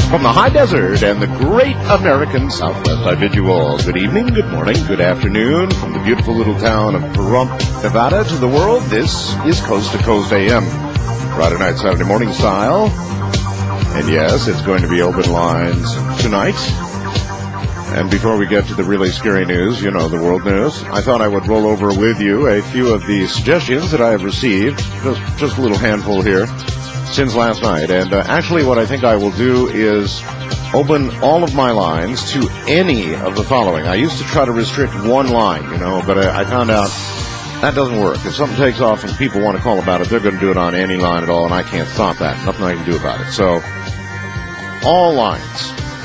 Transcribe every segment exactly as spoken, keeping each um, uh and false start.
From the high desert and the great American Southwest, I bid you all good evening, good morning, good afternoon. From the beautiful little town of Pahrump, Nevada to the world, this is Coast to Coast A M. Friday night, Saturday morning style. And yes, it's going to be open lines tonight. And before we get to the really scary news, you know, the world news, I thought I would roll over with you a few of the suggestions that I have received, just, just a little handful here, since last night. And uh, actually what I think I will do is open all of my lines to any of the following. I used to try to restrict one line, you know, but I, I found out that doesn't work. If something takes off and people want to call about it, they're going to do it on any line at all, and I can't stop that. Nothing I can do about it. So, all lines.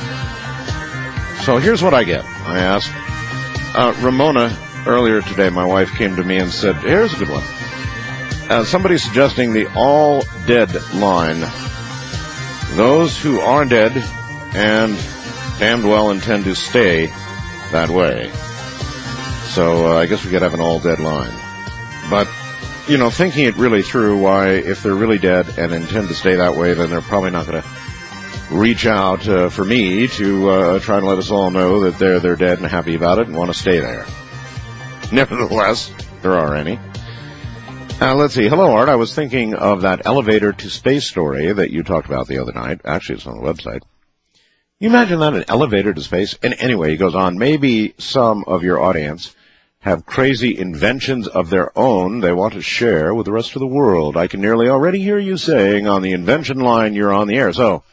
So here's what I get. I asked uh, Ramona earlier today, my wife came to me and said, here's a good one. Uh, somebody suggesting the all dead line. Those who are dead and damned well intend to stay that way. So uh, I guess we could have an all dead line. But, you know, thinking it really through, why, if they're really dead and intend to stay that way, then they're probably not going to reach out uh, for me to uh, try and let us all know that they're, they're dead and happy about it and want to stay there. Nevertheless, there are any. Uh, let's see. Hello, Art. I was thinking of that elevator to space story that you talked about the other night. Actually, it's on the website. You imagine that, an elevator to space? And anyway, he goes on, maybe some of your audience have crazy inventions of their own they want to share with the rest of the world. I can nearly already hear you saying on the invention line you're on the air. So,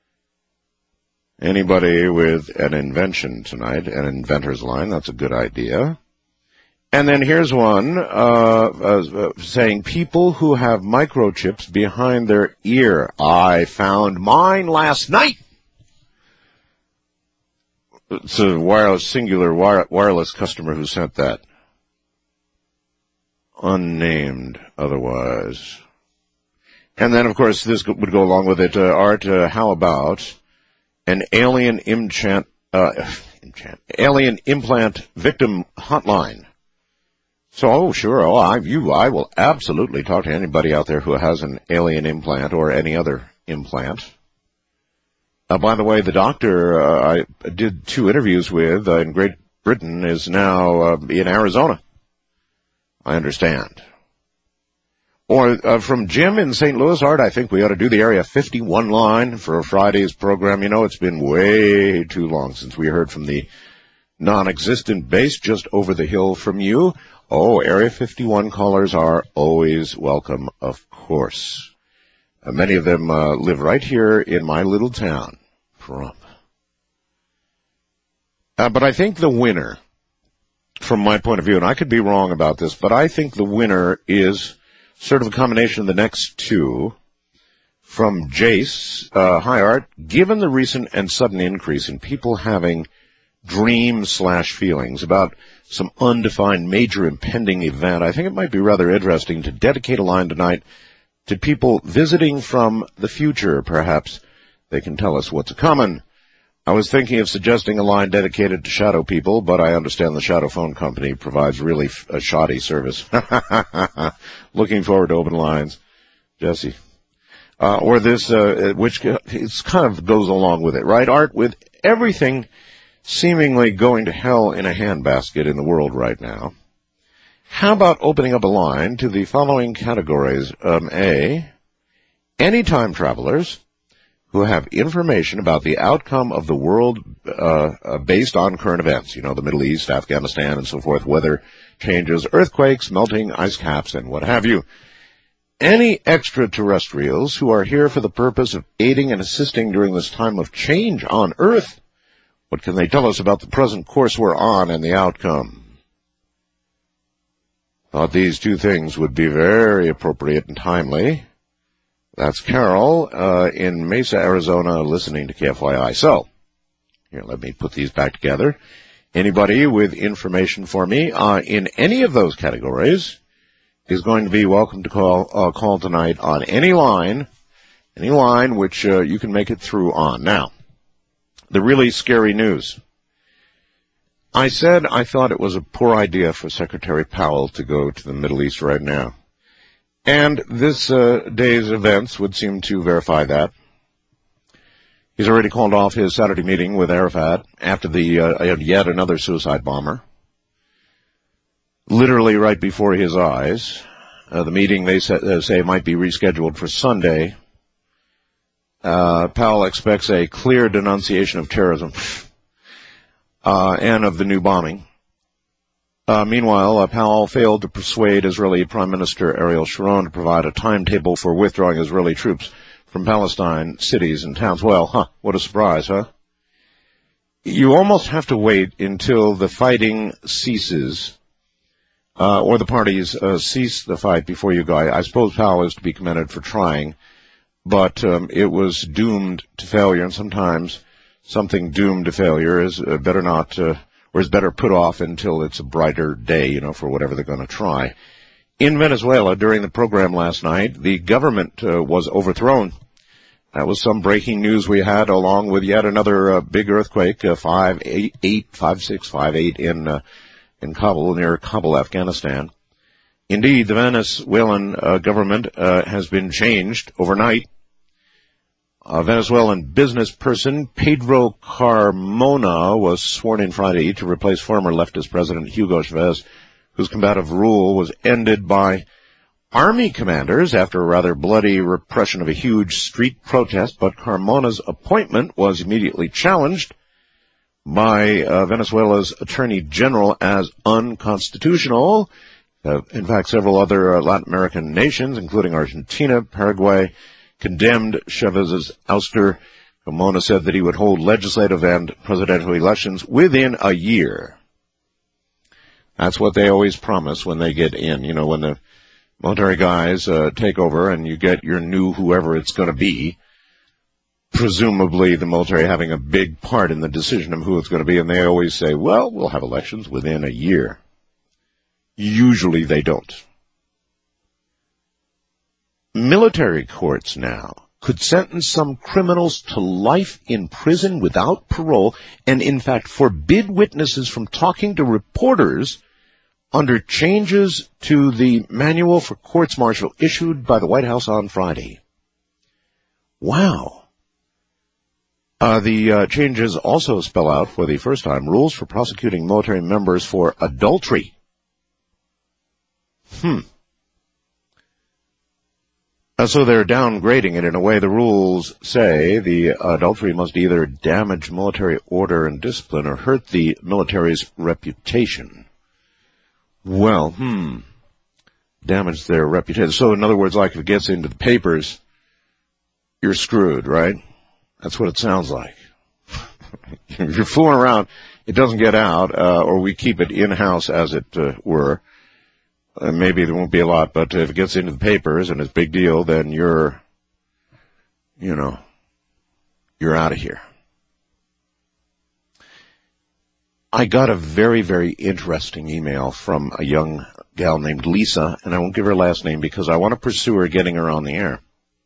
anybody with an invention tonight, an inventor's line, that's a good idea. And then here's one uh, uh, saying people who have microchips behind their ear. I found mine last night. It's a wireless, singular wire, wireless customer who sent that. Unnamed otherwise. And then, of course, this would go along with it. Uh, Art, uh, how about an alien implant, uh, implant, alien implant victim hotline? So, oh, sure, oh, I, you, I will absolutely talk to anybody out there who has an alien implant or any other implant. Uh, by the way, the doctor uh, I did two interviews with uh, in Great Britain is now uh, in Arizona, I understand. Or uh, from Jim in Saint Louis, Art, I think we ought to do the Area fifty-one line for Friday's program. You know, it's been way too long since we heard from the non-existent base just over the hill from you. Oh, Area fifty-one callers are always welcome, of course. Uh, many of them uh, live right here in my little town, Pahrump. Uh, but I think the winner, from my point of view, and I could be wrong about this, but I think the winner is sort of a combination of the next two. From Jace, uh, hi Art, given the recent and sudden increase in people having dreams slash feelings about some undefined major impending event, I think it might be rather interesting to dedicate a line tonight to people visiting from the future. Perhaps they can tell us what's coming. I was thinking of suggesting a line dedicated to shadow people, but I understand the shadow phone company provides really f- a shoddy service. Looking forward to open lines. Jesse. Uh, or this, uh, which it's kind of goes along with it, right, Art? With everything seemingly going to hell in a handbasket in the world right now, how about opening up a line to the following categories? Um, A, any time travelers who have information about the outcome of the world uh, uh, based on current events, you know, the Middle East, Afghanistan, and so forth, weather changes, earthquakes, melting ice caps, and what have you. Any extraterrestrials who are here for the purpose of aiding and assisting during this time of change on Earth. What can they tell us about the present course we're on and the outcome? Thought these two things would be very appropriate and timely. That's Carol uh, in Mesa, Arizona, listening to K F Y I. So, here, let me put these back together. Anybody with information for me uh, in any of those categories is going to be welcome to call uh, call tonight on any line, any line which uh, you can make it through on. Now, the really scary news. I said I thought it was a poor idea for Secretary Powell to go to the Middle East right now. And this uh, day's events would seem to verify that. He's already called off his Saturday meeting with Arafat after the uh, yet another suicide bomber. Literally right before his eyes. Uh, the meeting, they say, uh, say, might be rescheduled for Sunday. Uh, Powell expects a clear denunciation of terrorism uh, and of the new bombing. Uh, meanwhile, uh, Powell failed to persuade Israeli Prime Minister Ariel Sharon to provide a timetable for withdrawing Israeli troops from Palestine cities and towns. Well, huh, what a surprise, huh? You almost have to wait until the fighting ceases, uh, or the parties uh, cease the fight before you go. I, I suppose Powell is to be commended for trying, but um, it was doomed to failure, and sometimes something doomed to failure is uh, better not, uh, or is better put off until it's a brighter day, you know, for whatever they're going to try. In Venezuela, during the program last night, the government uh, was overthrown. That was some breaking news we had, along with yet another uh, big earthquake, uh, five, eight, eight, five, six, five, eight in uh, in Kabul, near Kabul, Afghanistan. Indeed, the Venezuelan uh, government uh, has been changed overnight. A Venezuelan business person, Pedro Carmona, was sworn in Friday to replace former leftist President Hugo Chavez, whose combative rule was ended by army commanders after a rather bloody repression of a huge street protest. But Carmona's appointment was immediately challenged by uh, Venezuela's Attorney General as unconstitutional. Uh, in fact, several other uh, Latin American nations, including Argentina, Paraguay, condemned Chavez's ouster. Carmona said that he would hold legislative and presidential elections within a year. That's what they always promise when they get in. You know, when the military guys uh, take over and you get your new whoever it's going to be, presumably the military having a big part in the decision of who it's going to be, and they always say, well, we'll have elections within a year. Usually they don't. Military courts now could sentence some criminals to life in prison without parole and, in fact, forbid witnesses from talking to reporters under changes to the manual for courts-martial issued by the White House on Friday. Wow. Uh, the uh, changes also spell out, for the first time, rules for prosecuting military members for adultery. Hmm. Uh, so they're downgrading it in a way. The rules say the adultery must either damage military order and discipline or hurt the military's reputation. Well, hmm, damage their reputation. So in other words, like if it gets into the papers, you're screwed, right? That's what it sounds like. If you're fooling around, it doesn't get out, uh, or we keep it in-house, as it uh, were. Uh, maybe there won't be a lot, but if it gets into the papers and it's a big deal, then you're, you know, you're out of here. I got a very, very interesting email from a young gal named Lisa, and I won't give her last name because I want to pursue her, getting her on the air.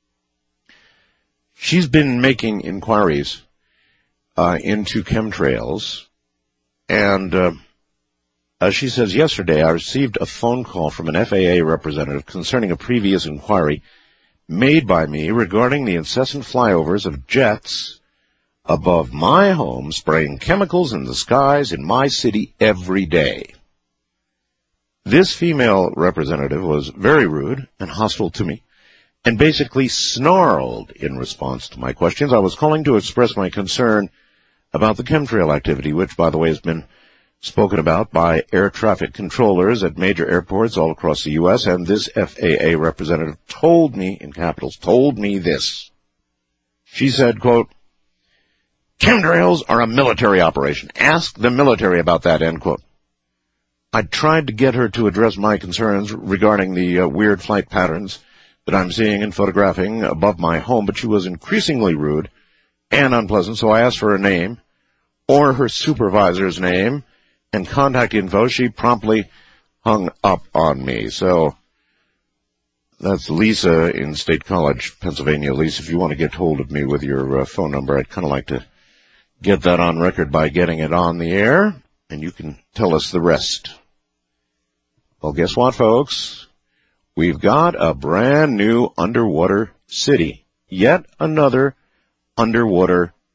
She's been making inquiries uh, into chemtrails, and uh, as she says, yesterday I received a phone call from an F A A representative concerning a previous inquiry made by me regarding the incessant flyovers of jets above my home, spraying chemicals in the skies in my city every day. This female representative was very rude and hostile to me, and basically snarled in response to my questions. I was calling to express my concern about the chemtrail activity, which, by the way, has been spoken about by air traffic controllers at major airports all across the U S, and this F A A representative told me, in capitals, told me this. She said, quote, "Chemtrails are a military operation. Ask the military about that," end quote. I tried to get her to address my concerns regarding the uh, weird flight patterns that I'm seeing and photographing above my home, but she was increasingly rude and unpleasant, so I asked for her name or her supervisor's name and contact info. She promptly hung up on me. So that's Lisa in State College, Pennsylvania. Lisa, if you want to get hold of me with your uh, phone number, I'd kind of like to get that on record by getting it on the air, and you can tell us the rest. Well, guess what, folks? We've got a brand new underwater city. Yet another underwater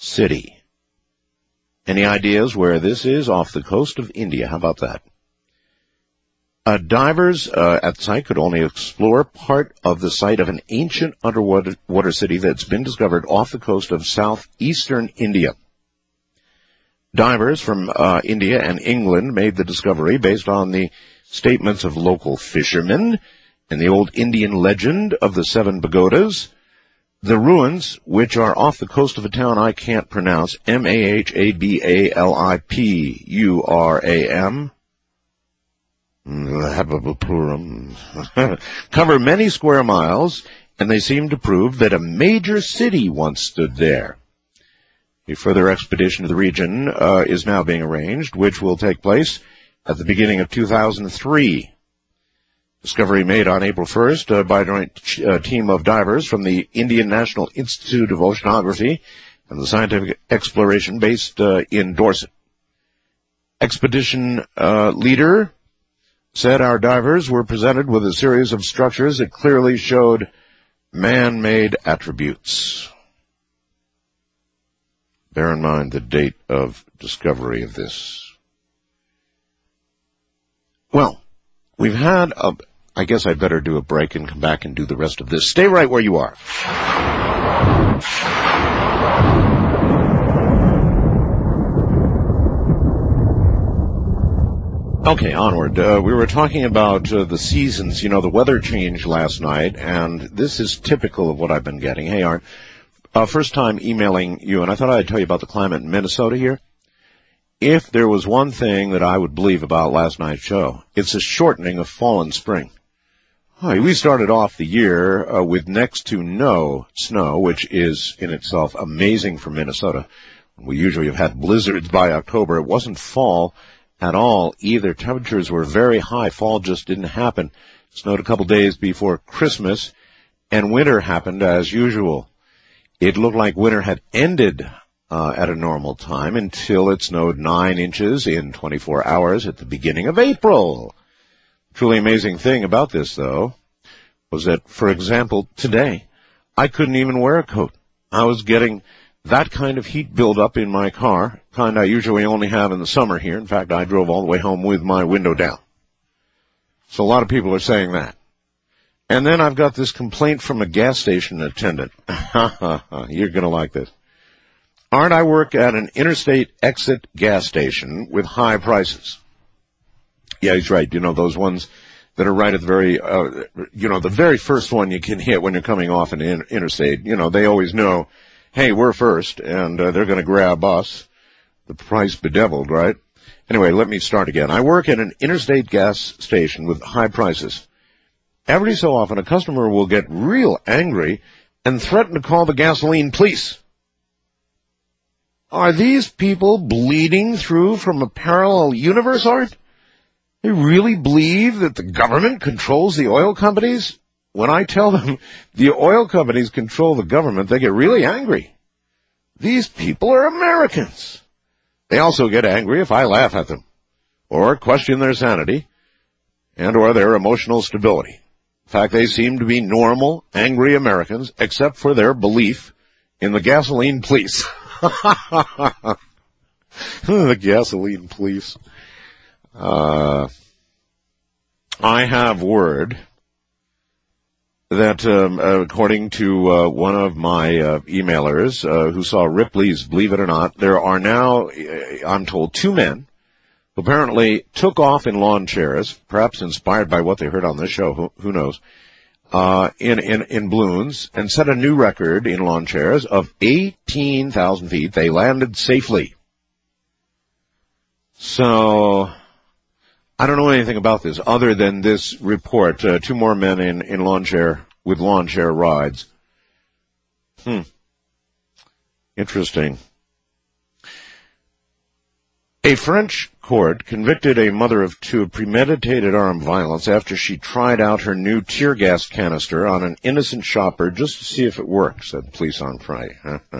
City. Any ideas where this is? Off the coast of India. How about that? Uh, divers uh, at the site could only explore part of the site of an ancient underwater water city that's been discovered off the coast of southeastern India. Divers from uh, India and England made the discovery based on the statements of local fishermen and the old Indian legend of the Seven Pagodas. The ruins, which are off the coast of a town I can't pronounce, M A H A B A L I P U R A M, cover many square miles, and they seem to prove that a major city once stood there. A further expedition to the region uh, is now being arranged, which will take place at the beginning of two thousand three. Discovery made on April first uh, by a joint uh, team of divers from the Indian National Institute of Oceanography and the Scientific Exploration based uh, in Dorset. Expedition uh, leader said our divers were presented with a series of structures that clearly showed man-made attributes. Bear in mind the date of discovery of this. Well, we've had a, I guess I'd better do a break and come back and do the rest of this. Stay right where you are. Okay, onward. Uh, we were talking about uh, the seasons. You know, the weather changed last night, and this is typical of what I've been getting. Hey, Art, uh, first time emailing you, and I thought I'd tell you about the climate in Minnesota here. If there was one thing that I would believe about last night's show, it's a shortening of fall and spring. Oh, we started off the year uh, with next to no snow, which is in itself amazing for Minnesota. We usually have had blizzards by October. It wasn't fall at all either. Temperatures were very high. Fall just didn't happen. It snowed a couple days before Christmas, and winter happened as usual. It looked like winter had ended uh, at a normal time until it snowed nine inches in twenty-four hours at the beginning of April. Truly amazing thing about this, though, was that, for example, today, I couldn't even wear a coat. I was getting that kind of heat buildup in my car, kind I usually only have in the summer here. In fact, I drove all the way home with my window down. So a lot of people are saying that. And then I've got this complaint from a gas station attendant. You're going to like this. Art, I work at an interstate exit gas station with high prices. Yeah, he's right. You know, those ones that are right at the very, uh, you know, the very first one you can hit when you're coming off an in- interstate. You know, they always know, hey, we're first, and uh, they're going to grab us. The price bedeviled, right? Anyway, let me start again. I work at an interstate gas station with high prices. Every so often, a customer will get real angry and threaten to call the gasoline police. Are these people bleeding through from a parallel universe, Art? They really believe that the government controls the oil companies? When I tell them the oil companies control the government, they get really angry. These people are Americans. They also get angry if I laugh at them, or question their sanity, and or their emotional stability. In fact, they seem to be normal, angry Americans, except for their belief in the gasoline police. The gasoline police. Uh, I have word that, um, according to uh, one of my uh, emailers uh, who saw Ripley's Believe It or Not, there are now, I'm told, two men who apparently took off in lawn chairs, perhaps inspired by what they heard on this show, who, who knows, uh, in, in, in balloons, and set a new record in lawn chairs of eighteen thousand feet. They landed safely. So I don't know anything about this other than this report. Uh, two more men in, in lawn chair with lawn chair rides. Hmm. Interesting. A French court convicted a mother of two of premeditated armed violence after she tried out her new tear gas canister on an innocent shopper just to see if it worked, said police on Friday.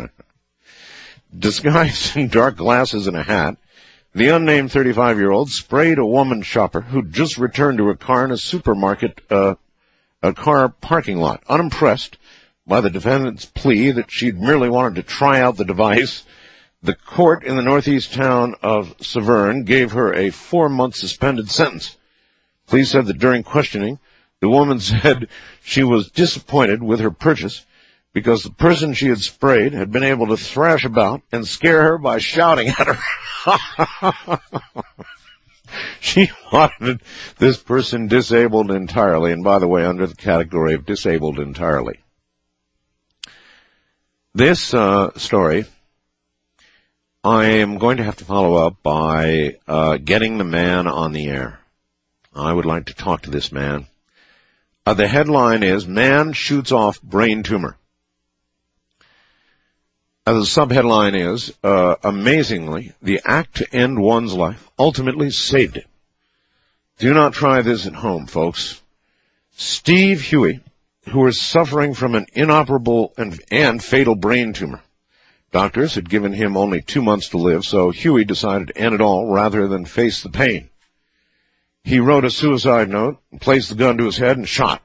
Disguised in dark glasses and a hat, the unnamed thirty-five-year-old sprayed a woman shopper who'd just returned to her car in a supermarket, uh, a car parking lot. Unimpressed by the defendant's plea that she'd merely wanted to try out the device, The court in the northeast town of Severn gave her a four-month suspended sentence. Police said that during questioning, the woman said she was disappointed with her purchase because the person she had sprayed had been able to thrash about and scare her by shouting at her. She wanted this person disabled entirely, and by the way, under the category of disabled entirely. This uh, story, I am going to have to follow up by uh, getting the man on the air. I would like to talk to this man. Uh, the headline is, Man Shoots Off Brain Tumor. Uh, the subheadline is, uh, amazingly, the act to end one's life ultimately saved it. Do not try this at home, folks. Steve Huey, who was suffering from an inoperable and, and fatal brain tumor. Doctors had given him only two months to live, so Huey decided to end it all rather than face the pain. He wrote a suicide note, placed the gun to his head, and shot.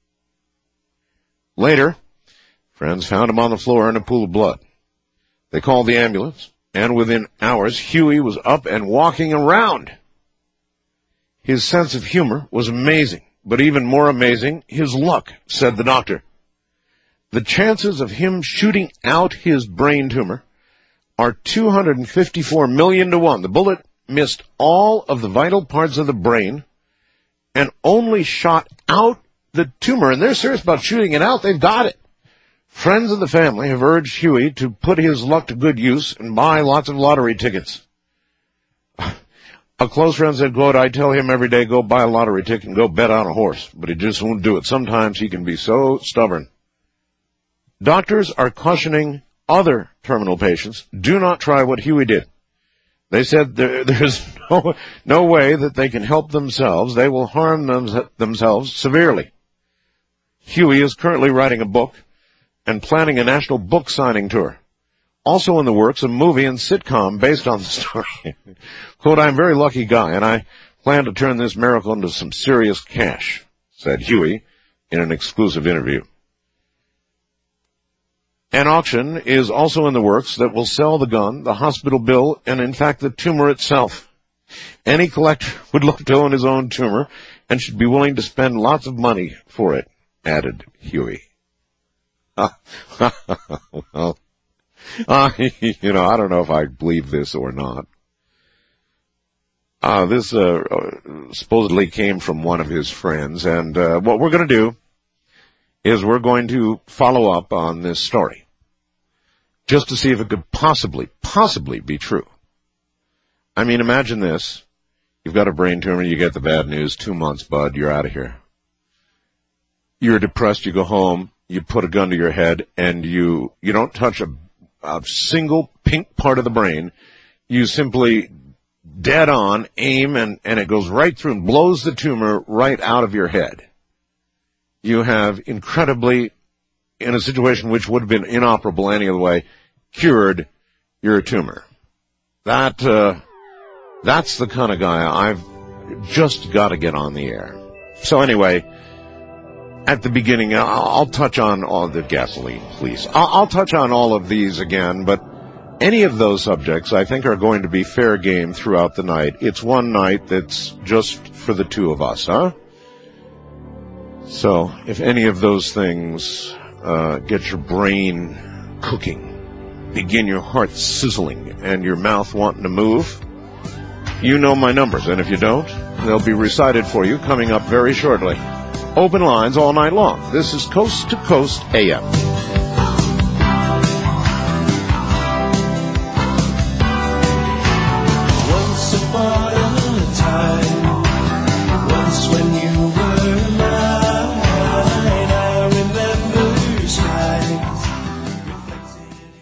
Later, friends found him on the floor in a pool of blood. They called the ambulance, and within hours, Huey was up and walking around. His sense of humor was amazing, but even more amazing, his luck, said the doctor. The chances of him shooting out his brain tumor are two hundred fifty-four million to one. The bullet missed all of the vital parts of the brain and only shot out the tumor. And they're serious about shooting it out. They've got it. Friends of the family have urged Huey to put his luck to good use and buy lots of lottery tickets. A close friend said, quote, I tell him every day, go buy a lottery ticket and go bet on a horse, but he just won't do it. Sometimes he can be so stubborn. Doctors are cautioning other terminal patients, do not try what Huey did. They said there, there's no, no way that they can help themselves. They will harm them, themselves severely. Huey is currently writing a book and planning a national book signing tour. Also in the works, a movie and sitcom based on the story. Quote, I'm a very lucky guy, and I plan to turn this miracle into some serious cash, said Huey in an exclusive interview. An auction is also in the works that will sell the gun, the hospital bill, and in fact the tumor itself. Any collector would love to own his own tumor and should be willing to spend lots of money for it, added Huey. Well, uh, you know, I don't know if I believe this or not. Uh, this uh, supposedly came from one of his friends, and uh, what we're going to do is we're going to follow up on this story just to see if it could possibly, possibly be true. I mean, imagine this. You've got a brain tumor, you get the bad news, two months, bud, you're out of here. You're depressed, you go home, you put a gun to your head, and you, you don't touch a, a single pink part of the brain. You simply dead on aim, and, and it goes right through and blows the tumor right out of your head. You have incredibly, in a situation which would have been inoperable any other way, cured your tumor. That, uh, that's the kind of guy I've just got to get on the air. So anyway, at the beginning, I'll, I'll touch on all the gasoline, please. I'll, I'll touch on all of these again, but any of those subjects I think are going to be fair game throughout the night. It's one night that's just for the two of us, huh? So if any of those things uh, get your brain cooking, begin your heart sizzling, and your mouth wanting to move, you know my numbers, and if you don't, they'll be recited for you coming up very shortly. Open lines all night long. This is Coast to Coast A M. Once upon a time, once when you were mine, I remember skies reflected in.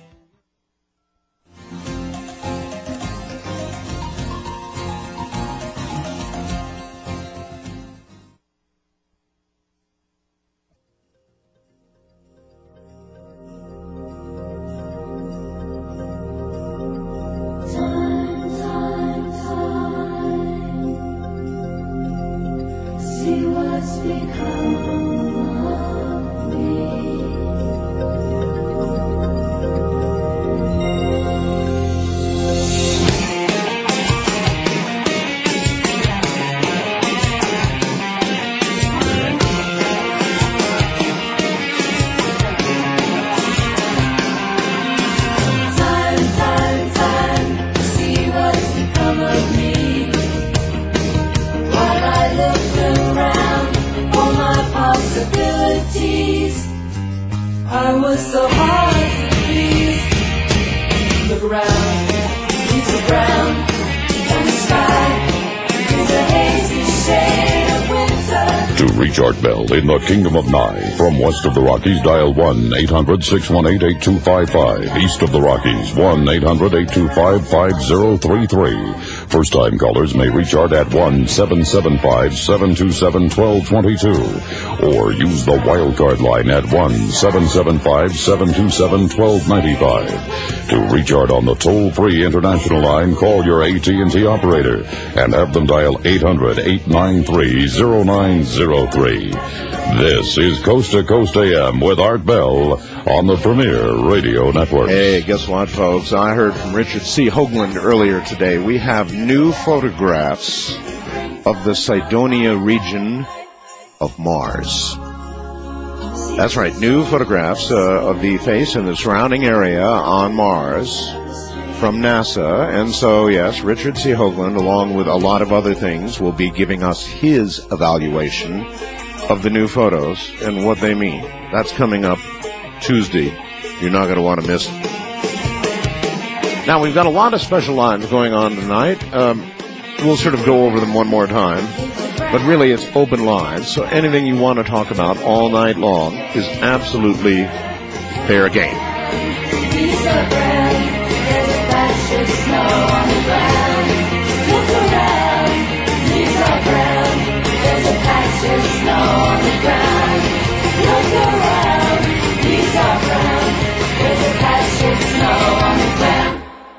To reach Art Bell in the Kingdom of Nye, from west of the Rockies, dial one eight hundred six one eight eight two five five. East of the Rockies, one eight hundred eight two five five zero three three. First-time callers may reach Art at one seven seven five seven two seven one two two two. Or use the wildcard line at one seven seven five seven two seven one two nine five. To reach Art on the toll-free international line, call your A T and T operator and have them dial eight hundred eight nine three zero nine zero three. This is Coast to Coast A M with Art Bell on the Premier Radio Network. Hey, guess what, folks? I heard from Richard C. Hoagland earlier today. We have new photographs of the Cydonia region of Mars. That's right, new photographs uh, of the face and the surrounding area on Mars from NASA. And so, yes, Richard C. Hoagland, along with a lot of other things, will be giving us his evaluation of the new photos and what they mean. That's coming up Tuesday. You're not going to want to miss it. Now, we've got a lot of special lines going on tonight. Um, we'll sort of go over them one more time. But really, it's open lines, so anything you want to talk about all night long is absolutely fair game. These are brown, there's a patch of snow on the ground. Look around, these are brown, there's a patch of snow on the ground. Look around, these are brown, there's a patch of snow on the ground.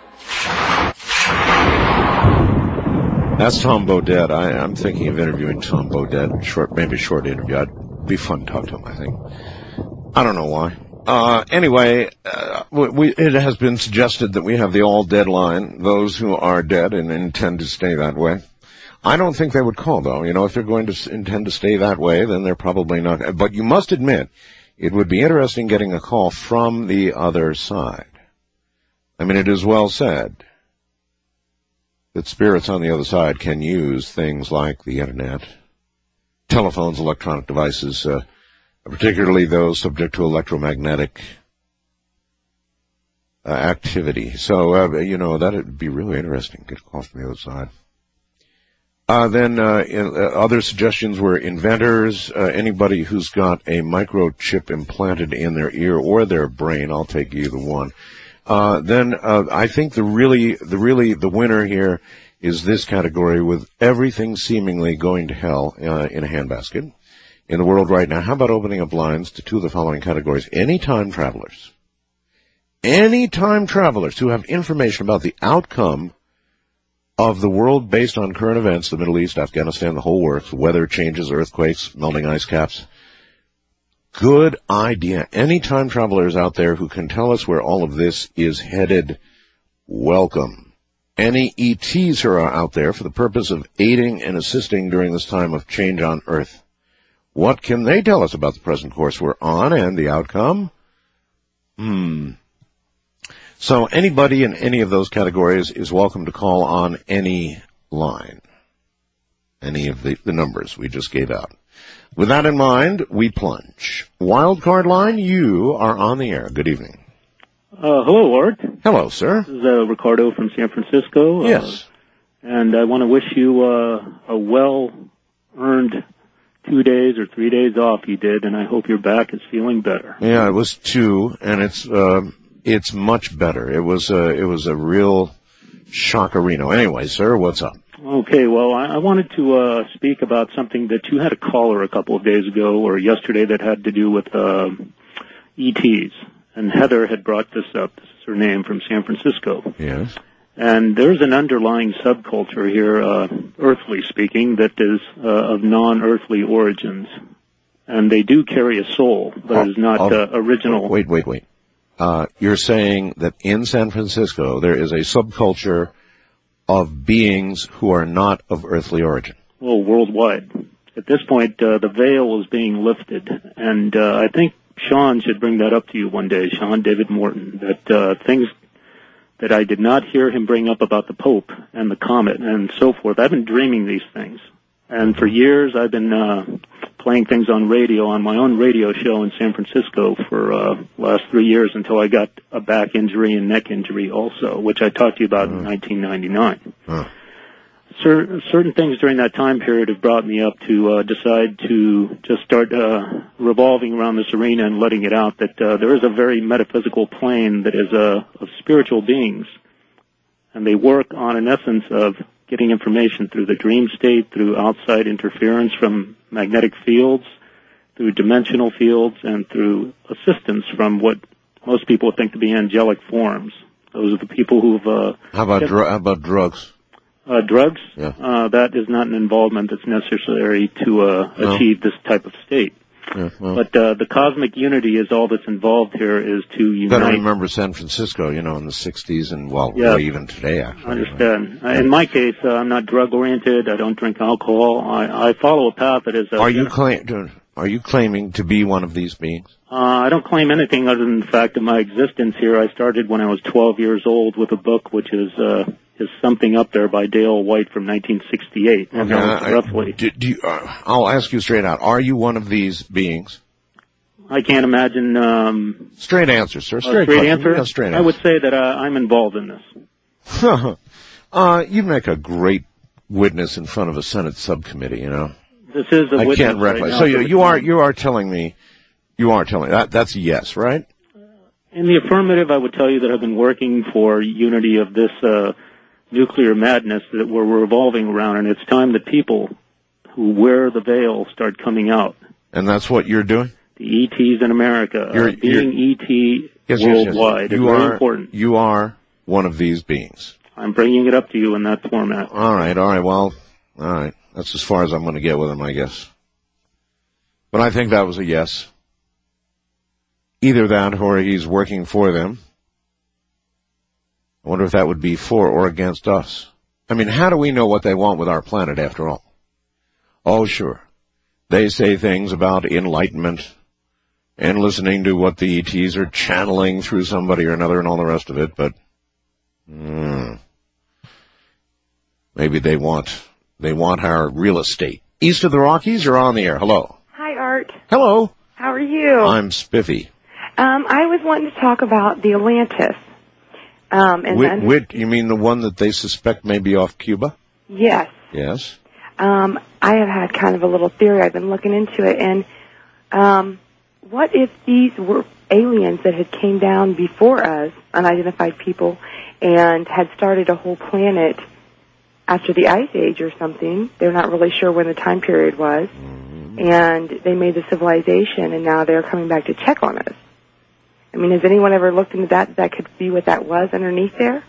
That's Tom Bodett. I, I'm thinking of interviewing Tom Bodett. Short, maybe a short interview. It'd be fun to talk to him, I think. I don't know why. Uh, anyway, uh, we, it has been suggested that we have the all dead line, those who are dead and intend to stay that way. I don't think they would call, though. You know, if they're going to intend to stay that way, then they're probably not. But you must admit, it would be interesting getting a call from the other side. I mean, it is well said that spirits on the other side can use things like the Internet, telephones, electronic devices, uh, particularly those subject to electromagnetic uh, activity. So, uh, you know, that would be really interesting. Get a call from the other side. Uh, then uh, in, uh, other suggestions were inventors, uh, anybody who's got a microchip implanted in their ear or their brain. I'll take either one. Uh, then, uh, I think the really, the really, the winner here is this category with everything seemingly going to hell, uh, in a handbasket in the world right now. How about opening up lines to two of the following categories? Any time travelers. Any time travelers who have information about the outcome of the world based on current events, the Middle East, Afghanistan, the whole works, weather changes, earthquakes, melting ice caps. Good idea. Any time travelers out there who can tell us where all of this is headed, welcome. Any E Ts who are out there for the purpose of aiding and assisting during this time of change on Earth, what can they tell us about the present course we're on and the outcome? Hmm. So anybody in any of those categories is welcome to call on any line, any of the, the numbers we just gave out. With that in mind, we plunge. Wildcard line, you are on the air. Good evening. Uh, hello, Art. Hello, sir. This is uh, Ricardo from San Francisco. Yes. Uh, and I want to wish you uh, a well-earned two days or three days off you did, and I hope your back is feeling better. Yeah, it was two, and it's uh, it's much better. It was uh, it was a real shockerino. Anyway, sir, what's up? Okay, well, I, I wanted to uh, speak about something that you had a caller a couple of days ago or yesterday that had to do with uh, E Ts. And Heather had brought this up. This is her name, from San Francisco. Yes. And there's an underlying subculture here, uh, earthly speaking, that is uh, of non-earthly origins. And they do carry a soul, but oh, it is not oh, uh, original. Wait, wait, wait. Uh, you're saying that in San Francisco there is a subculture of beings who are not of earthly origin? Well, worldwide. At this point, uh, the veil is being lifted. And uh, I think Sean should bring that up to you one day, Sean David Morton, that uh, things that I did not hear him bring up about the Pope and the comet and so forth. I've been dreaming these things. And for years I've been uh, playing things on radio, on my own radio show in San Francisco for uh last three years until I got a back injury and neck injury also, which I talked to you about mm. in nineteen ninety-nine. Mm. cer- certain things during that time period have brought me up to uh, decide to just start uh, revolving around this arena and letting it out that uh, there is a very metaphysical plane that is uh, of spiritual beings, and they work on an essence of getting information through the dream state, through outside interference from magnetic fields, through dimensional fields, and through assistance from what most people think to be angelic forms. Those are the people who've... Uh, How about dr- how about drugs? Uh, drugs? Yeah. Uh, that is not an involvement that's necessary to uh, No. achieve this type of state. Yeah, well, But uh, the cosmic unity is all that's involved here is to you better unite. remember San Francisco, you know, in the sixties and, well, Yeah. really even today, actually. I understand. Uh, in my case, uh, I'm not drug-oriented. I don't drink alcohol. I, I follow a path that is... Uh, Are you claim, are you claiming to be one of these beings? Uh, I don't claim anything other than the fact of my existence here. I started when I was twelve years old with a book which is uh, is Something Up There by Dale White from nineteen sixty-eight. And that was I- roughly. do, do you, uh, I'll ask you straight out. Are you one of these beings? I can't imagine... Um, Straight answer, sir. a Straight, straight question. answer? Yeah, straight I answer. would say that uh, I'm involved in this. uh, you make a great witness in front of a Senate subcommittee, you know. This is a I witness can't right recognize. now So you, for the you are claim. you are telling me, you are telling that that's a yes, right? In the affirmative, I would tell you that I've been working for unity of this uh, nuclear madness that we're revolving around, and it's time that people who wear the veil start coming out. And that's what you're doing. The E Ts in America, uh, You're- being E T Yes, yes, yes. worldwide is You very are important. you are one of these beings. I'm bringing it up to you in that format. All right, all right. Well, all right. That's as far as I'm going to get with him, I guess. But I think that was a yes. Either that or he's working for them. I wonder if that would be for or against us. I mean, how do we know what they want with our planet after all? Oh, sure. They say things about enlightenment and listening to what the E Ts are channeling through somebody or another and all the rest of it, but mm, maybe they want they want our real estate. East of the Rockies, you're on the air. Hello. Hi, Art. Hello. How are you? I'm Spiffy. Um, I was wanting to talk about the Atlantis. Um, and Wit, then, wit, you mean the one that they suspect may be off Cuba? yes. Yes. Um, I have had kind of a little theory. I've been looking into it, and um, what if these were aliens that had came down before us, unidentified people, and had started a whole planet after the Ice Age or something? They're not really sure when the time period was, mm-hmm. and they made the civilization, and now they're coming back to check on us. I mean, has anyone ever looked into that? That could be what that was underneath there?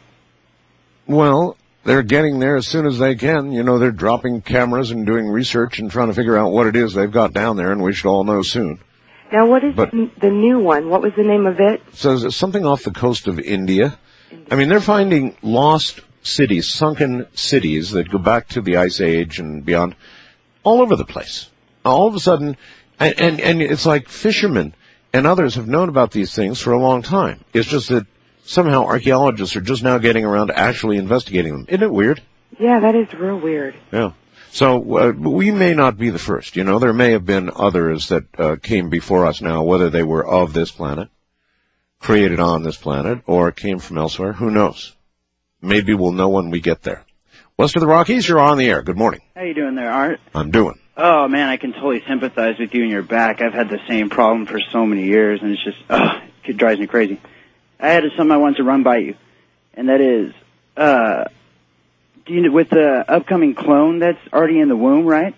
Well, they're getting there as soon as they can. You know, they're dropping cameras and doing research and trying to figure out what it is they've got down there, and we should all know soon. Now, what is But- the, the new one? What was the name of it? So it's something off the coast of India. I mean, they're finding lost cities, sunken cities that go back to the Ice Age and beyond, all over the place. All of a sudden, and, and, and it's like fishermen and others have known about these things for a long time. It's just that somehow archaeologists are just now getting around to actually investigating them. Isn't it weird? Yeah, that is real weird. Yeah. So uh, we may not be the first. You know, there may have been others that uh, came before us now, whether they were of this planet, created on this planet, or came from elsewhere. Who knows? Maybe we'll know when we get there. West of the Rockies, you're on the air. Good morning. How you doing there, Art? I'm doing. Oh, man, I can totally sympathize with you and your back. I've had the same problem for so many years, and it's just, ugh, it drives me crazy. I had something I wanted to run by you, and that is, uh, do you, with the upcoming clone that's already in the womb, right?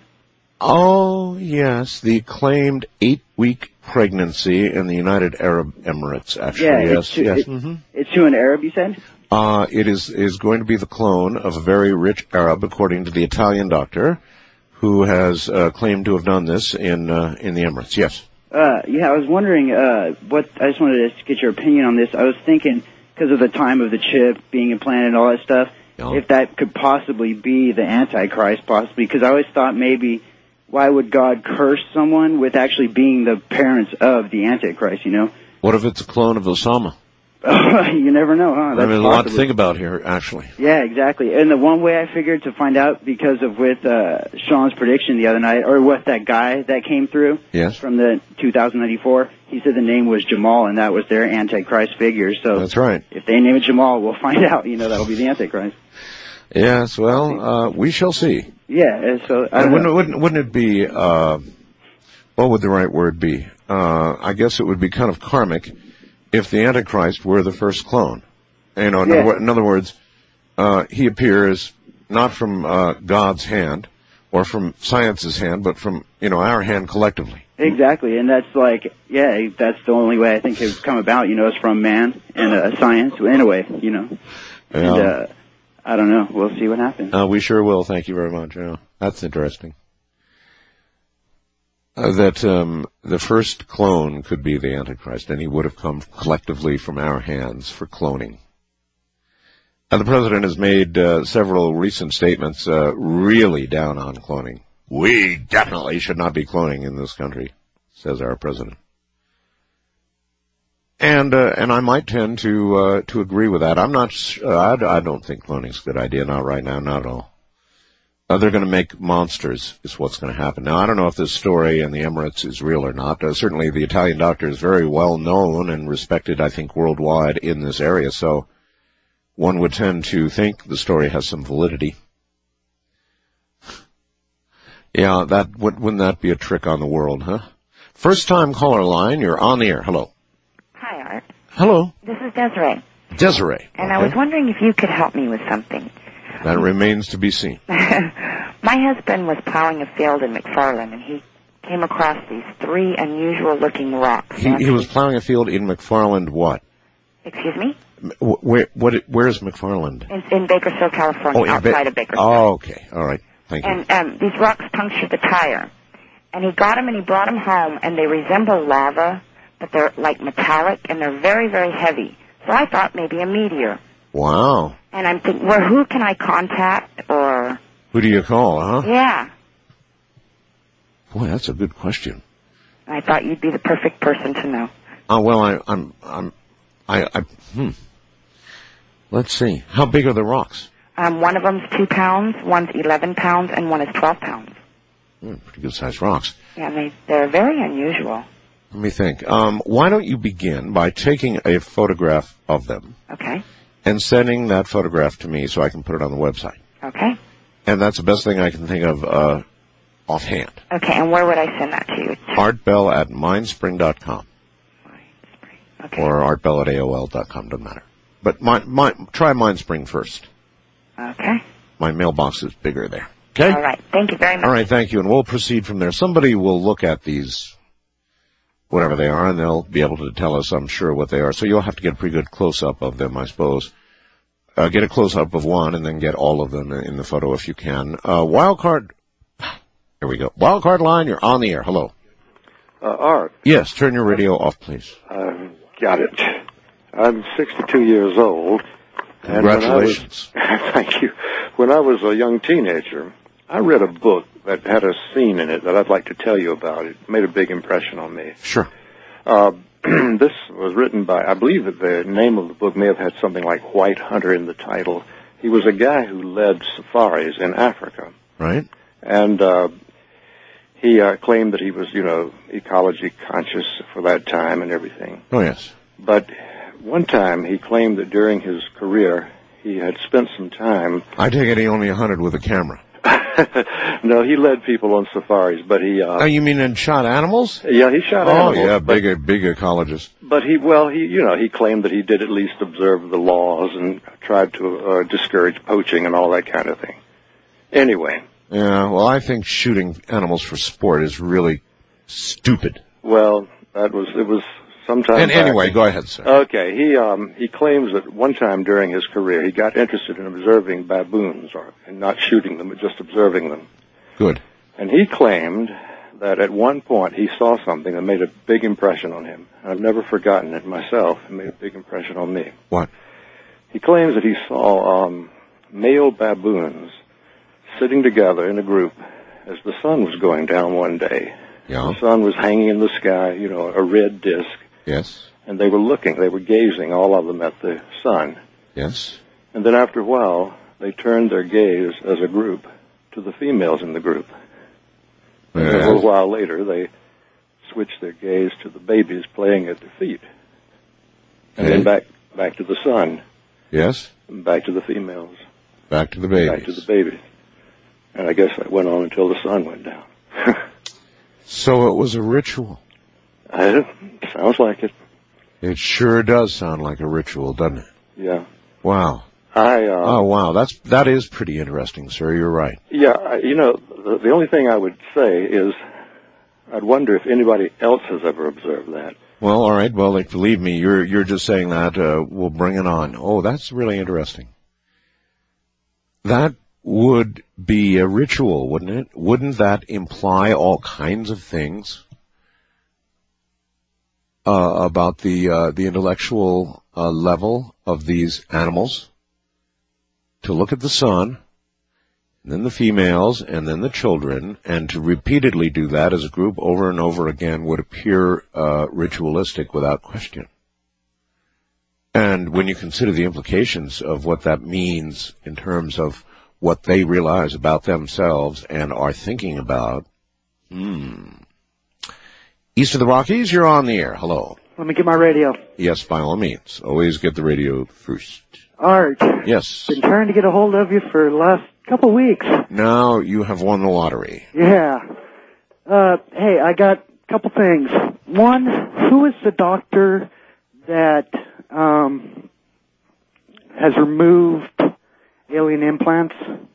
Oh, yes, the claimed eight-week pregnancy in the United Arab Emirates, actually. Yeah, yes, it's to, yes. it- Mm-hmm. It's to an Arab, you said? Uh, it is, is going to be the clone of a very rich Arab, according to the Italian doctor, who has uh, claimed to have done this in uh, in the Emirates. Yes. Uh, yeah, I was wondering, uh, what, I just wanted to get your opinion on this. I was thinking, because of the time of the chip being implanted and all that stuff, Yeah. if that could possibly be the Antichrist, possibly, because I always thought maybe, why would God curse someone with actually being the parents of the Antichrist, you know? What if it's a clone of Osama? You never know, huh? I mean, That's there's a lot to possible. think about here, actually. Yeah, exactly. And the one way I figured to find out, because of with uh, Sean's prediction the other night, or with that guy that came through Yes. from the two thousand ninety-four, he said the name was Jamal, and that was their Antichrist figure. So That's right. if they name it Jamal, we'll find out. You know, that'll be the Antichrist. Yes, well, uh, we shall see. Yeah, and so I And don't wouldn't, know. wouldn't, wouldn't it be, uh, what would the right word be? Uh, I guess it would be kind of karmic if the Antichrist were the first clone. You know, in, Yeah. other, wo- in other words, uh, he appears not from uh, God's hand or from science's hand, but from, you know, our hand collectively. Exactly, and that's like, yeah, that's the only way I think it would come about, you know, is from man and uh, science, in a way, you know. Yeah. And, uh, I don't know. We'll see what happens. Uh, we sure will. Thank you very much. Yeah, that's interesting. Uh, that um, the first clone could be the Antichrist, and he would have come collectively from our hands for cloning. And the president has made uh, several recent statements uh, really down on cloning. We definitely should not be cloning in this country, says our president. And uh, and I might tend to uh, to agree with that. I'm not. Uh, I, I don't think cloning's a good idea. Not right now. Not at all. Uh, they're going to make monsters. Is what's going to happen. Now I don't know if this story in the Emirates is real or not. Uh, certainly, the Italian doctor is very well known and respected, I think, worldwide in this area. So one would tend to think the story has some validity. Yeah, that would, wouldn't that be a trick on the world, huh? First time caller line. You're on the air. Hello. Hi, Art. Hello. This is Desiree. Desiree. And I Okay. was wondering if you could help me with something. That remains to be seen. My husband was plowing a field in McFarland, and he came across these three unusual-looking rocks. He, he was plowing a field in McFarland. What? Excuse me? Wh- Where? What? Where's McFarland? In, in Bakersfield, California, in Ba- outside of Bakersfield. Oh, okay. All right. Thank you. And um, these rocks punctured the tire. And he got them and he brought them home, and they resemble lava, but they're like metallic, and they're very, very heavy. So I thought maybe a meteor. Wow. And I'm thinking, well, who can I contact, or... Who do you call, huh? Yeah. Boy, that's a good question. I thought you'd be the perfect person to know. Oh well, I, I'm, I'm, I, I, hmm. Let's see. How big are the rocks? Um, one of them's two pounds, one's eleven pounds, and one is twelve pounds. Hmm, pretty good sized rocks. Yeah, and they, they're very unusual. Let me think. Um, why don't you begin by taking a photograph of them Okay. and sending that photograph to me so I can put it on the website? Okay. And that's the best thing I can think of uh, offhand. Okay, and where would I send that to you? Artbell at mindspring dot com Okay. or artbell at A O L dot com, doesn't matter. But my, my, try Mindspring first. Okay. My mailbox is bigger there. Okay? All right. Thank you very much. All right, thank you, and we'll proceed from there. Somebody will look at these, whatever they are, and they'll be able to tell us, I'm sure, what they are. So you'll have to get a pretty good close-up of them, I suppose. Uh, get a close-up of one, and then get all of them in the photo if you can. Uh, wildcard, here we go. Wildcard line, you're on the air. Hello. Uh, Art, Yes, turn your radio off, please. I've got it. I'm sixty-two years old. and when I was- Congratulations. Thank you. When I was a young teenager, I read a book that had a scene in it that I'd like to tell you about. It made a big impression on me. Sure. Uh, this was written by, I believe that the name of the book may have had something like White Hunter in the title. He was a guy who led safaris in Africa. Right? And uh, he uh, claimed that he was, you know, ecology conscious for that time and everything. Oh, yes. But one time he claimed that during his career he had spent some time. I take it he only hunted with a camera. No, he led people on safaris, but he. Uh, Oh, you mean and shot animals? yeah, he shot Oh, animals. yeah, but, big, big ecologist. but he, well, he, you know, he claimed that he did at least observe the laws and tried to uh, discourage poaching and all that kind of thing. Anyway, Yeah, well, I think shooting animals for sport is really stupid. well, that was it was sometime. And back. anyway, go ahead, sir. Okay, he um he claims that one time during his career he got interested in observing baboons, or and not shooting them, but just observing them. Good. And he claimed that at one point he saw something that made a big impression on him. I've never forgotten it myself. It made a big impression on me. What? He claims that he saw um, male baboons sitting together in a group as the sun was going down one day. Yeah. The sun was hanging in the sky, you know, a red disk, Yes. and they were looking, they were gazing, all of them, at the sun. Yes. And then after a while, they turned their gaze as a group to the females in the group. And a little Yes. while later, they switched their gaze to the babies playing at their feet. And then Okay. back back to the sun, Yes. and back to the females. Back to the babies. Back to the babies. And I guess that went on until the sun went down. So it was a ritual. I, sounds like it. It sure does sound like a ritual, doesn't it? Yeah. Wow. I. Uh, oh wow, that's that is pretty interesting, sir. You're right. Yeah. I- You know, the, the only thing I would say is, I'd wonder if anybody else has ever observed that. Well, all right. Well, like, believe me, you're you're just saying that. Uh, we'll bring it on. Oh, that's really interesting. That would be a ritual, wouldn't it? Wouldn't that imply all kinds of things uh, about the uh, the intellectual uh, level of these animals? To look at the sun, and then the females, and then the children, and to repeatedly do that as a group over and over again would appear uh, ritualistic without question. And when you consider the implications of what that means in terms of what they realize about themselves and are thinking about, hmm. East of the Rockies, you're on the air. Hello. Let me get my radio. Yes, by all means. Always get the radio first. Art. Yes. Been trying to get a hold of you for the last couple weeks. Now you have won the lottery. Yeah. Uh, hey, I got a couple things. One, who is the doctor that um, has removed alien implants?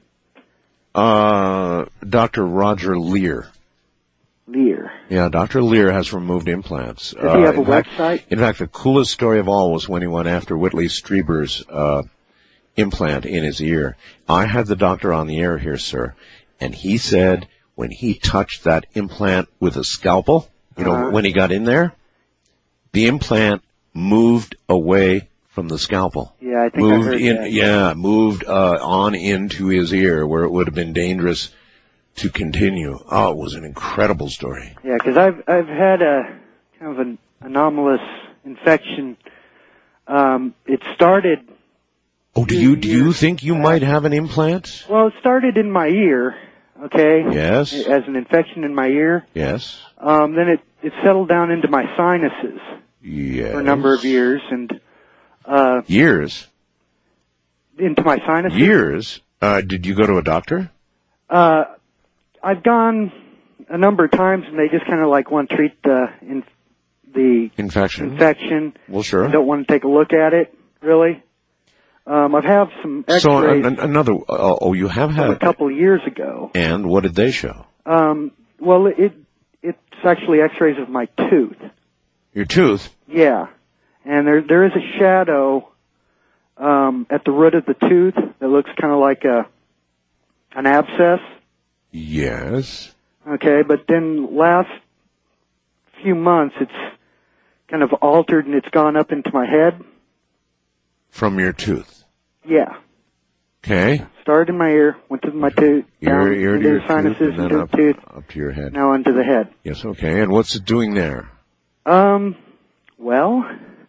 Uh, Doctor Roger Lear. Lear. Yeah, Doctor Lear has removed implants. Does he have uh, a in fact, website? In fact, the coolest story of all was when he went after Whitley Strieber's uh, implant in his ear. I had the doctor on the air here, sir, and he said when he touched that implant with a scalpel, you know, Uh-huh. when he got in there, the implant moved away from the scalpel. Yeah, I think moved I heard in, that. Yeah, moved uh, on into his ear where it would have been dangerous to continue. Oh, it was an incredible story. Yeah, because I've I've had a kind of an anomalous infection. Um, it started. Oh, do you do you think you might have an implant? Well, it started in my ear. Okay. Yes. As an infection in my ear. Yes. Um, then it it settled down into my sinuses Yes. for a number of years, and uh, Years. into my sinuses. Years. Uh, did you go to a doctor? Uh, I've gone a number of times, and they just kind of like want to treat the in, the Infection. infection. Well, sure. They don't want to take a look at it, really. Um, I've had some X-rays So an, an- another. Uh, oh, you have from a had. couple of years ago. And what did they show? Um, well, it it's actually X-rays of my tooth. Your tooth. Yeah, and there there is a shadow um, at the root of the tooth that looks kind of like a an abscess. Yes. Okay, but then last few months it's kind of altered and it's gone up into my head. From your tooth. Yeah, Okay. started in my ear, went to my tooth, down Ear, ear to into your the sinuses, tooth, and then into up, the tooth, up to your head. now into the head. Yes. Okay. And what's it doing there? Um, well,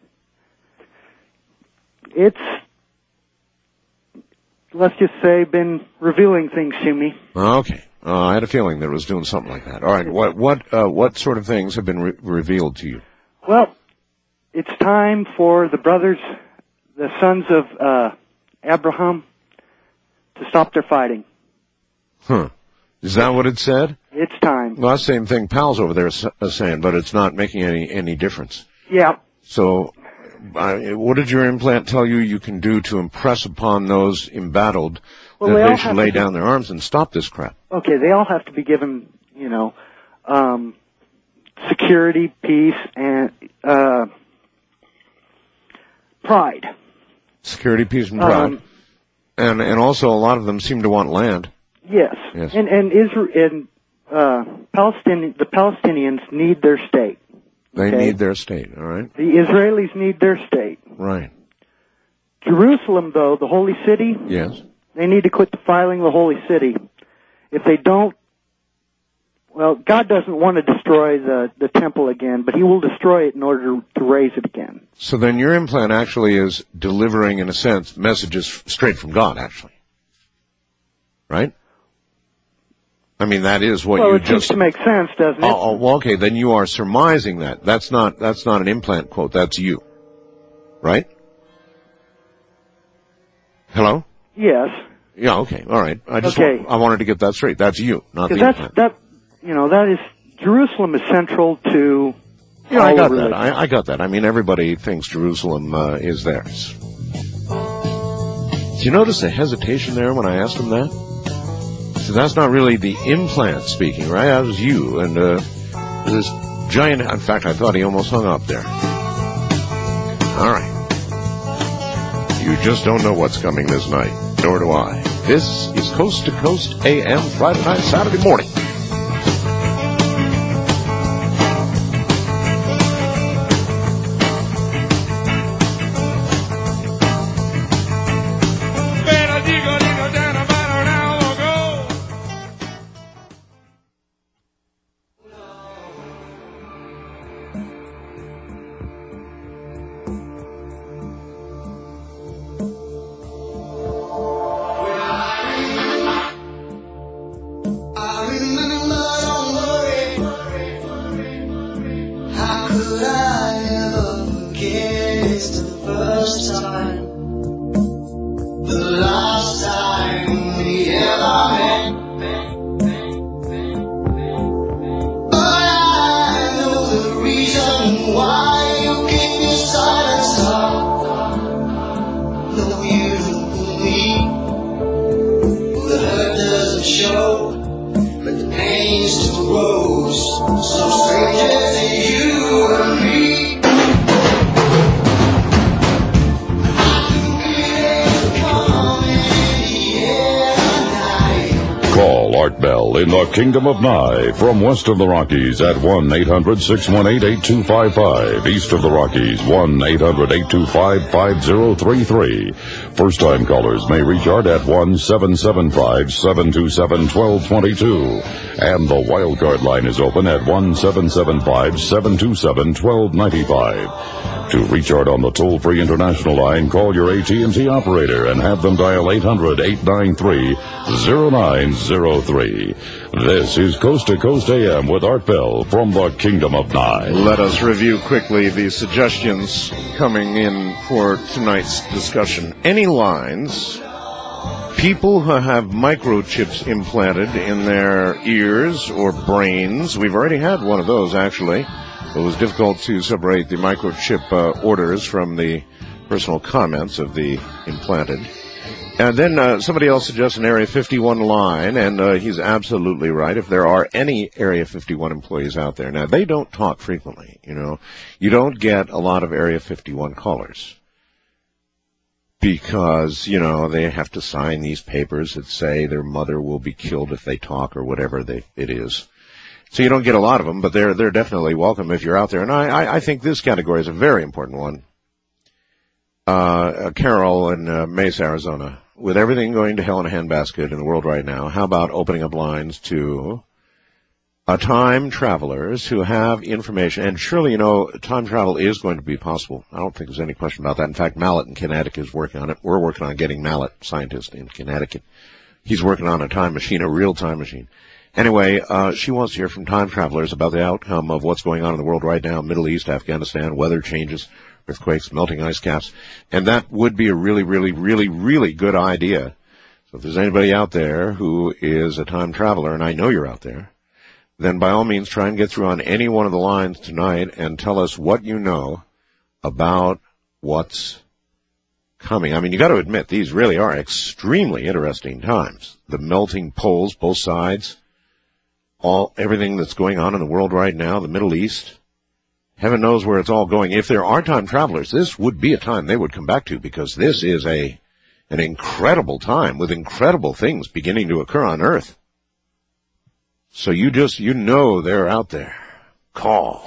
it's, let's just say, been revealing things to me. Okay. Uh, I had a feeling that it was doing something like that. All right. What what uh, what sort of things have been re- revealed to you? Well, it's time for the brothers, the sons of uh, Abraham, to stop their fighting. Huh. Is that what it said? It's time. Well, that's the same thing Pal's over there is is saying, but it's not making any any difference. Yeah. So, uh, what did your implant tell you you can do to impress upon those embattled Well, that they they all should have lay to be- down their arms and stop this crap? Okay, they all have to be given, you know, um, security, peace, and uh, pride. Security, peace, and pride. Um, and and also a lot of them seem to want land. Yes. Yes. And and Israel and uh, Palestinian the Palestinians need their state. They Okay. need their state, all right? The Israelis need their state. Right. Jerusalem, though, the holy city, Yes. they need to quit defiling the holy city. If they don't, well, God doesn't want to destroy the, the temple again, but He will destroy it in order to, to raise it again. So then your implant actually is delivering, in a sense, messages straight from God, actually. Right? I mean, that is what well, you it seems just... to make sense, doesn't it? Oh, oh, well, okay, then you are surmising that. That's not, that's not an implant quote, that's you. Right? Hello? Yes. Yeah, okay, all right. I just Okay. want, I wanted to get that straight. That's you, not the Because implant. that's, that, you know, that is, Jerusalem is central to Yeah, I all got religion. that. I, I got that. I mean, everybody thinks Jerusalem uh, is theirs. Did you notice the hesitation there when I asked him that? So that's not really the implant speaking, right? That was you. And uh, this giant... In fact, I thought he almost hung up there. All right. You just don't know what's coming this night. Nor do I. This is Coast to Coast A M, Friday night, Saturday morning. In the Kingdom of Nye, from west of the Rockies at one eight hundred six one eight eight two five five. East of the Rockies, one eight hundred eight two five five zero three three. First-time callers may reach Art at one seven seven five seven two seven one two two two. And the wildcard line is open at one seven seven five seven two seven one two nine five. To reach Art on the toll-free international line, call your A T and T operator and have them dial eight hundred eight nine three zero nine zero three. This is Coast to Coast A M with Art Bell from the Kingdom of Nye. Let us review quickly the suggestions coming in for tonight's discussion. Any lines, people who have microchips implanted in their ears or brains, we've already had one of those actually. It was difficult to separate the microchip uh, orders from the personal comments of the implanted. And then uh, somebody else suggests an Area fifty-one line, and uh, he's absolutely right. If there are any Area fifty-one employees out there, now they don't talk frequently, you know. You don't get a lot of Area fifty-one callers because, you know, they have to sign these papers that say their mother will be killed if they talk or whatever they, it is. So you don't get a lot of them, but they're they're definitely welcome if you're out there. And I, I, I think this category is a very important one. Uh, Carol in uh, Mesa, Arizona. With everything going to hell in a handbasket in the world right now, how about opening up lines to uh, time travelers who have information? And surely, you know, time travel is going to be possible. I don't think there's any question about that. In fact, Mallet in Connecticut is working on it. We're working on getting Mallet, scientist in Connecticut. He's working on a time machine, a real time machine. Anyway, uh, she wants to hear from time travelers about the outcome of what's going on in the world right now, Middle East, Afghanistan, weather changes, earthquakes, melting ice caps. And that would be a really, really, really, really good idea. So if there's anybody out there who is a time traveler, and I know you're out there, then by all means try and get through on any one of the lines tonight and tell us what you know about what's coming. I mean, you got to admit, these really are extremely interesting times. The melting poles, both sides, all everything that's going on in the world right now, the Middle East. Heaven knows where it's all going. If there are time travelers, this would be a time they would come back to, because this is a an incredible time with incredible things beginning to occur on Earth. So you just, you know they're out there. Call.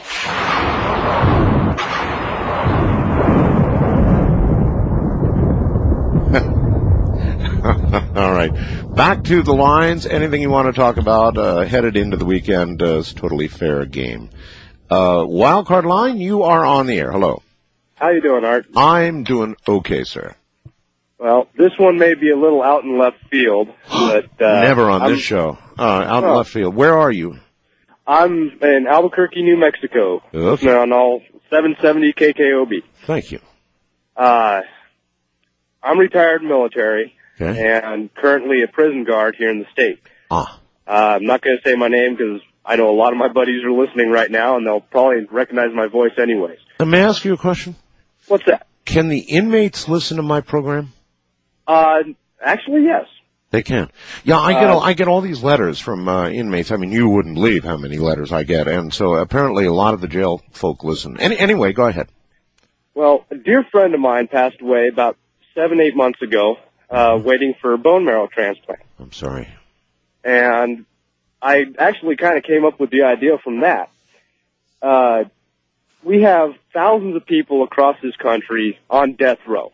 All right. Back to the lines. Anything you want to talk about uh, headed into the weekend uh, is totally fair game. Uh, Wildcard line, you are on the air. Hello. How you doing, Art? I'm doing okay, sir. Well, this one may be a little out in left field, but uh, never on I'm, this show. Uh, out oh. in left field. Where are you? I'm in Albuquerque, New Mexico. Okay. On all seven seventy K K O B. Thank you. Uh, I'm retired military, Okay. and currently a prison guard here in the state. Ah. Uh, I'm not going to say my name because I know a lot of my buddies are listening right now, and they'll probably recognize my voice anyways. Let me ask you a question. What's that? Can the inmates listen to my program? Uh, actually, yes. They can. Yeah, I get Uh, all, I get all these letters from uh, inmates. I mean, you wouldn't believe how many letters I get, and so apparently a lot of the jail folk listen. Any, anyway, go ahead. Well, a dear friend of mine passed away about seven, eight months ago, uh, waiting for a bone marrow transplant. I'm sorry. And I actually kind of came up with the idea from that. Uh, we have thousands of people across this country on death row.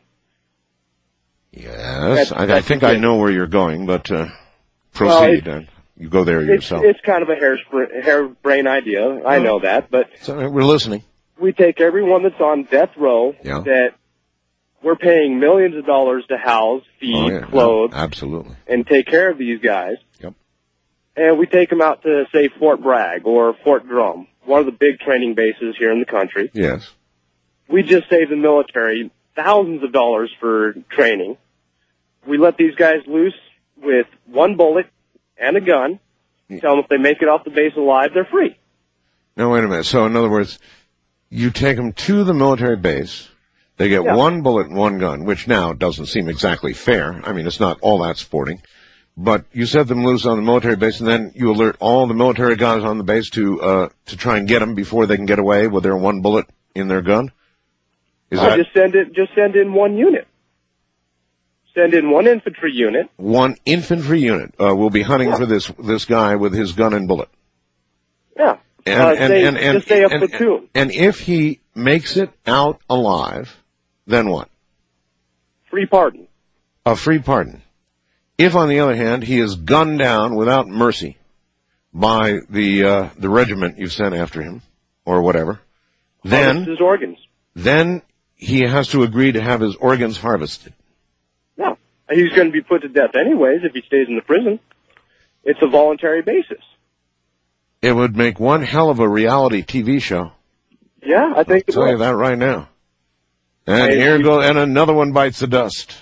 Yes, That's- I, I that's think the I thing. know where you're going, but uh, Well, proceed. it's- uh, you go there It's, yourself. it's kind of a hairspr- harebrained idea. I know that, but So, we're listening. we take everyone that's on death row Yeah. that we're paying millions of dollars to house, feed, Oh, yeah, clothe, yeah, absolutely. and take care of these guys. Yep. And we take them out to, say, Fort Bragg or Fort Drum, one of the big training bases here in the country. Yes. We just save the military thousands of dollars for training. We let these guys loose with one bullet and a gun. Tell them if they make it off the base alive, they're free. Now, wait a minute. So, in other words, you take them to the military base. They get Yeah. one bullet and one gun, which now doesn't seem exactly fair. I mean, it's not all that sporting. But you set them loose on the military base, and then you alert all the military guys on the base to uh, to try and get them before they can get away with their one bullet in their gun. Is I'll that just send it. Just send in one unit. Send in one infantry unit. one infantry unit? Uh, will be hunting Yeah. for this this guy with his gun and bullet. Yeah. And, uh, and, say, and, and, just say a and, platoon. and if he makes it out alive, then what? Free pardon. A free pardon. If, on the other hand, he is gunned down without mercy by the uh, the regiment you sent after him, or whatever, Harvest then his organs. then he has to agree to have his organs harvested. No. He's going to be put to death anyways if he stays in the prison. It's a voluntary basis. It would make one hell of a reality T V show. Yeah, I think I'll it tell you will. that right now. And Hey, here you- go, and another one bites the dust.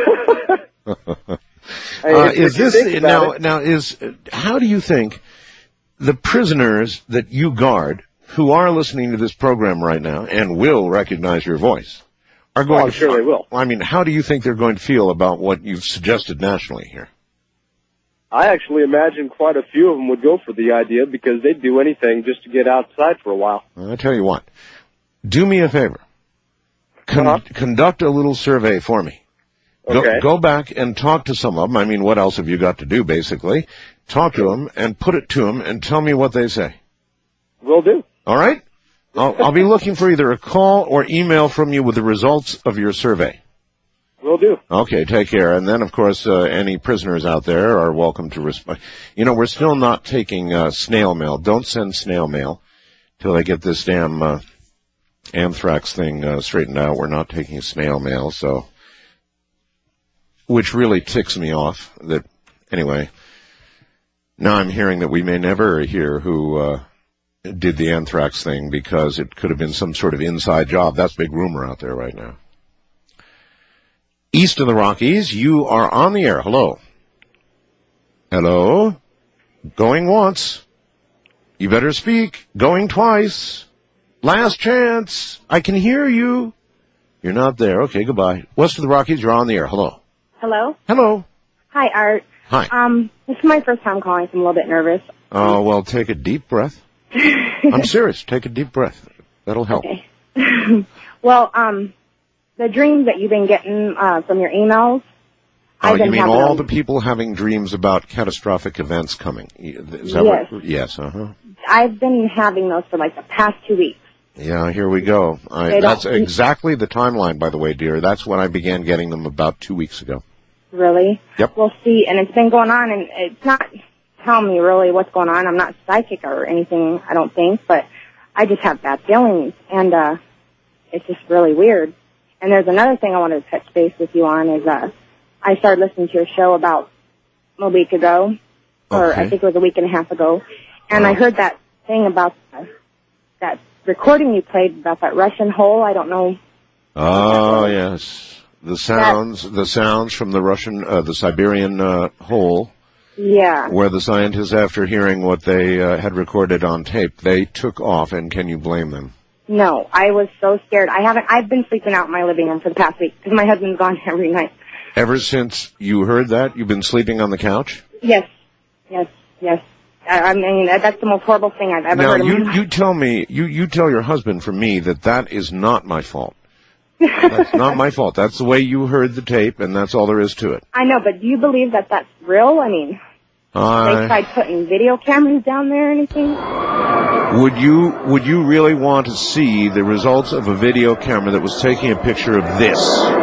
Hey, Uh, if- is if you this think about now? it- Now, is how do you think the prisoners that you guard, who are listening to this program right now and will recognize your voice, are going? Oh, I'm to, sure they will. I mean, how do you think they're going to feel about what you've suggested nationally here? I actually imagine quite a few of them would go for the idea because they'd do anything just to get outside for a while. Well, I tell you what, do me a favor, Con- Uh-huh. conduct a little survey for me. Go, Okay. go back and talk to some of them. I mean, what else have you got to do, basically? Talk to them and put it to them and tell me what they say. Will do. All right? I'll, I'll be looking for either a call or email from you with the results of your survey. Will do. Okay, take care. And then, of course, uh, any prisoners out there are welcome to respond. You know, we're still not taking uh, snail mail. Don't send snail mail till they get this damn uh, anthrax thing uh, straightened out. We're not taking snail mail, so... Which really ticks me off. That anyway. Now I'm hearing that we may never hear who uh, did the anthrax thing because it could have been some sort of inside job. That's a big rumor out there right now. East of the Rockies, you are on the air. Hello. Hello. Going once. You better speak. Going twice. Last chance. I can hear you. You're not there. Okay, goodbye. West of the Rockies, you're on the air. Hello. Hello? Hello. Hi, Art. Hi. Um, this is my first time calling, so I'm a little bit nervous. Oh, well, take a deep breath. I'm serious. Take a deep breath. That'll help. Okay. Well, um, the dreams that you've been getting uh, from your emails, Oh, I've you been mean having all them- the people having dreams about catastrophic events coming? Is that Yes. What, yes, uh-huh. I've been having those for like the past two weeks. Yeah, here we go. I, They that's don't- exactly the timeline, by the way, dear. That's when I began getting them about two weeks ago. Really? Yep. Well, see, and it's been going on, and it's not telling me really what's going on. I'm not psychic or anything, I don't think, but I just have bad feelings, and uh, it's just really weird. And there's another thing I wanted to touch base with you on is uh, I started listening to your show about a week ago, or Okay. I think it was a week and a half ago, and I heard that thing about uh, that recording you played about that Russian hole. I don't know. Oh, yes. The sounds, the sounds from the Russian, uh, the Siberian uh, hole, Yeah. where the scientists, after hearing what they uh, had recorded on tape, they took off. And can you blame them? No, I was so scared. I haven't. I've been sleeping out in my living room for the past week because my husband's gone every night. Ever since you heard that, you've been sleeping on the couch? Yes, yes, yes. I, I mean, that, that's the most horrible thing I've ever Now, heard. in my you, life. you tell me, you, you tell your husband from me that that is not my fault. That's not my fault. That's the way you heard the tape, and that's all there is to it. I know, but do you believe that that's real? I mean, I... they tried putting video cameras down there or anything? Would you, would you really want to see the results of a video camera that was taking a picture of this?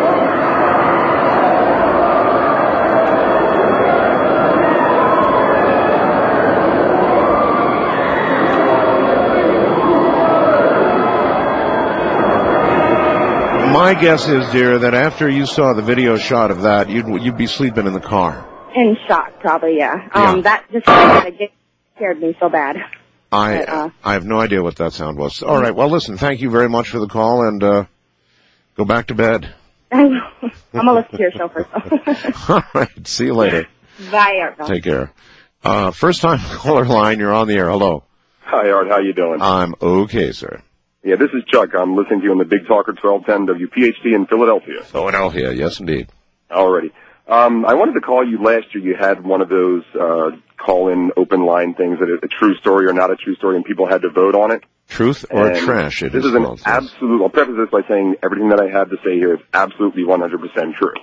My guess is, dear, that after you saw the video shot of that, you'd you'd be sleeping in the car. In shock, probably, yeah. Um, Yeah. that just that just scared me so bad. I But, uh, I have no idea what that sound was. All right, well, listen, thank you very much for the call, and uh, go back to bed. I'm gonna listen to your show first. All right, see you later. Bye, Art. Take care. Uh, first time caller line, you're on the air. Hello. Hi, Art. How you doing? I'm okay, sir. Yeah, this is Chuck. I'm listening to you on the Big Talker twelve ten W P H D in Philadelphia. Philadelphia, yes, indeed. Alrighty. Um, I wanted to call you last year. You had one of those uh, call-in open line things, that a true story or not a true story, and people had to vote on it. Truth or And trash, it this is is an called, yes. absolute. I'll preface this by saying everything that I have to say here is absolutely one hundred percent true.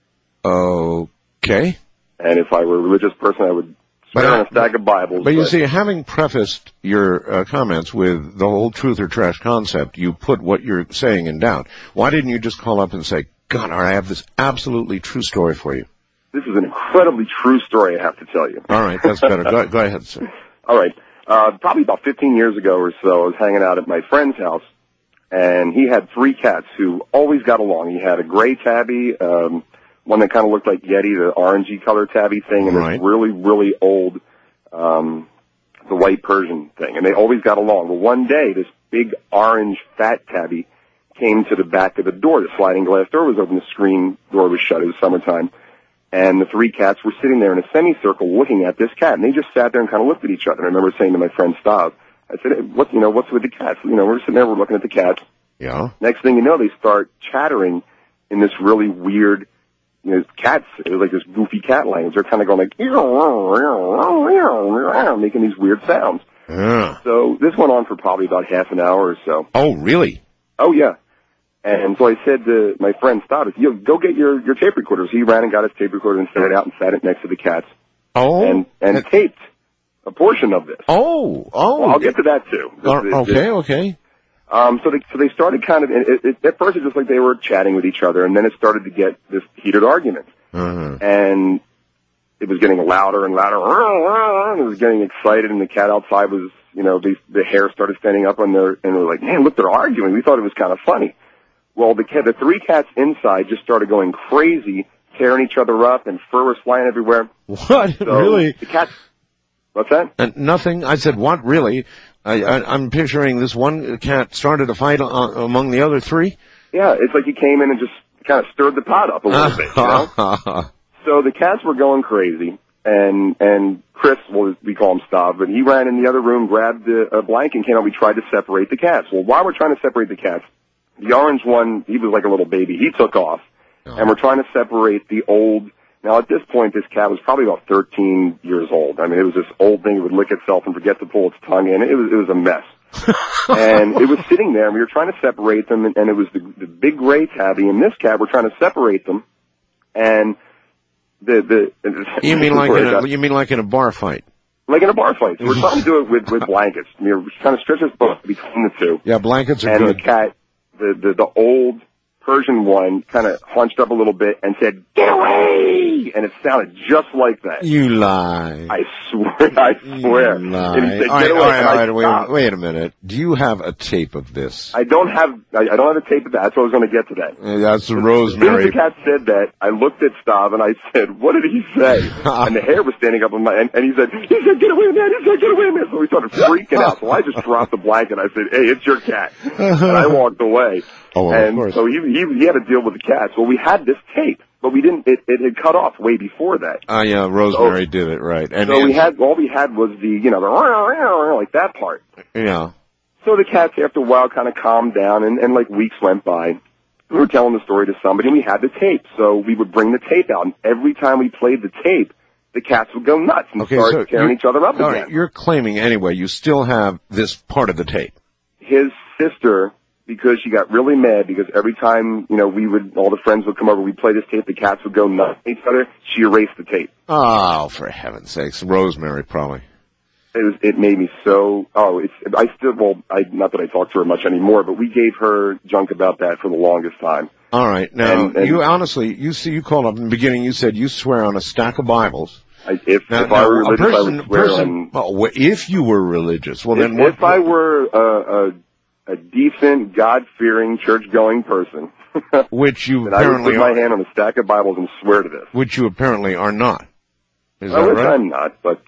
Okay. And if I were a religious person, I would But, swear uh, on a stack of Bibles. But you see, having prefaced your uh, comments with the whole truth or trash concept, you put what you're saying in doubt. Why didn't you just call up and say, God, I have this absolutely true story for you? This is an incredibly true story, I have to tell you. All right, that's better. go, go ahead, sir. All right. Uh, probably about fifteen years ago or so, I was hanging out at my friend's house, and he had three cats who always got along. He had a gray tabby, um, one that kind of looked like Yeti, the orangey color tabby thing, and Right. this really, really old, um, the white Persian thing. And they always got along. Well, one day, this big orange fat tabby came to the back of the door. The sliding glass door was open. The screen door was shut. It was summertime. And the three cats were sitting there in a semicircle looking at this cat. And they just sat there and kind of looked at each other. And I remember saying to my friend Stav, I said, hey, what, you know, what's with the cats? You know, we're sitting there, we're looking at the cats. Yeah. Next thing you know, they start chattering in this really weird, you know, cats, it was like this goofy cat language. They're kind of going like, making these weird sounds. Yeah. So this went on for probably about half an hour or so. Oh, really? Oh, yeah. And so I said to my friend, stop it. You know, go get your, your tape recorders. He ran and got his tape recorder and set it out and sat it next to the cats. Oh. And, and taped a portion of this. Oh, oh. Well, I'll get to that too. This- Uh, this- okay, okay. Um, so they, so they started kind of, it, it, at first it was just like they were chatting with each other, and then it started to get this heated argument. Uh-huh. And it was getting louder and louder. It was getting excited, and the cat outside was, you know, the, the hair started standing up on their, and they were like, man, look, they're arguing. We thought it was kind of funny. Well, the cat, the three cats inside just started going crazy, tearing each other up, and fur was flying everywhere. What? So Really? The cats, what's that? And nothing. I said, what, really? I, I, I'm picturing this one cat started a fight uh, among the other three? Yeah, it's like he came in and just kind of stirred the pot up a little bit, you know? So the cats were going crazy, and and Chris, well, we call him Stav, but he ran in the other room, grabbed a, a blanket, and came out. We tried to separate the cats. Well, while we're trying to separate the cats, the orange one, he was like a little baby. He took off, Oh. and we're trying to separate the old. Now, at this point, this cat was probably about thirteen years old. I mean, it was this old thing that would lick itself and forget to pull its tongue in. It was it was a mess. And it was sitting there, and we were trying to separate them, and, and it was the, the big gray tabby and this cat. We're trying to separate them, and the the. You mean like Sorry, in a, that- you mean like in a bar fight? like in a bar fight. So we're trying to do it with with blankets. We were trying to stretch us both between the two. Yeah, blankets are And good. the cat, the the, the old Persian one, kind of hunched up a little bit and said, "Get away!" Rocky, and it sounded just like that. You lie. I swear, I swear. You lie. And he said, all right, "Get away," all right, and all I right, wait, stopped. wait a minute. Do you have a tape of this? I don't have, I, I don't have a tape of that. That's what I was going to get to that. Uh, that's the As soon as Rosemary. the cat said that, I looked at Stav and I said, "What did he say?" And the hair was standing up on my, and, and he said, "He said, get away, man! He said, get away, man!" So we started freaking out. So I just dropped the blanket. I said, "Hey, it's your cat," and I walked away. Oh, well, of and course. so he, he he had to deal with the cats. Well, we had this tape, but we didn't. It, it had cut off way before that. Uh, yeah, Rosemary So- did it right. And so we it's- had all we had was the you know the like that part. yeah. So the cats, after a while, kind of calmed down, and, and like weeks went by. We were telling the story to somebody, and we had the tape. So we would bring the tape out, and every time we played the tape, the cats would go nuts and Okay, start so tearing you- each other up all again. right, you're claiming anyway you still have this part of the tape. His sister, because she got really mad because every time, you know, we would, all the friends would come over, we'd play this tape, the cats would go nuts at each other, she erased the tape. Oh, for heaven's sakes. Rosemary, probably. It was, it made me so, oh, it's, I still, well, I, not that I talk to her much anymore, but we gave her junk about that for the longest time. All right. Now, And- and- you honestly, you see, you called up in the beginning, you said you swear on a stack of Bibles. I, if, Now, if I now, were a religious, I person, would swear person, on, oh, well, if you were religious, well if, then what, if I were a, a, a decent, God-fearing, church-going person, which you then I would apparently put my are, hand on a stack of Bibles and swear to this. which you apparently are not. Is Well, that which right? I'm not, but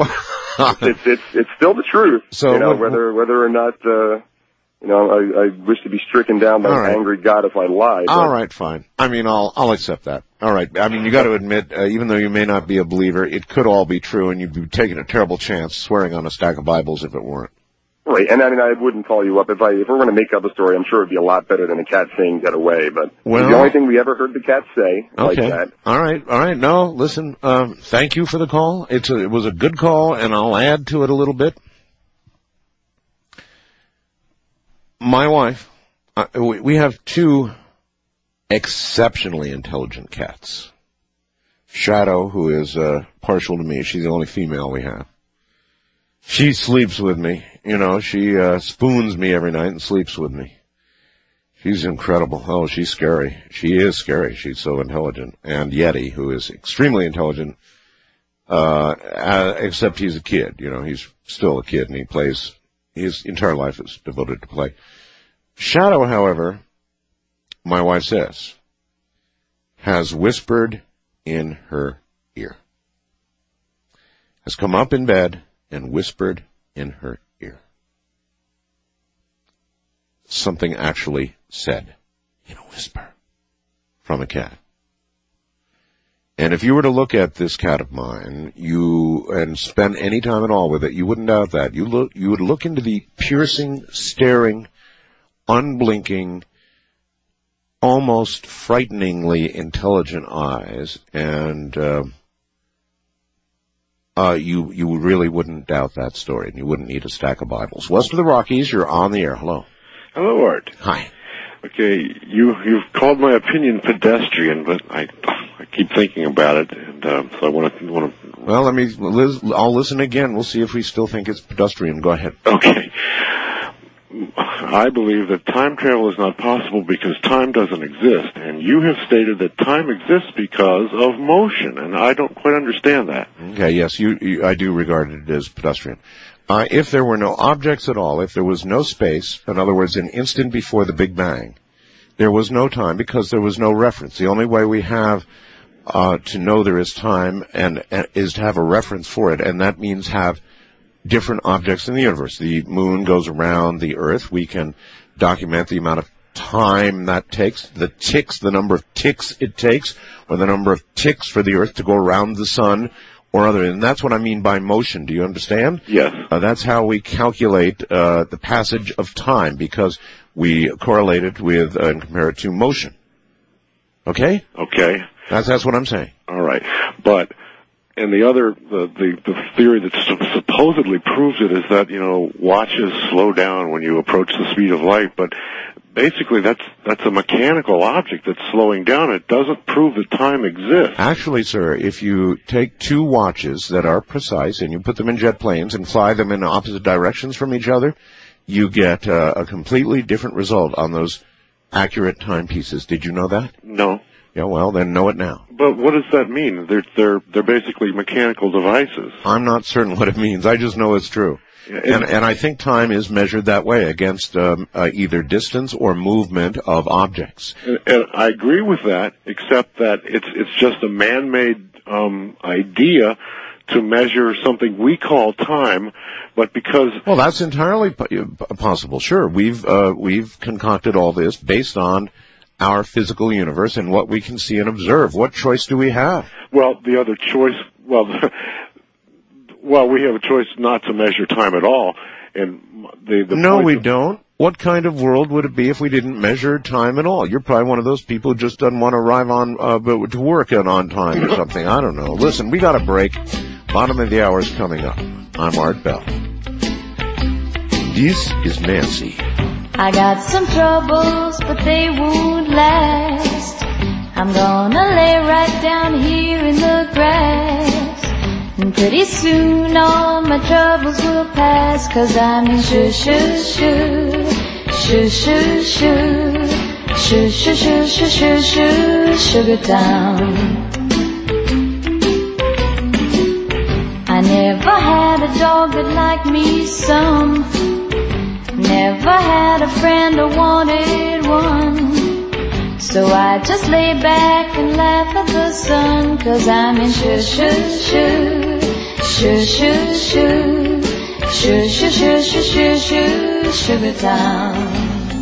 uh, it's it's it's still the truth. So you know, what- whether whether or not uh, you know, I, I wish to be stricken down by All an right. angry God if I lie. but- All right, fine. I mean, I'll I'll accept that. All right. I mean, you got to admit, uh, even though you may not be a believer, it could all be true, and you'd be taking a terrible chance swearing on a stack of Bibles if it weren't. Right, and I mean, I wouldn't call you up if I if we're going to make up a story. I'm sure it'd be a lot better than a cat saying "get away." But Well- the only thing we ever heard the cat say like Okay. that. All right. All right. No, listen. Um, thank you for the call. It's a, it was a good call, and I'll add to it a little bit. My wife, uh, we, we have two exceptionally intelligent cats. Shadow, who is uh, partial to me, she's the only female we have. She sleeps with me. You know, she uh, spoons me every night and sleeps with me. She's incredible. Oh, she's scary. She is scary. She's so intelligent. And Yeti, who is extremely intelligent, uh, uh, except he's a kid. You know, he's still a kid, and he plays. His entire life is devoted to play. Shadow, however, my wife says, has whispered in her ear. Has come up in bed and whispered in her ear. Something actually said in a whisper from a cat. And if you were to look at this cat of mine, you, and spend any time at all with it, you wouldn't doubt that. You look, you would look into the piercing, staring, unblinking, almost frighteningly intelligent eyes, and, uh, uh, you, you really wouldn't doubt that story, and you wouldn't need a stack of Bibles. West of the Rockies, you're on the air. Hello. Hello, Art. Hi. Okay, you you've called my opinion pedestrian, but I I keep thinking about it, and uh, so I want to want to. Well, let me. Liz, I'll listen again. We'll see if we still think it's pedestrian. Go ahead. Okay. I believe that time travel is not possible because time doesn't exist, and you have stated that time exists because of motion, and I don't quite understand that. Okay. Yes, you. you I do regard it as pedestrian. Uh, if there were no objects at all, if there was no space, in other words, an instant before the Big Bang, there was no time because there was no reference. The only way we have uh, to know there is time and, and is to have a reference for it, and that means have different objects in the universe. The moon goes around the Earth. We can document the amount of time that takes, the ticks, the number of ticks it takes, or the number of ticks for the Earth to go around the sun, or other, and that's what I mean by motion. Do you understand? Yes. Uh, that's how we calculate uh, the passage of time, because we correlate it with uh, and compare it to motion. Okay? Okay. That's that's what I'm saying. All right, but and the other the the, the theory that su- supposedly proves it is that you know watches slow down when you approach the speed of light, but basically that's that's a mechanical object that's slowing down. It doesn't prove that time exists. Actually, sir, if you take two watches that are precise and you put them in jet planes and fly them in opposite directions from each other, you get uh, a completely different result on those accurate timepieces. Did you know that? No. Yeah, well, then know it now. But what does that mean? They're they're they're basically mechanical devices. I'm not certain what it means. I just know it's true. Yeah, and, and I think time is measured that way against um, uh, either distance or movement of objects. And, and I agree with that, except that it's it's just a man-made um, idea to measure something we call time, but because well, that's entirely possible. Sure, we've uh, we've concocted all this based on our physical universe and what we can see and observe. What choice do we have? Well, the other choice, well, well, we have a choice not to measure time at all. And the, the no, point we of, don't. What kind of world would it be if we didn't measure time at all? You're probably one of those people who just doesn't want to arrive on uh, to work on on time or something. I don't know. Listen, we got a break. Bottom of the hour is coming up. I'm Art Bell. This is Nancy. I got some troubles, but they won't last. I'm gonna lay right down here in the grass. And pretty soon all my troubles will pass. Cause I'm in shoo shoo shoo, shoo shoo shoo, shoo shoo shoo shoo shoo shoo, Sugar Town. I never had a dog that liked me some. Never had a friend or wanted one. So I just lay back and laugh at the sun. Cause I'm in shoo shoo shoo, shoo shoo shoo, shoo shoo shoo shoo shoo shoo, Sugar Town.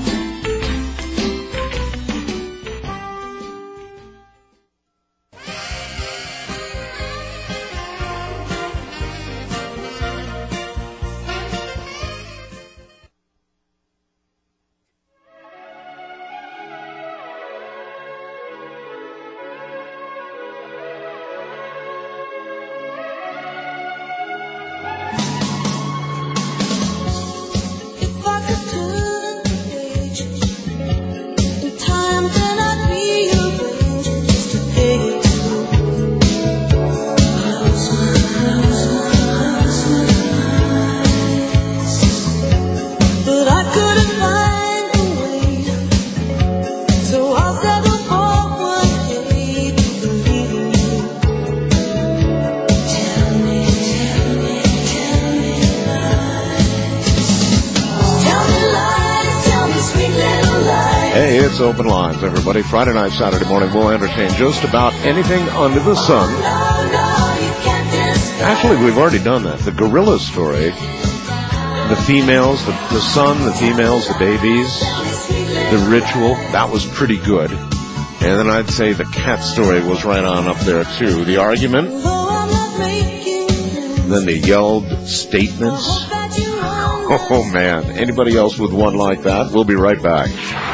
Open lines, everybody. Friday night, Saturday morning, we'll entertain just about anything under the sun. Actually, we've already done that. The gorilla story, the females, the, the son, the females, the babies, the ritual, that was pretty good. And then I'd say the cat story was right on up there, too. The argument, then the yelled statements. Oh, man. Anybody else with one like that? We'll be right back.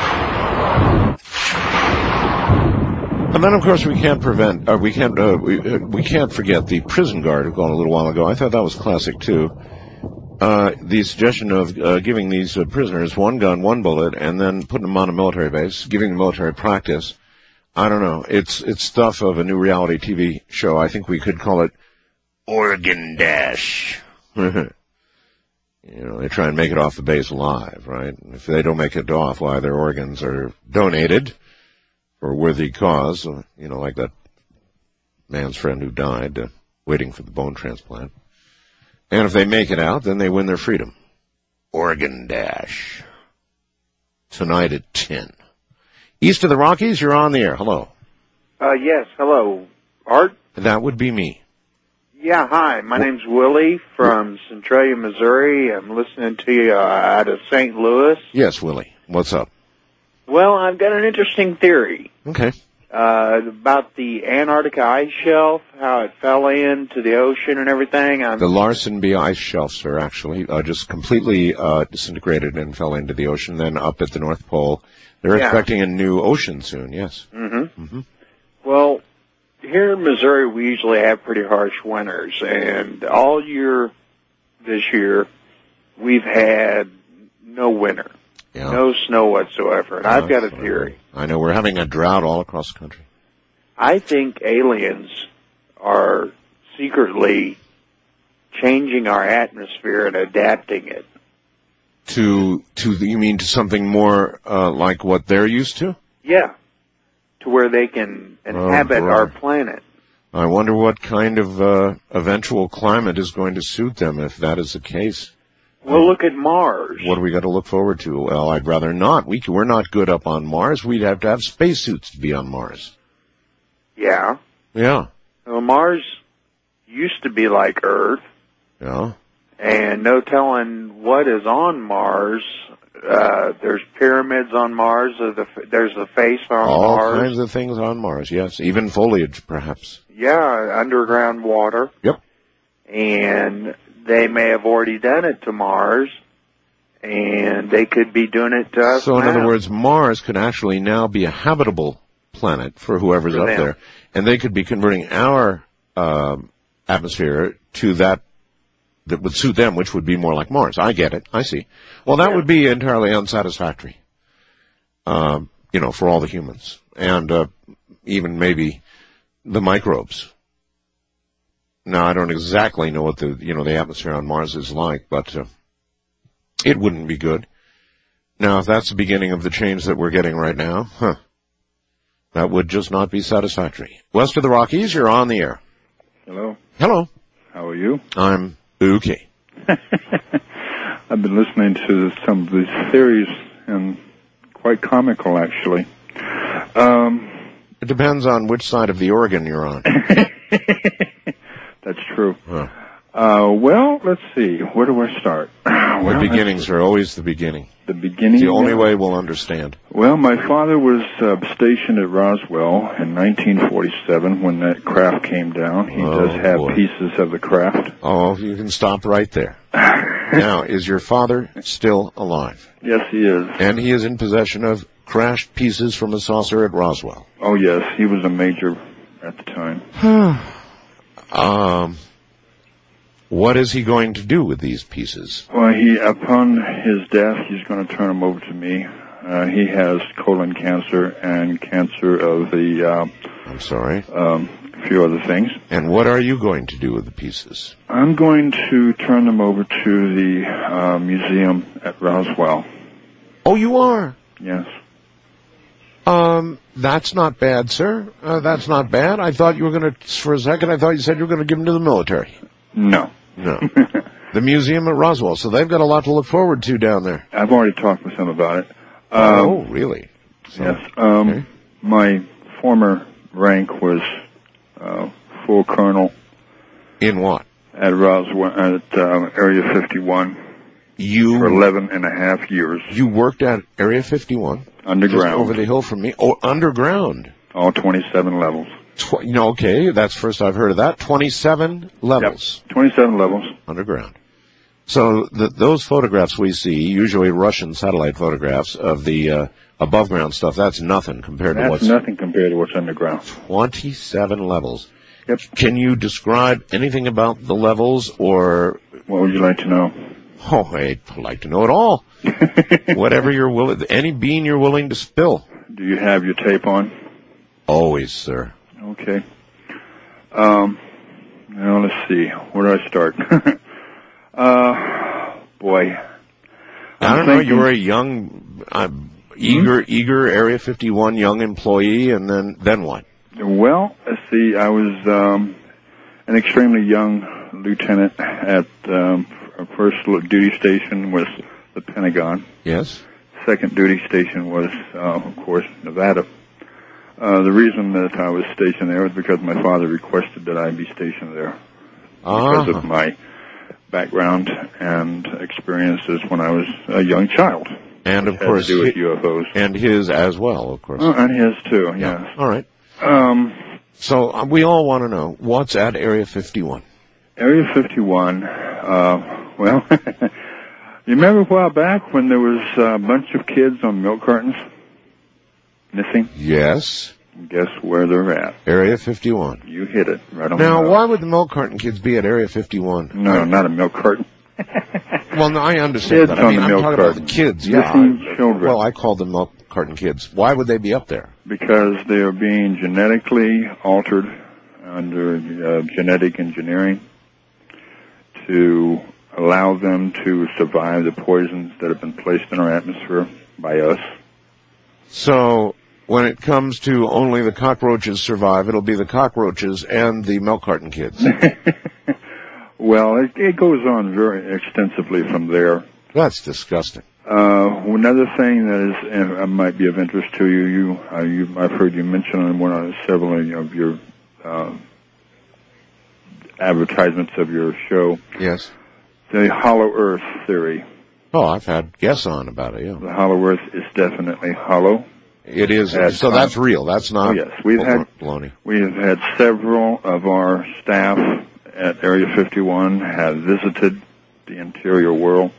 And then, of course, we can't prevent, uh, we can't, uh, we, uh, we can't forget the prison guard who gone a little while ago. I thought that was classic too. Uh, the suggestion of uh, giving these uh, prisoners one gun, one bullet, and then putting them on a military base, giving them military practice. I don't know. It's it's stuff of a new reality T V show. I think we could call it Oregon Dash. You know, they try and make it off the base alive, right? If they don't make it off, why, their organs are donated for a worthy cause, uh, you know, like that man's friend who died uh, waiting for the bone transplant. And if they make it out, then they win their freedom. Oregon Dash. Tonight at ten. East of the Rockies, you're on the air. Hello. Uh, yes, hello. Art? That would be me. Yeah, hi. My name's Willie from Centralia, Missouri. I'm listening to you uh, out of Saint Louis. Yes, Willie. What's up? Well, I've got an interesting theory. Okay. Uh, about the Antarctica ice shelf, how it fell into the ocean and everything. I'm... The Larsen B ice shelves are actually uh, just completely uh, disintegrated and fell into the ocean. Then up at the North Pole, they're yeah. expecting a new ocean soon, yes. Mm-hmm. Mm-hmm. Well, here in Missouri, we usually have pretty harsh winters, and all year this year, we've had no winter. Yeah. No snow whatsoever. And Yeah, I've got a theory. I know we're having a drought all across the country. I think aliens are secretly changing our atmosphere and adapting it. To, to, you mean to something more, uh, like what they're used to? Yeah. to where they can inhabit Oh, our right. planet. I wonder what kind of uh, eventual climate is going to suit them if that is the case. Well, look at Mars. What do we got to look forward to? Well, I'd rather not. We can, we're not good up on Mars. We'd have to have spacesuits to be on Mars. Yeah. Yeah. Well, Mars used to be like Earth, Yeah. and no telling what is on Mars. Uh, there's pyramids on Mars. There's the, there's the face on All Mars. kinds of things on Mars, yes. Even foliage, perhaps. Yeah, underground water. Yep. And they may have already done it to Mars, and they could be doing it to us So in now. other words, Mars could actually now be a habitable planet for whoever's For up them. there. And they could be converting our um, atmosphere to that that would suit them, which would be more like Mars. I get it. I see. Well, that would be entirely unsatisfactory, um, you know, for all the humans. And uh, even maybe the microbes. Now, I don't exactly know what the, you know, the atmosphere on Mars is like, but uh, it wouldn't be good. Now, if that's the beginning of the change that we're getting right now, huh, that would just not be satisfactory. West of the Rockies, you're on the air. Hello. Hello. How are you? I'm okay. I've been listening to some of these theories, and quite comical, actually. Um, it depends on which side of the organ you're on. That's true. Huh. Uh, well, let's see. Where do I start? The Well, beginnings are always the beginning. The beginning. It's the only yeah. way we'll understand. Well, my father was uh, stationed at Roswell in nineteen forty-seven when that craft came down. He Oh, does have boy. pieces of the craft. Oh, you can stop right there. Now, is your father still alive? Yes, he is. And he is in possession of crashed pieces from a saucer at Roswell. Oh, yes. He was a major at the time. um, what is he going to do with these pieces? Well, he, upon his death, he's going to turn them over to me. Uh, he has colon cancer and cancer of the, uh, I'm sorry. um, a few other things. And what are you going to do with the pieces? I'm going to turn them over to the uh, museum at Roswell. Oh, you are? Yes. Um, that's not bad, sir. Uh, that's not bad. I thought you were going to, for a second, I thought you said you were going to give them to the military. No. No. The museum at Roswell. So they've got a lot to look forward to down there. I've already talked with him about it. Um, oh, really? So, yes. Um, okay. My former rank was uh, full colonel. In what? At Roswell, at um, Area fifty-one. You for eleven and a half years. You worked at Area fifty-one? Underground. Just over the hill from me? Oh, underground. All twenty-seven levels. Tw- no, okay, that's first I've heard of that. twenty-seven levels. Yep. twenty-seven levels. Underground. So the, those photographs we see, usually Russian satellite photographs of the uh, above ground stuff, that's nothing compared That's to what's nothing compared to what's underground. twenty-seven levels. Yep. Can you describe anything about the levels, or what would you like to know? Oh, I'd like to know it all. Whatever you're willing, any bean you're willing to spill. Do you have your tape on? Always, sir. Okay. Um, now let's see. Where do I start? uh, boy. I don't I'm know. thinking- You were a young, uh, eager, eager Area fifty-one young employee, and then then what? Well, let's see. I was um, an extremely young lieutenant at um, first duty station was the Pentagon. Yes. Second duty station was, uh, of course, Nevada. Uh, the reason that I was stationed there was because my father requested that I be stationed there because Uh-huh. of my background and experiences when I was a young child. And of Had to course, do with hi- U F Os. and his as well, of course. Oh, and his too, yes. All right. Um, so uh, we all want to know what's at Area fifty-one. Area fifty-one, uh, well, you remember a while back when there was a bunch of kids on milk cartons missing? Yes. Guess where they're at? Area fifty-one. You hit it right on Now, the nose. why would the milk carton kids be at Area fifty-one? No, not a milk carton. Well, no, I understand Kids that. I on mean, the I'm milk talking carton. about the kids. Yeah. Missing I- children. Well, I call them milk carton kids. Why would they be up there? Because they are being genetically altered under uh, genetic engineering to allow them to survive the poisons that have been placed in our atmosphere by us. So, when it comes to only the cockroaches survive, it'll be the cockroaches and the milk carton kids. Well, it, it goes on very extensively from there. That's disgusting. Uh, another thing that is and uh, might be of interest to you, you, uh, you I've heard you mention on one of several of your uh, advertisements of your show. Yes. The hollow Earth theory. Oh, I've had guests on about it. Yeah. The hollow Earth is definitely hollow. It is. That's so that's real. That's not. Oh, yes, we've had baloney. We have had several of our staff at Area fifty-one have visited the interior world.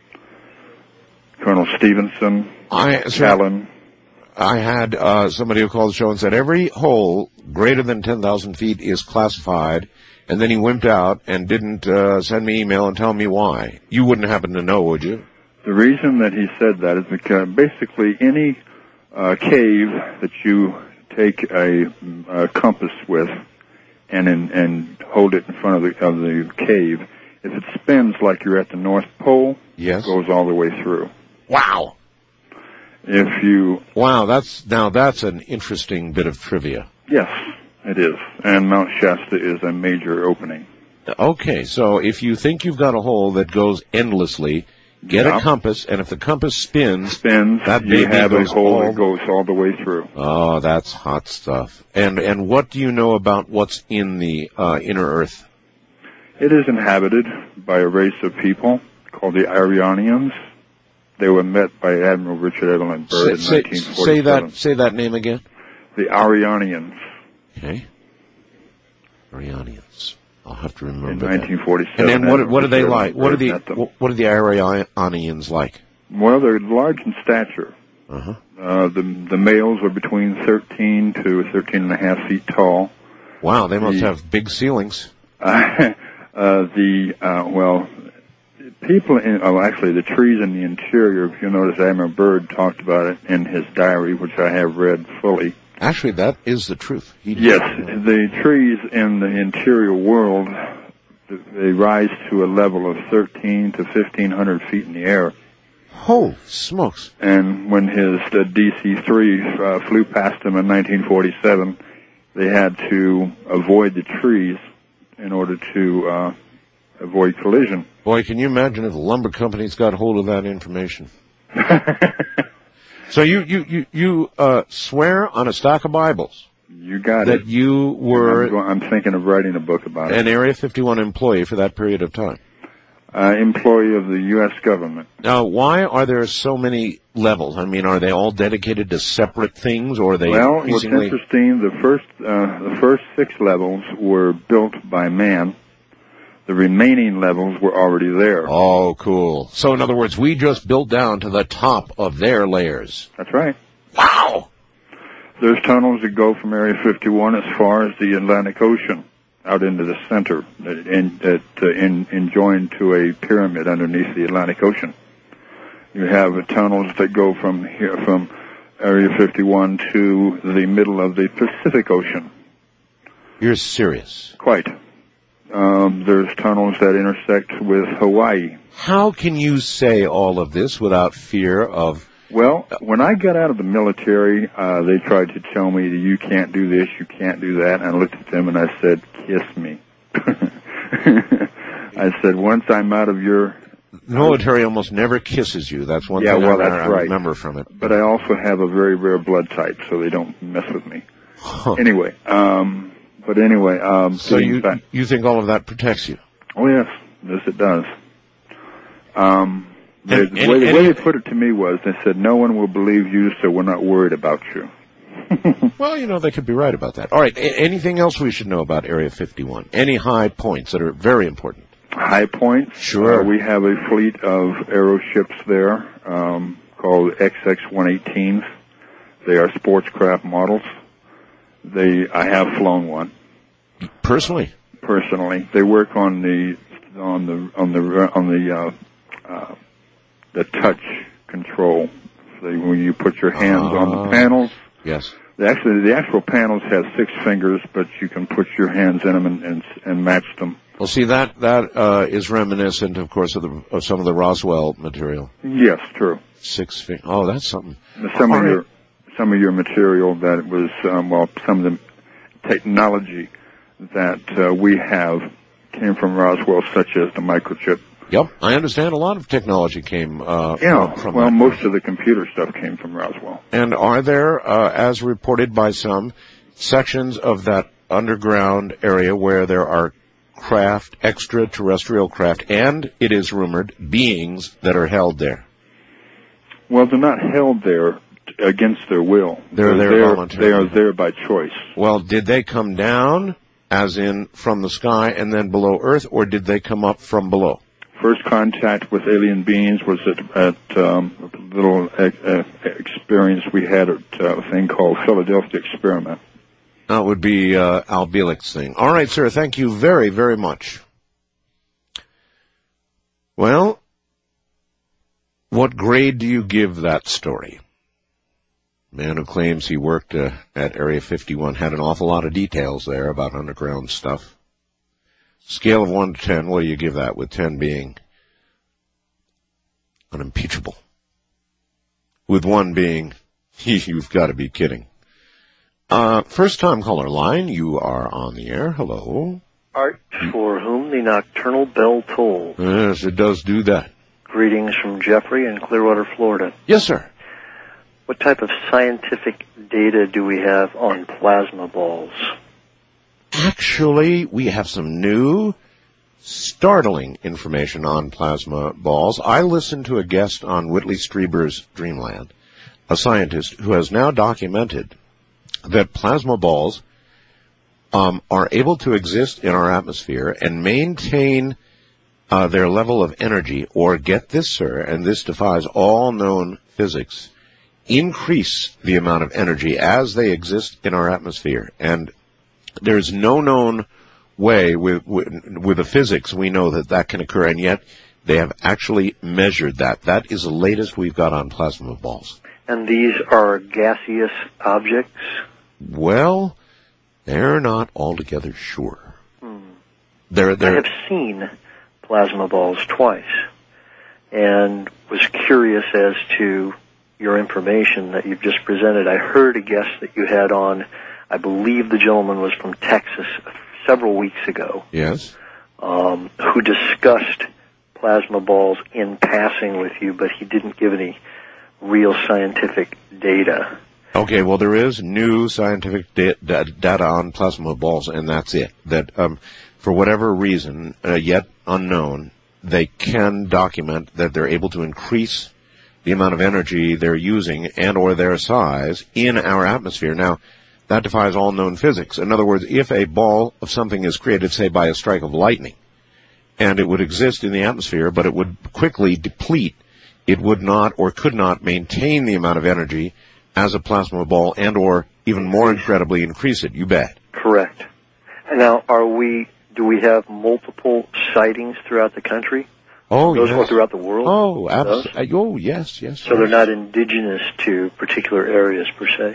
Colonel Stevenson, I, sir, Allen. I had uh, somebody who called the show and said every hole greater than ten thousand feet is classified, and then he wimped out and didn't uh, send me email and tell me why. You wouldn't happen to know, would you? The reason that he said that is because basically any uh, cave that you take a, a compass with and in, and hold it in front of the, of the cave, if it spins like you're at the North Pole, yes, it goes all the way through. Wow. If you... Wow, that's, now that's an interesting bit of trivia. Yes, it is. And Mount Shasta is a major opening. Okay, so if you think you've got a hole that goes endlessly, get yeah. a compass, and if the compass spins, spins that you baby have a goes hole all... that goes all the way through. Oh, that's hot stuff. And and what do you know about what's in the uh, inner Earth? It is inhabited by a race of people called the Arianians. They were met by Admiral Richard Evelyn Byrd say, in nineteen forty-seven. Say that, say that name again. The Arianians. Okay. Arianians. I'll have to remember in that. nineteen forty-seven. And then what, what are they Richard like? What are the Byrd what are the Arianians like? Well, they're large in stature. Uh-huh. Uh, the the males are between thirteen to thirteen and a half feet tall. Wow, they must the, have big ceilings. Uh, uh, the uh, well, people in oh, actually the trees in the interior. If you notice, Admiral Byrd talked about it in his diary, which I have read fully. Actually, that is the truth. He yes, the trees in the interior world, they rise to a level of thirteen to fifteen hundred feet in the air. Oh, smokes. And when his the D C three uh, flew past him in nineteen forty-seven, they had to avoid the trees in order to uh, avoid collision. Boy, can you imagine if the lumber companies got hold of that information? So you you you, you uh, swear on a stack of Bibles. You got that it. you were. I'm, going, I'm thinking of writing a book about an it. Area fifty-one employee for that period of time. Uh, employee of the U S government. Now, why are there so many levels? I mean, are they all dedicated to separate things, or are they well, what's increasingly... interesting, the first, uh, the first six levels were built by man. The remaining levels were already there. Oh, cool. So, in other words, we just built down to the top of their layers. That's right. Wow! There's tunnels that go from Area fifty-one as far as the Atlantic Ocean, out into the center, and uh, in, in joined to a pyramid underneath the Atlantic Ocean. You have uh, tunnels that go from here, from Area fifty-one to the middle of the Pacific Ocean. You're serious? Quite. Um, there's tunnels that intersect with Hawaii. How can you say all of this without fear of... Well, when I got out of the military, uh, they tried to tell me that you can't do this, you can't do that, and I looked at them and I said, kiss me. I said, once I'm out of your... The military almost never kisses you. That's one yeah, thing well, I, that's I right. remember from it. But I also have a very rare blood type, so they don't mess with me. Huh. Anyway, um, but anyway... Um, so you back. you think all of that protects you? Oh, yes. Yes, it does. Um... And, the, and, way, the and, way they put it to me was, they said, no one will believe you, so we're not worried about you. Well, you know, they could be right about that. All right, a- anything else we should know about Area fifty-one? Any high points that are very important? High points? Sure. Uh, we have a fleet of aeroships there um, called X X one eighteens. They are sports craft models. They, I have flown one. Personally? Personally. They work on the, on the, on the, on the, uh, uh, the touch control. So when you put your hands uh, on the panels. Yes. Actually, the actual panels have six fingers, but you can put your hands in them and, and, and match them. Well, see, that, that, uh, is reminiscent, of course, of the, of some of the Roswell material. Yes, true. Six fingers. Oh, that's something. Some All of right. your, some of your material that it was, um, well, some of the technology that uh, we have came from Roswell, such as the microchip. Yep, I understand a lot of technology came uh, Yeah, from, from well, that. most of the computer stuff came from Roswell. And are there, uh, as reported by some, sections of that underground area where there are craft, extraterrestrial craft, and, it is rumored, beings that are held there? Well, they're not held there against their will. They're there there voluntarily. They are there by choice. Well, did they come down, as in from the sky and then below Earth, or did they come up from below? First contact with alien beings was at, at um, a little uh, experience we had at uh, a thing called Philadelphia Experiment. That would be uh, Al Bielik's thing. All right, sir, thank you very, very much. Well, what grade do you give that story? Man who claims he worked uh, at Area fifty-one had an awful lot of details there about underground stuff. Scale of one to ten, what do you give that, with ten being unimpeachable? With one being, you've got to be kidding. Uh, first time caller line, you are on the air. Hello. Art for whom the nocturnal bell tolls. Yes, it does do that. Greetings from Jeffrey in Clearwater, Florida. Yes, sir. What type of scientific data do we have on plasma balls? Actually, we have some new, startling information on plasma balls. I listened to a guest on Whitley Strieber's Dreamland, a scientist who has now documented that plasma balls um, are able to exist in our atmosphere and maintain uh, their level of energy, or get this, sir, and this defies all known physics, increase the amount of energy as they exist in our atmosphere. And there's no known way with, with, with the physics we know that that can occur, and yet they have actually measured that. That is the latest we've got on plasma balls. And these are gaseous objects? Well, they're not altogether sure. Hmm. They're, they're, I have seen plasma balls twice and was curious as to your information that you've just presented. I heard a guest that you had on, I believe the gentleman was from Texas several weeks ago. Yes. Um, who discussed plasma balls in passing with you, but he didn't give any real scientific data. Okay, well, there is new scientific da- da- data on plasma balls, and that's it. That, um, for whatever reason, uh, yet unknown, they can document that they're able to increase the amount of energy they're using and or their size in our atmosphere. Now, that defies all known physics. In other words, if a ball of something is created, say, by a strike of lightning, and it would exist in the atmosphere, but it would quickly deplete, it would not or could not maintain the amount of energy as a plasma ball, and or even more incredibly increase it. You bet. Correct. And now, are we, do we have multiple sightings throughout the country? Oh, Those yes. are throughout the world? Oh, Those? absolutely. Oh, yes, yes. So they're not indigenous to particular areas, per se?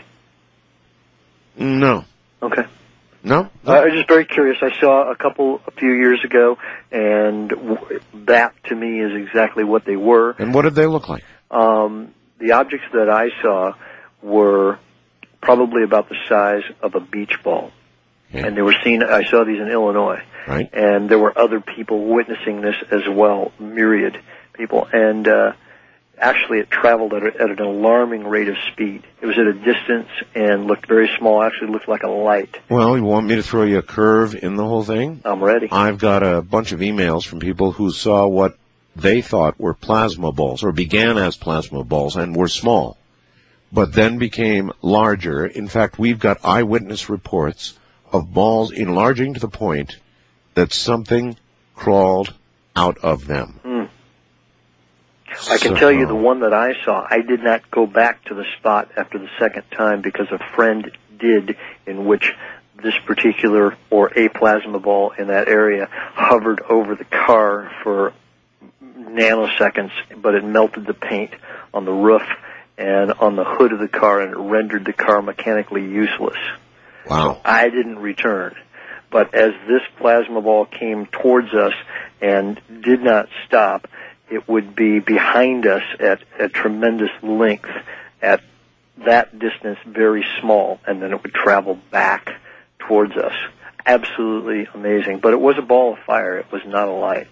No. Okay. No? Uh, I was just very curious. I saw a couple a few years ago, and w- that, to me, is exactly what they were. And what did they look like? Um, the objects that I saw were probably about the size of a beach ball. Yeah. And they were seen, I saw these in Illinois. Right. And there were other people witnessing this as well, myriad people. And uh, actually it traveled at, a, at an alarming rate of speed. It was at a distance and looked very small, actually looked like a light. Well, you want me to throw you a curve in the whole thing? I'm ready. I've got a bunch of emails from people who saw what they thought were plasma balls, or began as plasma balls, and were small, but then became larger. In fact, we've got eyewitness reports of balls enlarging to the point that something crawled out of them. Mm. I can So- tell you the one that I saw, I did not go back to the spot after the second time because a friend did, in which this particular or a plasma ball in that area hovered over the car for nanoseconds, but it melted the paint on the roof and on the hood of the car, and it rendered the car mechanically useless. Wow. I didn't return. But as this plasma ball came towards us and did not stop, it would be behind us at a tremendous length at that distance very small, and then it would travel back towards us. Absolutely amazing. But it was a ball of fire. It was not a light.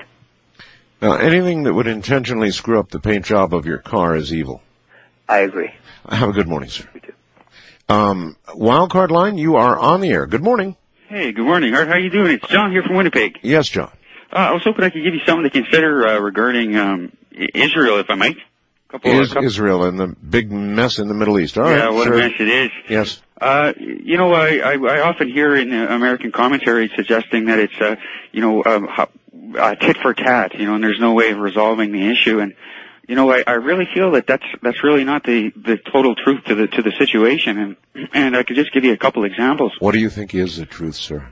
Now, anything that would intentionally screw up the paint job of your car is evil. I agree. Have a good morning, sir. You too. Um, Wildcard Line, you are on the air. Good morning. Hey, good morning, Art. How you doing? It's John here from Winnipeg. Yes, John. Uh, I was hoping I could give you something to consider uh, regarding um, I- Israel, if I might. Couple, Is couple, Israel and the big mess in the Middle East. All yeah, right, what sure. a mess it is. Yes. Uh, you know, I, I, I often hear in uh, American commentary suggesting that it's, uh, you know, um, how, uh, tit for tat, you know, and there's no way of resolving the issue. And, you know, I, I really feel that that's, that's really not the, the total truth to the, to the situation. And, and I could just give you a couple examples. What do you think is the truth, sir?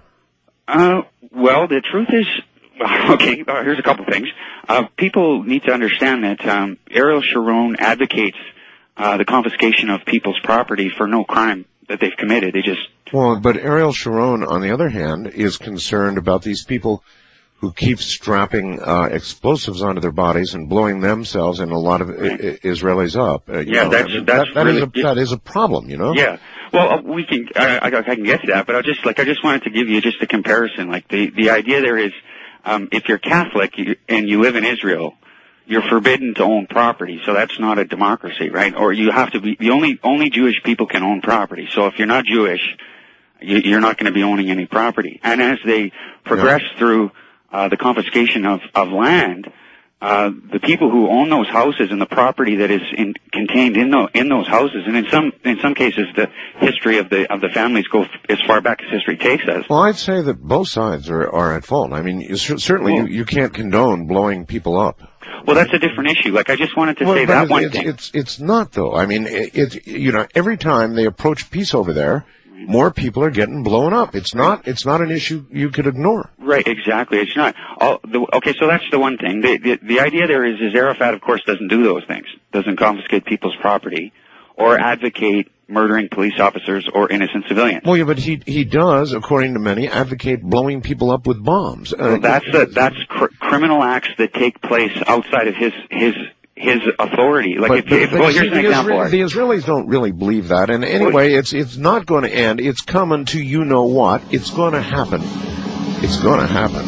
Uh, well, the truth is, okay, uh, here's a couple things. Uh, people need to understand that um, Ariel Sharon advocates uh, the confiscation of people's property for no crime that they've committed. They just... Well, but Ariel Sharon, on the other hand, is concerned about these people who keep strapping uh, explosives onto their bodies and blowing themselves and a lot of I- I- Israelis up. Uh, you Yeah, know, that's- I mean, that's that, that, really- is a, that is a problem, you know? Yeah. Well, uh, we can, I, I, I can get to that, but I just, like, I just wanted to give you just a comparison. Like, the, the idea there is, um, if you're Catholic you, and you live in Israel, you're forbidden to own property, so that's not a democracy, right? Or you have to be, the only, only Jewish people can own property. So if you're not Jewish, you, you're not going to be owning any property. And as they progress yeah. through, uh, the confiscation of, of land, Uh, the people who own those houses and the property that is in, contained in, the, in those houses, and in some in some cases, the history of the of the families go f- as far back as history takes us. Well, I'd say that both sides are, are at fault. I mean, you, certainly well, you, you can't condone blowing people up. Well, that's a different issue. Like, I just wanted to well, say that it's, one it's, thing. It's it's not though. I mean, it, it you know every time they approach peace over there, more people are getting blown up. It's not it's not an issue you could ignore. Right, exactly. It's not. All, the, okay, so that's the one thing. The, the, the idea there is, is Arafat, of course, doesn't do those things. Doesn't confiscate people's property or advocate murdering police officers or innocent civilians. Well, yeah, but he he does, according to many, advocate blowing people up with bombs. Uh, well, that's a, that's cr- criminal acts that take place outside of his his his authority. Like, but, if, but, if, but well, see, here's an the example. Isra- the Israelis don't really believe that, and anyway, it's it's not going to end. It's coming to you know what. It's going to happen. It's going to happen.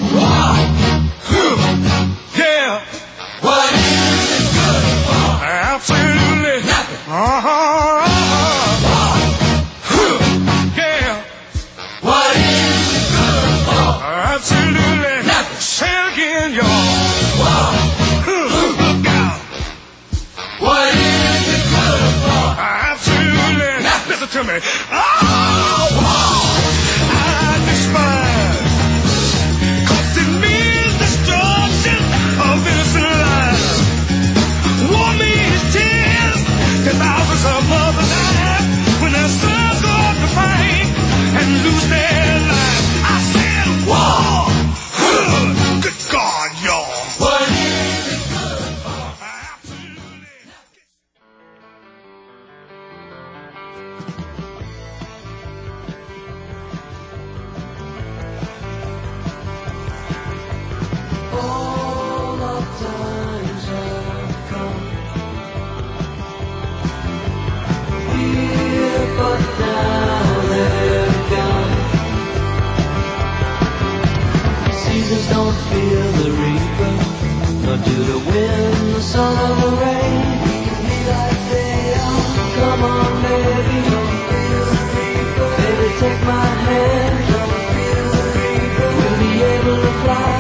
Yeah. What is it good for? Absolutely nothing. Uh-huh. Yeah. What is it good for? Absolutely nothing. Say it again, y'all. Look out. What is it good for? Absolutely nothing. Listen to me. Oh, I despise. Cause it means destruction of innocent lives. War means tears. Ten thousands of mothers die when their sons go off to fight and lose their lives. I said war. Good God, y'all. What is it good for? Absolutely. All of times have come. Here, but now they're gone. Seasons don't feel the reaper, nor do the wind, the sun, or the rain. We can be like they are. Come on, baby, don't feel the reaper. Baby, take my hand, don't feel the reaper. We'll be able to fly.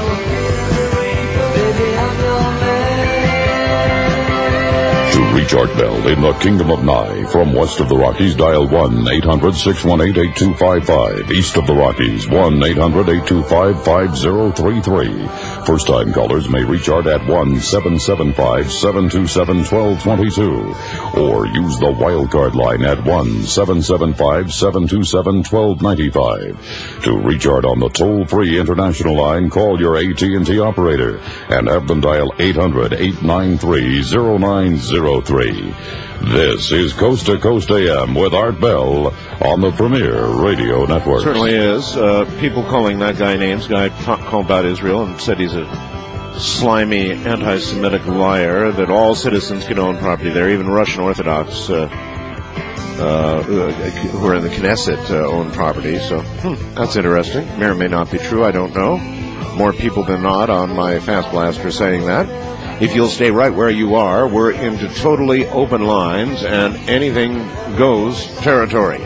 To reach Art Bell in the Kingdom of Nye, from west of the Rockies, dial one eight hundred six one eight eight two five five. East of the Rockies, one eight hundred eight two five five zero three three. First-time callers may reach Art at one seven seven five seven two seven one two two two. Or use the wildcard line at one seven seven five seven two seven one two nine five. To reach Art on the toll-free international line, call your A T and T operator and have them dial eight hundred eight nine three zero nine zero three. This is Coast to Coast A M with Art Bell on the Premier Radio Network. Certainly is. Uh, people calling that guy names. Guy talk, called about Israel and said he's a slimy anti-Semitic liar, that all citizens can own property there, even Russian Orthodox uh, uh, who are in the Knesset uh, own property. So hmm, that's interesting. May or may not be true. I don't know. More people than not on my Fast Blaster saying that. If you'll stay right where you are, we're into totally open lines and anything goes territory.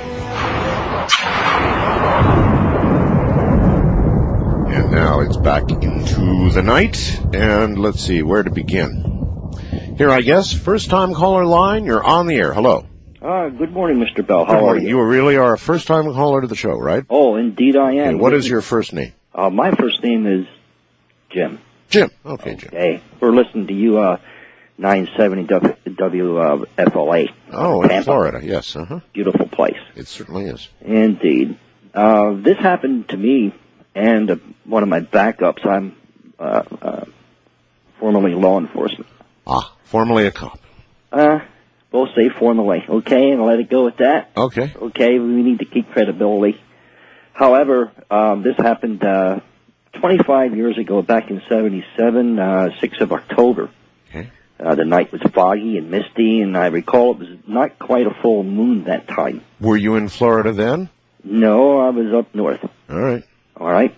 And now it's back into the night, and let's see where to begin. Here, I guess, first-time caller line, you're on the air. Hello. Uh, good morning, Mister Bell. How Good are morning. you? You really are a first-time caller to the show, right? Oh, indeed I am. Okay, what is your first name? Uh, my first name is Jim. Jim. Okay, Jim. Okay. We're listening to you, uh, nine seventy W F L A. Oh, in Tampa. Florida, yes. Uh-huh. Beautiful place. It certainly is. Indeed. Uh, this happened to me and uh, one of my backups. I'm uh, uh, formerly law enforcement. Ah, formerly a cop. Uh, we'll say formerly, okay, and let it go at that. Okay. Okay, we need to keep credibility. However, um, this happened uh, twenty-five years ago, back in seventy-seven, uh, sixth of October. Okay. Uh, the night was foggy and misty, and I recall it was not quite a full moon that time. Were you in Florida then? No, I was up north. All right. All right.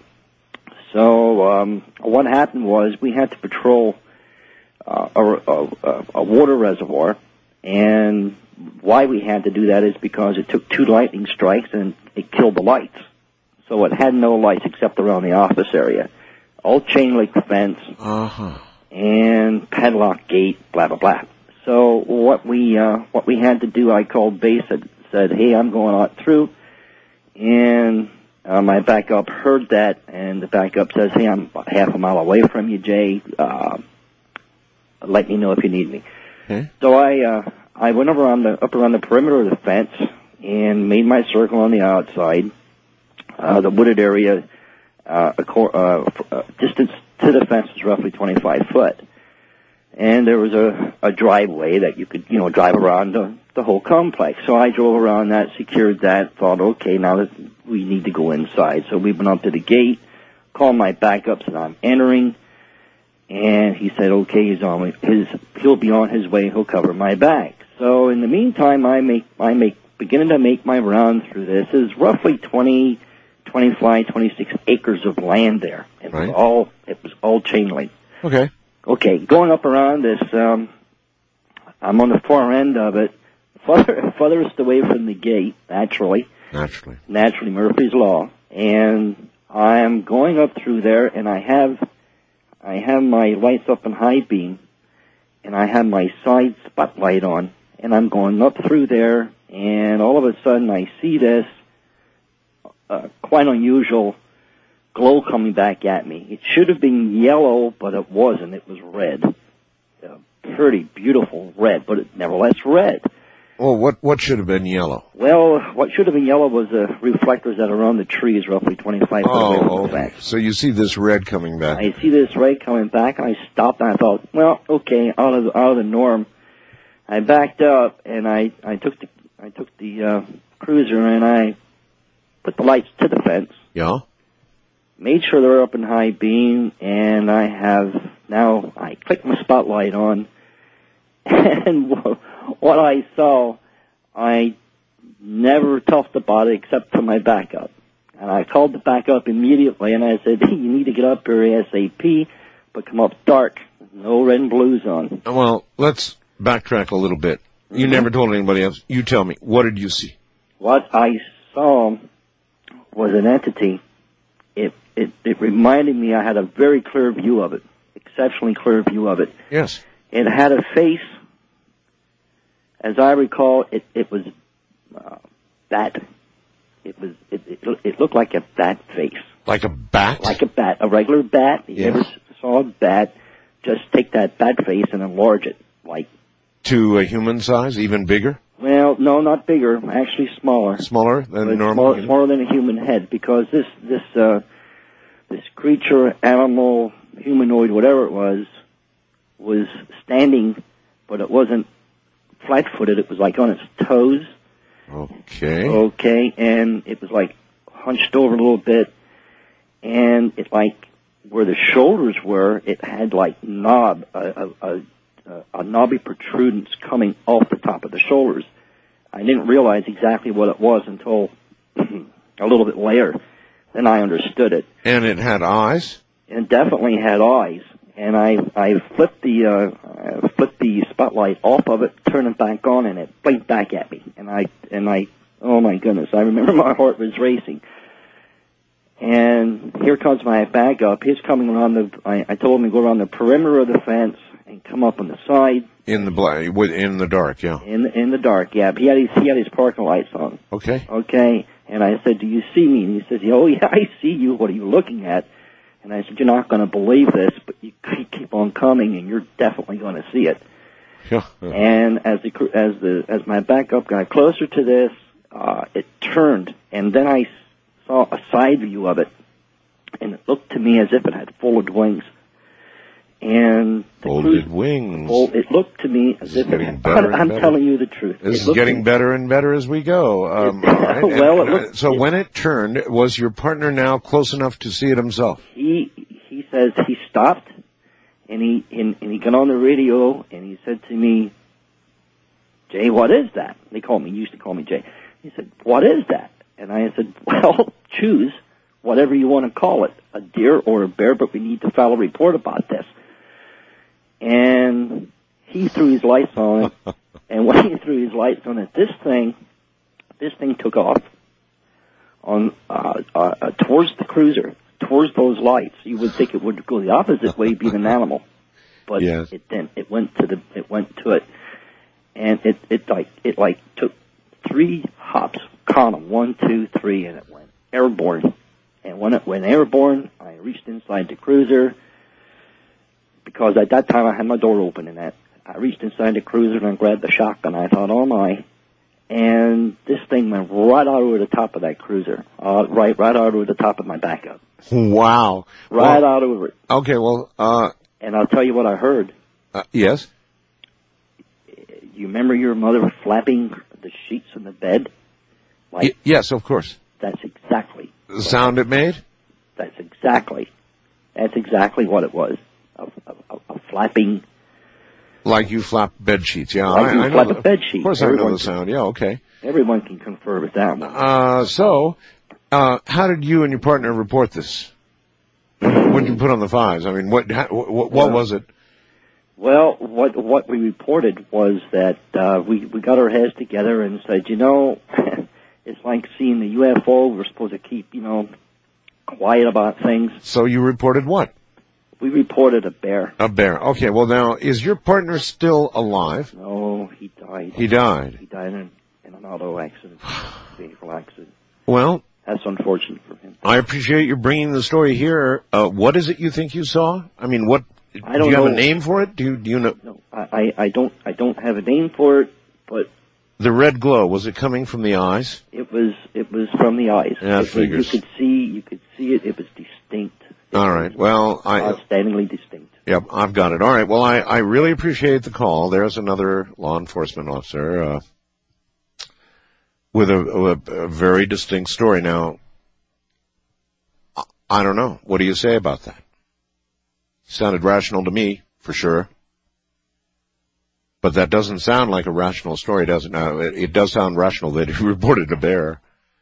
So um, what happened was we had to patrol uh, a, a, a water reservoir, and why we had to do that is because it took two lightning strikes and it killed the lights. So it had no lights except around the office area. All chain link fence Uh-huh. and padlock gate, blah blah blah. So what we uh, what we had to do, I called base and said, "Hey, I'm going out through," and uh, my backup heard that, and the backup says, "Hey, I'm about half a mile away from you, Jay. Uh, let me know if you need me." Okay. So I uh, I went over on the up around the perimeter of the fence and made my circle on the outside. Uh, the wooded area, uh, a cor- uh, uh, distance to the fence was roughly twenty-five foot. And there was a, a driveway that you could, you know, drive around the, the whole complex. So I drove around that, secured that, thought, okay, now that we need to go inside. So we went up to the gate, called my backups, and I'm entering. And he said, okay, he's on his, he'll be on his way, he'll cover my back. So in the meantime, I make, I make, beginning to make my round through this. Is roughly twenty, twenty-five, twenty-six acres of land there. It Right. was all, it was all chain link. Okay. Okay, going up around this, um, I'm on the far end of it, further, furthest away from the gate, naturally. Naturally. Naturally, Murphy's Law. And I'm going up through there, and I have, I have my lights up in high beam, and I have my side spotlight on, and I'm going up through there, and all of a sudden I see this uh, quite unusual glow coming back at me. It should have been yellow, but it wasn't. It was red. A pretty beautiful red, but it, nevertheless red. Well, what what should have been yellow? Well, what should have been yellow was the reflectors that are on the trees, roughly twenty-five foot away from Oh, the fence. so you see this red coming back. I see this red coming back. I stopped and I thought, well, okay, out of the, out of the norm. I backed up and I I took the I took the uh, cruiser and I put the lights to the fence. Yeah. Made sure they're up in high beam, and I have now I clicked my spotlight on, and what I saw, I never talked about it except for my backup. And I called the backup immediately, and I said, hey, you need to get up here ASAP, but come up dark, no red and blues on. Well, let's backtrack a little bit. You Mm-hmm. never told anybody else. You tell me, what did you see? What I saw was an entity. It, it, it reminded me I had a very clear view of it, exceptionally clear view of it. Yes. It had a face. As I recall, it, it was uh, bat. It was it, it, it looked like a bat face. Like a bat? Like a bat, a regular bat. You Yes. ever saw a bat? Just take that bat face and enlarge it, like. To a human size, even bigger? Well, no, not bigger. Actually, smaller. Smaller than But normal? Smaller, human? smaller than a human head, because this this uh, this creature, animal, humanoid, whatever it was, was standing, but it wasn't flat-footed. It was like on its toes. Okay. Okay, and it was like hunched over a little bit, and it like where the shoulders were, it had like knob, a, a, a, a knobby protrudence coming off the top of the shoulders. I didn't realize exactly what it was until a little bit later. Then I understood it. And it had eyes? It definitely had eyes. And I I flipped the uh, I flipped the spotlight off of it, turned it back on, and it blinked back at me. And I and I oh my goodness! I remember my heart was racing. And here comes my backup. He's coming around the. I, I told him to go around the perimeter of the fence and come up on the side. In the black, in the dark, yeah. In in the dark, yeah. He had his he had his parking lights on. Okay. Okay. And I said, "Do you see me?" And he says, "Oh yeah, I see you. What are you looking at?" And I said, "You're not going to believe this, but you keep on coming, and you're definitely going to see it." Yeah. And as the as the as my backup got closer to this, uh, it turned, and then I saw a side view of it, and it looked to me as if it had folded wings. And the folded cruise, wings. Well, it looked to me as if it had, better I'm better. telling you the truth. This It is getting to, better and better as we go. Um, it, all right. well, and, it looked, so it, when it turned, was your partner now close enough to see it himself? He he says he stopped, and he and, and he got on the radio, and he said to me, "Jay, what is that?" They call me, used to call me Jay. He said, "What is that?" And I said, "Well, choose whatever you want to call it, a deer or a bear, but we need to file a report about this." And he threw his lights on it, and when he threw his lights on it, this thing, this thing took off on uh, uh, towards the cruiser, towards those lights. You would think it would go the opposite way, being an animal, but yes. it didn't. It went to the, it went to it, and it it like it like took three hops, count them, one, two, three, and it went airborne. And when it went airborne, I reached inside the cruiser. Because at that time I had my door open and that I reached inside the cruiser and I grabbed the shotgun. I thought, oh my. And this thing went right out over the top of that cruiser. Uh, right, right out over the top of my backup. Wow. Right well, out over it. Okay, well, uh. And I'll tell you what I heard. Uh, yes? You remember your mother flapping the sheets in the bed? Like, y- yes, of course. That's exactly. The sound it made? That's exactly. That's exactly what it was. A, a, a flapping. Like you flap bed sheets, yeah. Like I, you I flap know a the, bed sheet. Of course Everyone I know the can, sound, yeah, okay. Everyone can confer with that one. Uh, so, uh, how did you and your partner report this? What did you put on the fives? I mean, what, how, what, what well, was it? Well, what, what we reported was that, uh, we, we got our heads together and said, you know, it's like seeing the U F O. We're supposed to keep, you know, quiet about things. So you reported what? We reported a bear. A bear. Okay, well now, is your partner still alive? No, he died. He died. He died in, in an auto accident, vehicle accident. Well, that's unfortunate for him. I appreciate you bringing the story here. Uh, what is it you think you saw? I mean, what, I don't do you know. have a name for it? Do you, do you know? No, I, I don't, I don't have a name for it, but. The red glow, was it coming from the eyes? It was, it was from the eyes. Yeah, it, figures. You could see, you could see it, it was distinct. It All right. Well, I outstandingly distinct. Yep, I've got it. All right. Well, I, I really appreciate the call. There's another law enforcement officer uh, with a, a, a very distinct story. Now, I don't know. What do you say about that? Sounded rational to me, for sure. But that doesn't sound like a rational story, does it? No, it, it does sound rational that he reported a bear.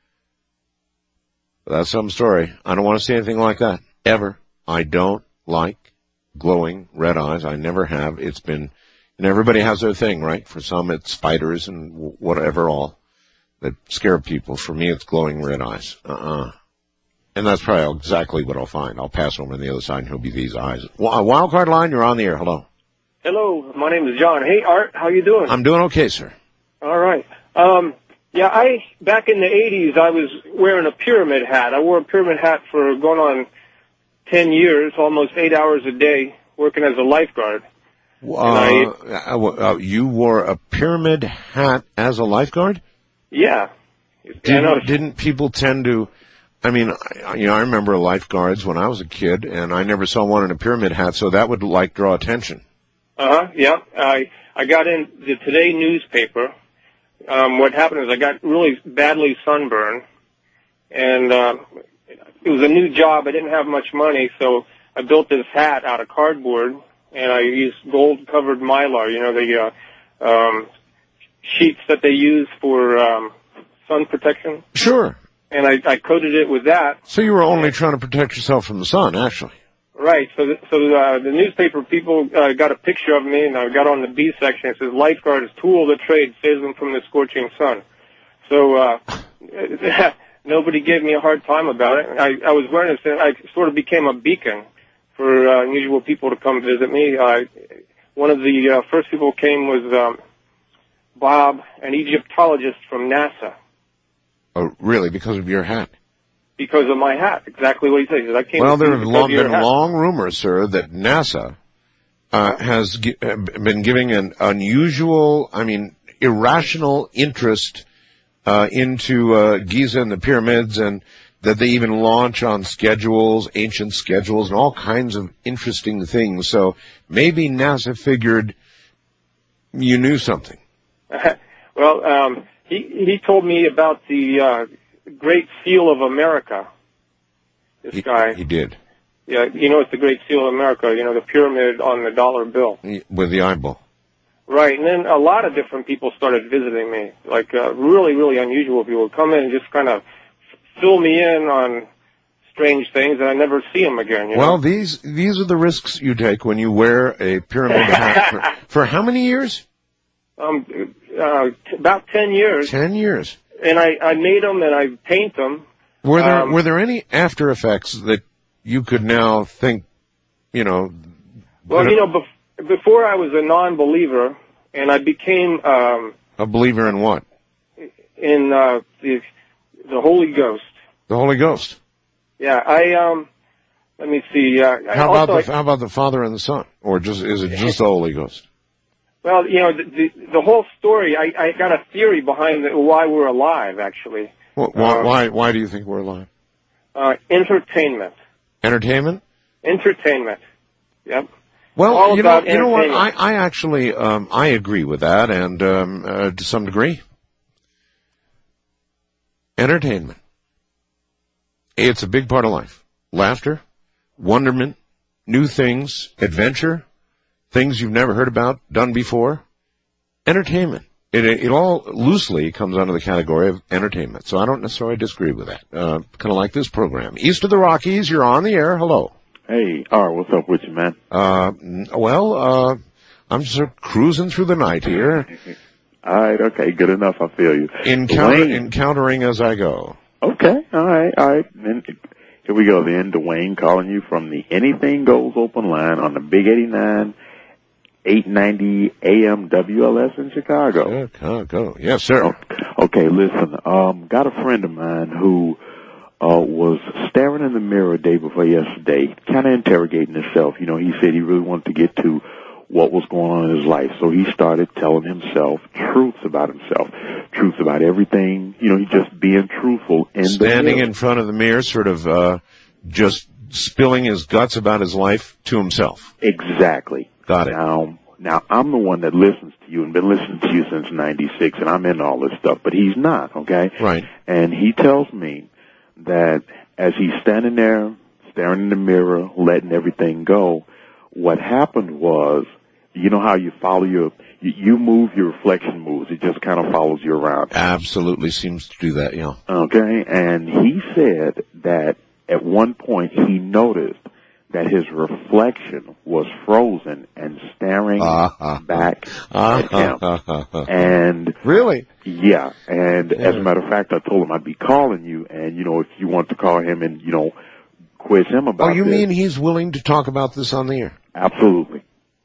But that's some story. I don't want to see anything like that. Ever. I don't like glowing red eyes. I never have. It's been, and everybody has their thing, right? For some it's spiders and whatever all that scare people. For me it's glowing red eyes. Uh-uh. And that's probably exactly what I'll find. I'll pass over on the other side and he'll be these eyes. Wild card line, you're on the air. Hello. Hello, my name is John. Hey, Art, how you doing? I'm doing okay, sir. All right. Um, yeah, I, back in the eighties, I was wearing a pyramid hat. I wore a pyramid hat for going on ten years, almost eight hours a day, working as a lifeguard. Uh, I, uh, you wore a pyramid hat as a lifeguard? Yeah. Didn't, didn't people tend to, I mean, I, you know, I remember lifeguards when I was a kid, and I never saw one in a pyramid hat, so that would, like, draw attention. Uh-huh, yeah. I, I got in the Today newspaper. Um, what happened is I got really badly sunburned, and, uh, it was a new job. I didn't have much money, so I built this hat out of cardboard, and I used gold-covered Mylar, you know, the, uh, um, sheets that they use for um, sun protection. Sure. And I, I coated it with that. So you were only trying to protect yourself from the sun, actually. Right. So, the, so uh, the newspaper people uh, got a picture of me, and I got on the B section. It says, "Lifeguard is tool of the trade, saves them from the scorching sun." So uh, nobody gave me a hard time about it. I, I was wearing this, and I sort of became a beacon for uh, unusual people to come visit me. Uh, one of the uh, first people who came was um, Bob, an Egyptologist from NASA. Oh, really? Because of your hat? Because of my hat. Exactly what he said. He said, I came Well, to there see have you long, because of been your hat. long rumors, sir, that NASA uh, has gi- uh, been giving an unusual, I mean, irrational interest uh, into uh, Giza and the pyramids, and that they even launch on schedules, ancient schedules, and all kinds of interesting things. So maybe NASA figured you knew something. Well, um, he he told me about the uh, Great Seal of America. This He, guy, he did. yeah, you know, it's the Great Seal of America. You know, the pyramid on the dollar bill. With the eyeball. Right, and then a lot of different people started visiting me, like uh, really, really unusual people would come in and just kind of fill me in on strange things, and I never see them again. You know? Well, these these are the risks you take when you wear a pyramid hat. For, for how many years? Um, uh, t- about ten years. Ten years. And I, I made them and I paint them. Were there Um, were there any after effects that you could now think, you know? Well, you know, bef- before I was a non-believer, and I became um, a believer in what? in uh, the the Holy Ghost. The Holy Ghost. Yeah, I um, let me see. Uh, I How also, about the how about the Father and the Son, or just is it just the Holy Ghost? Well, you know, the the, the whole story. I, I got a theory behind the, why we're alive. Actually, Why, why Um, why why do you think we're alive? uh, entertainment. Entertainment. Entertainment. Yep. Well, All you know, about you know what? I, entertainment. I actually, um, I agree with that, and um, uh, to some degree, entertainment. It's a big part of life. Laughter, wonderment, new things, adventure, things you've never heard about, done before. Entertainment. It, it all loosely comes under the category of entertainment. So I don't necessarily disagree with that. Uh, kind of like this program. East of the Rockies, you're on the air. Hello. Hey, all right, what's up with you, man? Uh, well, uh, I'm just sort of cruising through the night here. All right, okay, good enough, I feel you. Encounter, Dwayne. encountering as I go. Okay, all right, all right. Then, here we go then. Dwayne calling you from the Anything Goes open line on the Big eighty-nine, eight ninety A M W L S in Chicago. Chicago, yes, sir. Okay, listen, um, got a friend of mine who uh was staring in the mirror day before yesterday, kind of interrogating himself. You know, he said he really wanted to get to what was going on in his life. So he started telling himself truths about himself, truths about everything. You know, he just being truthful in the Standing mirror. in front of the mirror, sort of uh, just spilling his guts about his life to himself. Exactly. Got it. Now, now I'm the one that listens to you and been listening to you since ninety-six, and I'm into all this stuff, but he's not, okay? Right. And he tells me that as he's standing there, staring in the mirror, letting everything go, what happened was, you know how you follow your, you, you move, your reflection moves. It just kind of follows you around. Absolutely seems to do that, yeah. Okay, and he said that at one point he noticed that his reflection was frozen and staring Uh-huh. back at him. Uh-huh. And really? Yeah, and as a matter of fact, I told him I'd be calling you, and you know, if you want to call him and you know, quiz him about Oh, you this. mean he's willing to talk about this on the air? Absolutely.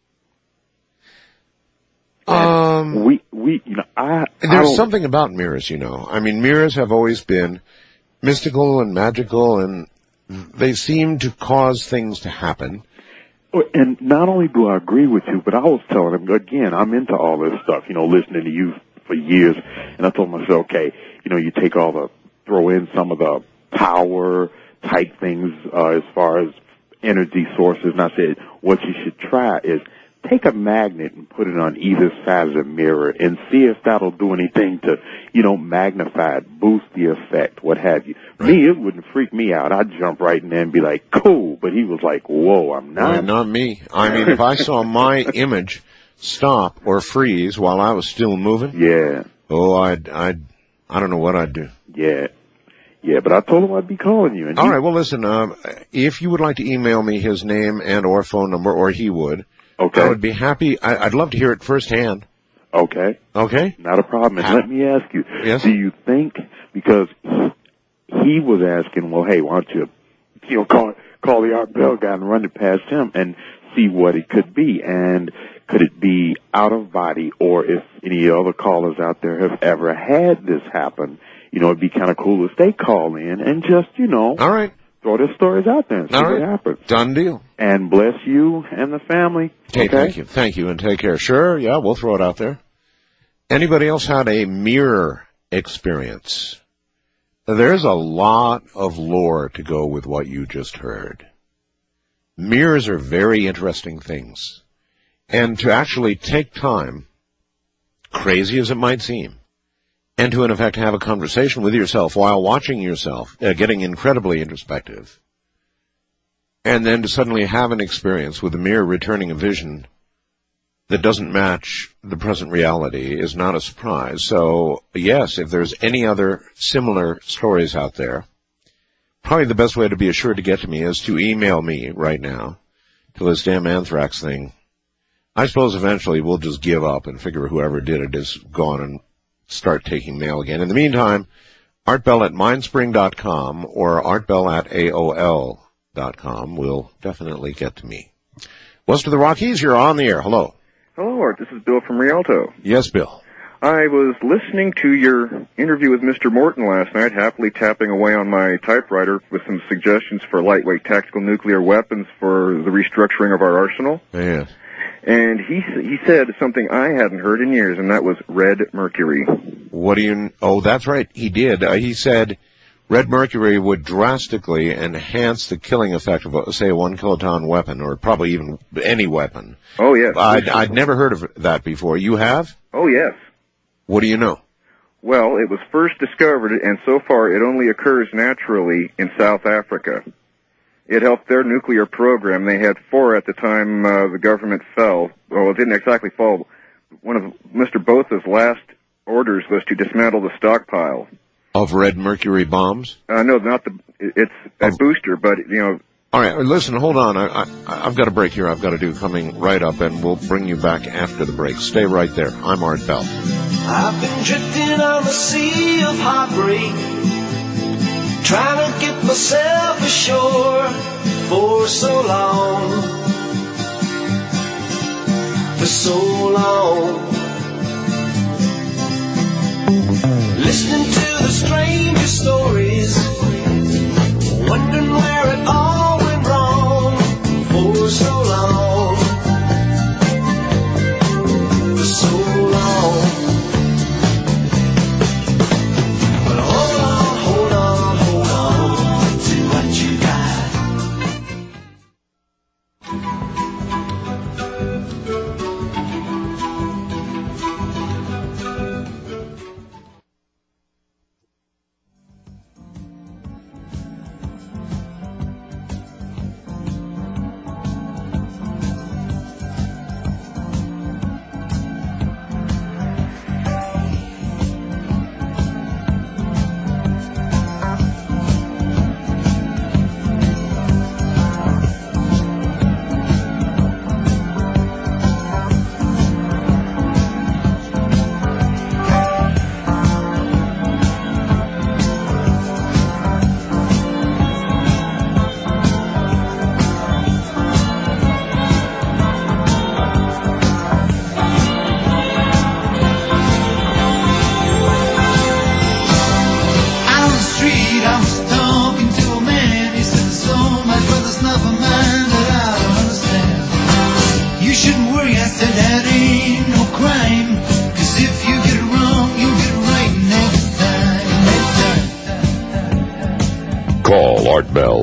Um, we, we, you know, I, I There's don't- something about mirrors, you know. I mean, mirrors have always been mystical and magical, and they seem to cause things to happen. And not only do I agree with you, but I was telling him, again, I'm into all this stuff, you know, listening to you for years, and I told myself, okay, you know, you take all the, throw in some of the power type things, uh, as far as energy sources, and I said, what you should try is take a magnet and put it on either side of the mirror and see if that'll do anything to, you know, magnify it, boost the effect, what have you. Right. Me, it wouldn't freak me out. I'd jump right in there and be like, cool. But he was like, whoa, I'm not. Well, not me. I mean, if I saw my image stop or freeze while I was still moving, Yeah, oh, I'd, I'd, I don't know what I'd do. yeah, yeah. But I told him I'd be calling you. And All he- right, well, listen, um, if you would like to email me his name and or phone number, or he would, Okay. I would be happy. I, I'd love to hear it firsthand. Okay. Okay? Not a problem. And Ah. let me ask you, Yes? do you think, because he was asking, well, hey, why don't you, you know, call, call the Art Bell guy and run it past him and see what it could be, and could it be out of body, or if any other callers out there have ever had this happen, you know, it'd be kind of cool if they call in and just, you know, all right, throw their stories out there and see All what right. happens. Done deal. And bless you and the family. Okay, Okay. thank you. Thank you, and take care. Sure, yeah, we'll throw it out there. Anybody else had a mirror experience? There's a lot of lore to go with what you just heard. Mirrors are very interesting things. And to actually take time, crazy as it might seem, and to in effect have a conversation with yourself while watching yourself, uh, getting incredibly introspective, and then to suddenly have an experience with the mirror returning a vision that doesn't match the present reality is not a surprise. So, yes, if there's any other similar stories out there, probably the best way to be assured to get to me is to email me right now till this damn anthrax thing. I suppose eventually we'll just give up and figure whoever did it is gone and start taking mail again. In the meantime, artbell at mindspring dot com or artbell at A O L dot com will definitely get to me. West of the Rockies, you're on the air. Hello. Hello, Art. This is Bill from Rialto. Yes, Bill. I was listening to your interview with Mister Morton last night, happily tapping away on my typewriter with some suggestions for lightweight tactical nuclear weapons for the restructuring of our arsenal. Yeah. And he he said something I hadn't heard in years, and that was red mercury. What do you... Oh, that's right. He did. Uh, he said red mercury would drastically enhance the killing effect of, a, say, a one kiloton weapon, or probably even any weapon. Oh, yes. I'd, I'd never heard of that before. You have? Oh, yes. What do you know? Well, it was first discovered, and so far it only occurs naturally in South Africa. It helped their nuclear program. They had four at the time uh, the government fell. Well, it didn't exactly fall. One of Mister Botha's last orders was to dismantle the stockpile. Of red mercury bombs? Uh, no, not the, it's a booster, but, you know. All right, listen, hold on. I, I, I've got a break here I've got to do coming right up, and we'll bring you back after the break. Stay right there. I'm Art Bell. I've been drifting on the sea of heartbreak, trying to get myself ashore for so long, for so long. Listening to the strangest stories, wondering where it all went wrong for so long, for so long. But hold on, hold on, hold on to what you got.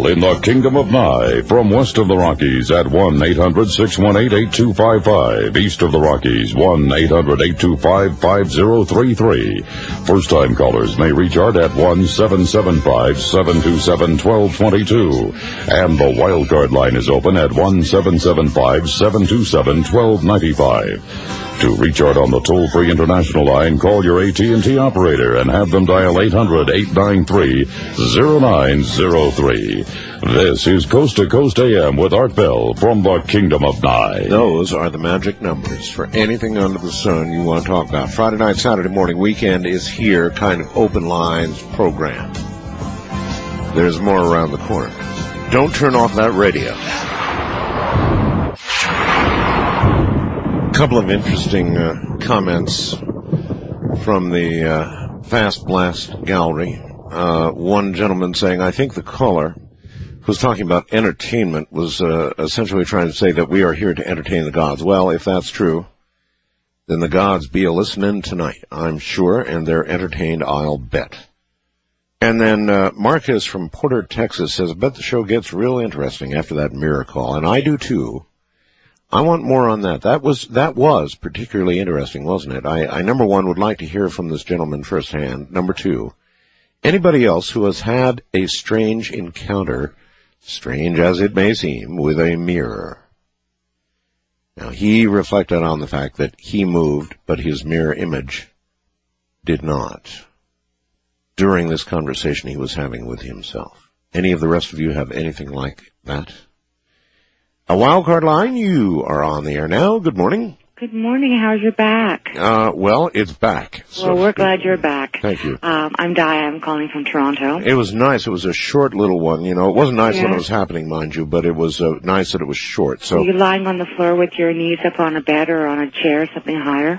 Call in the Kingdom of Nye from west of the Rockies at one eight hundred six one eight eight two five five. East of the Rockies, one eight hundred eight two five five zero three three. First-time callers may reach Art at one seven seven five seven two seven one two two two. And the wildcard line is open at one seven seven five seven two seven one two nine five. To reach Art on the toll-free international line, call your A T and T operator and have them dial eight hundred eight nine three zero nine zero three. This is Coast to Coast A M with Art Bell from the Kingdom of Nye. Those are the magic numbers for anything under the sun you want to talk about. Friday night, Saturday morning, weekend is here, kind of open lines program. There's more around the corner. Don't turn off that radio. Couple of interesting uh, comments from the uh, Fast Blast Gallery. Uh, one gentleman saying, I think the caller who was talking about entertainment was uh, essentially trying to say that we are here to entertain the gods. Well, if that's true, then the gods be a-listening tonight, I'm sure, and they're entertained, I'll bet. And then uh, Marcus from Porter, Texas says, I bet the show gets real interesting after that mirror call, and I do too. I want more on that. That was that was particularly interesting, wasn't it? I, I, number one, would like to hear from this gentleman firsthand. Number two, anybody else who has had a strange encounter, strange as it may seem, with a mirror. Now, he reflected on the fact that he moved, but his mirror image did not, during this conversation he was having with himself. Any of the rest of you have anything like that? A wildcard line, you are on the air now. Good morning. Good morning. How's your back? Uh, well, it's back. So well, we're glad you're back. Thank you. Um, I'm Di. I'm calling from Toronto. It was nice. It was a short little one. You know, it wasn't nice yeah. when it was happening, mind you, but it was uh, nice that it was short. So Are you lying on the floor with your knees up on a bed or on a chair, something higher?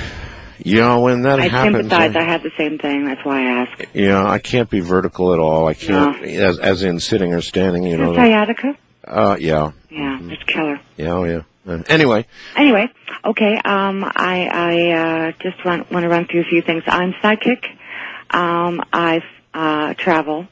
Yeah, when that I happens. I sympathize. I had the same thing. That's why I asked. Yeah, I can't be vertical at all. I can't, no. as, as in sitting or standing, you Is know. it sciatica? Uh, yeah. Yeah, mm-hmm. It's killer. Yeah, oh, yeah. Uh, anyway. Anyway, okay, um, I, I, uh, just want, want to run through a few things. I'm psychic. Um, I, uh, travel.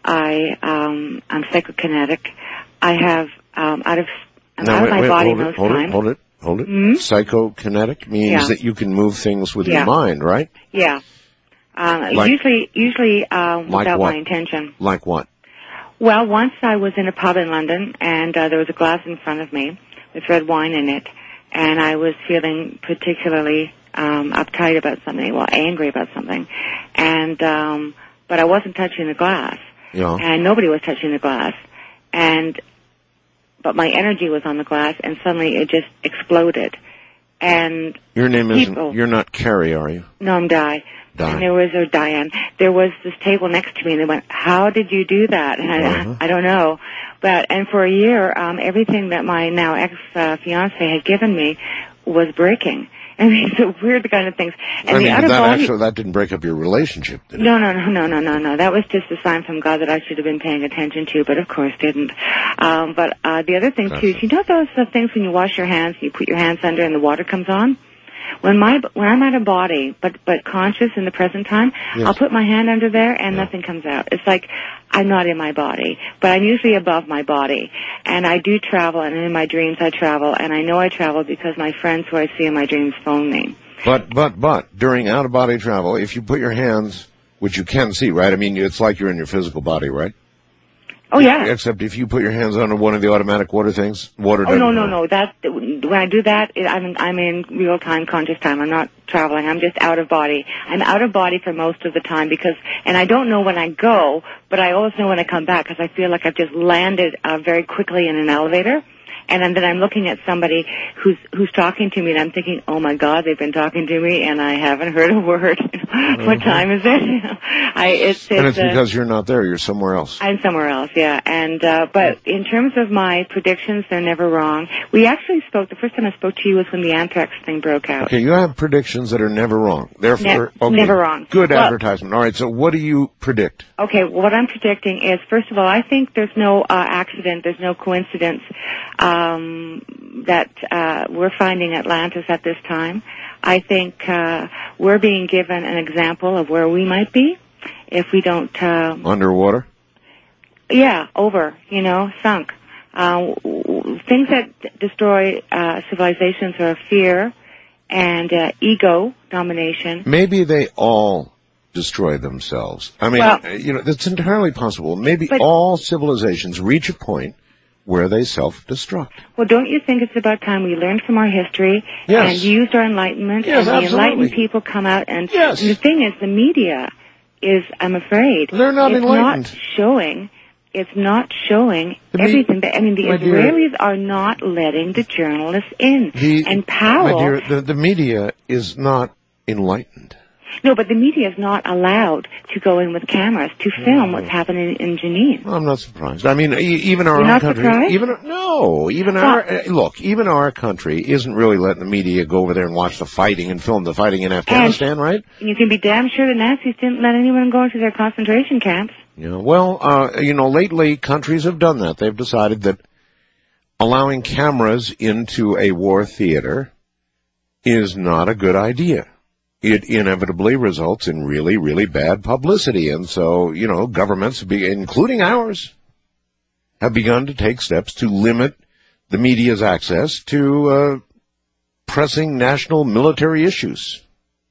I, um, I'm psychokinetic. I have, um, out of, I'm no, out wait, of my wait, body hold most it, hold times. it, hold it, hold it. Mm-hmm. Psychokinetic means yeah. that you can move things with yeah. your mind, right? Yeah. Um, like, usually, usually, um, like without what? my intention. Like what? Well, once I was in a pub in London, and uh, there was a glass in front of me with red wine in it, and I was feeling particularly um, uptight about something, well, angry about something, and um, but I wasn't touching the glass, yeah. and nobody was touching the glass, and but my energy was on the glass, and suddenly it just exploded, and your name people, isn't. You're not Carrie, are you? No, I'm Di. Di. And there was, or Diane, there was this table next to me, and they went, how did you do that? And I, uh-huh. I don't know. But, and for a year, um, everything that my now ex-fiance had given me was breaking. I mean, so weird kind of things. And I the mean, out of that body, actually, that didn't break up your relationship, did it? No, no, no, no, no, no, no. That was just a sign from God that I should have been paying attention to, but of course didn't. Um, but, uh, the other thing too, is you know those uh, things when you wash your hands, you put your hands under and the water comes on? When my when I'm out of body, but but conscious in the present time, yes. I'll put my hand under there and yeah. nothing comes out. It's like I'm not in my body, but I'm usually above my body. And I do travel, and in my dreams I travel, and I know I travel because my friends who I see in my dreams phone me. But but but during out of body travel, if you put your hands, which you can see, right? I mean, it's like you're in your physical body, right? Oh yeah. Except if you put your hands under one of the automatic water things, water. Oh no no no! That when I do that, it, I'm I'm in real time, conscious time. I'm not traveling. I'm just out of body. I'm out of body for most of the time because, and I don't know when I go, but I always know when I come back because I feel like I've just landed uh, very quickly in an elevator. And then I'm looking at somebody who's who's talking to me, and I'm thinking, "Oh my God, they've been talking to me, and I haven't heard a word. Mm-hmm. What time is it?" I, it's, it's, and it's uh, because you're not there; you're somewhere else. I'm somewhere else, yeah. And uh, but in terms of my predictions, they're never wrong. We actually spoke. The first time I spoke to you was when the anthrax thing broke out. Okay, you have predictions that are never wrong. Therefore, ne- okay, never wrong. Good well, advertisement. All right. So, what do you predict? Okay, what I'm predicting is, first of all, I think there's no uh, accident, there's no coincidence. Um, that uh, we're finding Atlantis at this time. I think uh, we're being given an example of where we might be if we don't... Uh, Underwater? Yeah, over, you know, sunk. Uh, things that destroy uh, civilizations are fear and uh, ego domination. Maybe they all destroy themselves. I mean, Well- you know, that's entirely possible. Maybe But- all civilizations reach a point where they self-destruct. Well, don't you think it's about time we learned from our history Yes. and used our enlightenment, Yes, and the absolutely. enlightened people come out and, Yes. and the thing is, the media is, I'm afraid, They're not it's enlightened. not showing, it's not showing The me- everything. That, I mean, the My dear- Israelis are not letting the journalists in. The, and Powell, my dear, the, the media is not enlightened. no, but the media is not allowed to go in with cameras to film what's happening in Jenin. I'm not surprised. I mean, e- even our You're own not country, surprised? even no, even our uh, look, even our country isn't really letting the media go over there and watch the fighting and film the fighting in Afghanistan, right? And you can be damn sure the Nazis didn't let anyone go into their concentration camps. Yeah. Well, uh, you know, lately countries have done that. They've decided that allowing cameras into a war theater is not a good idea. It inevitably results in really, really bad publicity. And so, you know, governments, be- including ours, have begun to take steps to limit the media's access to uh, pressing national military issues.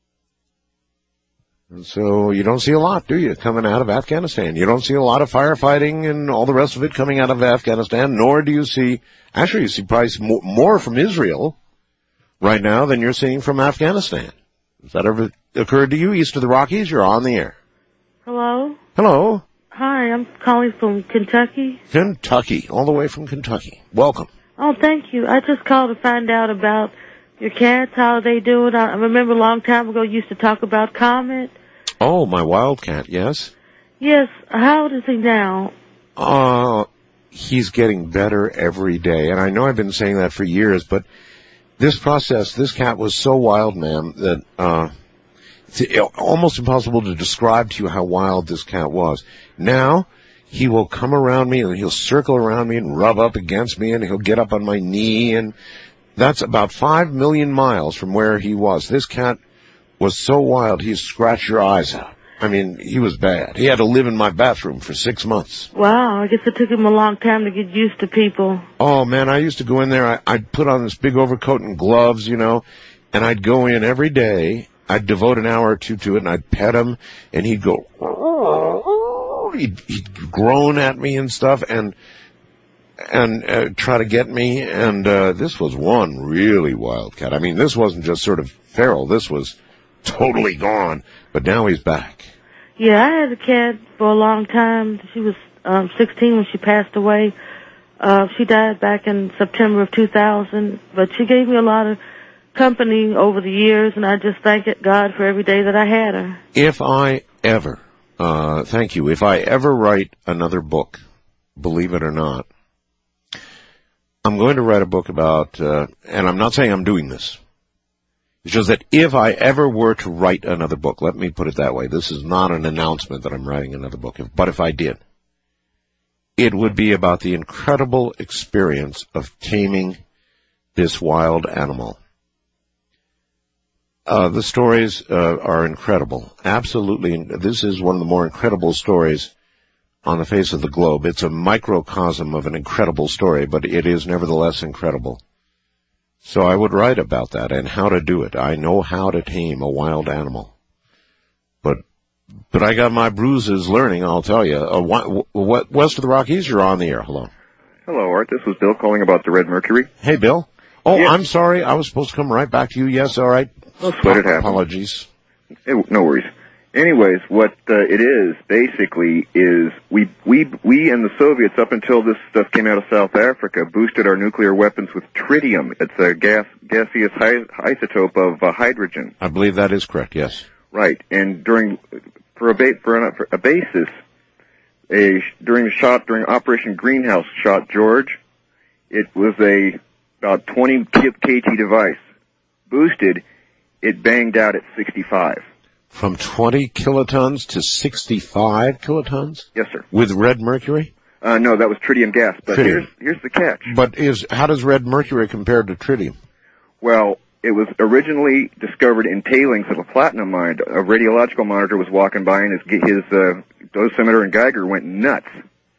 And so you don't see a lot, do you, coming out of Afghanistan? You don't see a lot of firefighting and all the rest of it coming out of Afghanistan, nor do you see, actually you see probably more, more from Israel right now than you're seeing from Afghanistan. Has that ever occurred to you? East of the Rockies, you're on the air. Hello? Hello, Hi, I'm calling from Kentucky. Kentucky, all the way from Kentucky. Welcome. Oh, thank you. I just called to find out about your cats, how they doing. I I remember a long time ago you used to talk about Comet. Oh, my wildcat, yes? Yes, how old is he now? Uh, he's getting better every day. And I know I've been saying that for years, but this process, this cat was so wild, ma'am, that uh, it's almost impossible to describe to you how wild this cat was. Now, he will come around me and he'll circle around me and rub up against me and he'll get up on my knee, and that's about five million miles from where he was. This cat was so wild, he'd scratch your eyes out. I mean, he was bad. He had to live in my bathroom for six months. Wow, I guess it took him a long time to get used to people. Oh, man, I used to go in there. I, I'd put on this big overcoat and gloves, you know, and I'd go in every day. I'd devote an hour or two to it, and I'd pet him, and he'd go, he'd, he'd groan at me and stuff, and and uh, try to get me. And uh, this was one really wild cat. I mean, this wasn't just sort of feral. This was totally gone. But now he's back. Yeah, I had a cat for a long time. She was um, sixteen when she passed away. Uh, she died back in September of two thousand, but she gave me a lot of company over the years, and I just thank God for every day that I had her. If I ever, uh, thank you, if I ever write another book, believe it or not, I'm going to write a book about, uh, and I'm not saying I'm doing this. It's just that if I ever were to write another book, let me put it that way, this is not an announcement that I'm writing another book, but if I did, it would be about the incredible experience of taming this wild animal. Uh, the stories uh, are incredible. Absolutely. This is one of the more incredible stories on the face of the globe. It's a microcosm of an incredible story, but it is nevertheless incredible. So I would write about that and how to do it. I know how to tame a wild animal. But but I got my bruises learning, I'll tell you. Uh, w- w- west of the Rockies, you're on the air. Hello. Hello, Art. This was Bill calling about the Red Mercury. Hey, Bill. Oh, Yes. I'm sorry. I was supposed to come right back to you. Yes, all right. No sweat, it happened. Apologies. Eh, no worries. Anyways, what uh, it is basically is we we we and the Soviets, up until this stuff came out of South Africa, boosted our nuclear weapons with tritium. It's a gas gaseous hy- isotope of uh, hydrogen. I believe that is correct. Yes. Right. And during for a ba- for, an, for a basis, a during the shot during Operation Greenhouse shot George, it was a about twenty kiloton device. Boosted, it banged out at sixty-five. From twenty kilotons to sixty-five kilotons? Yes, sir. With red mercury? Uh, no, that was tritium gas. But Tritium. here's here's the catch. But is how does red mercury compare to tritium? Well, it was originally discovered in tailings of a platinum mine. A radiological monitor was walking by, and his his uh, dosimeter and Geiger went nuts.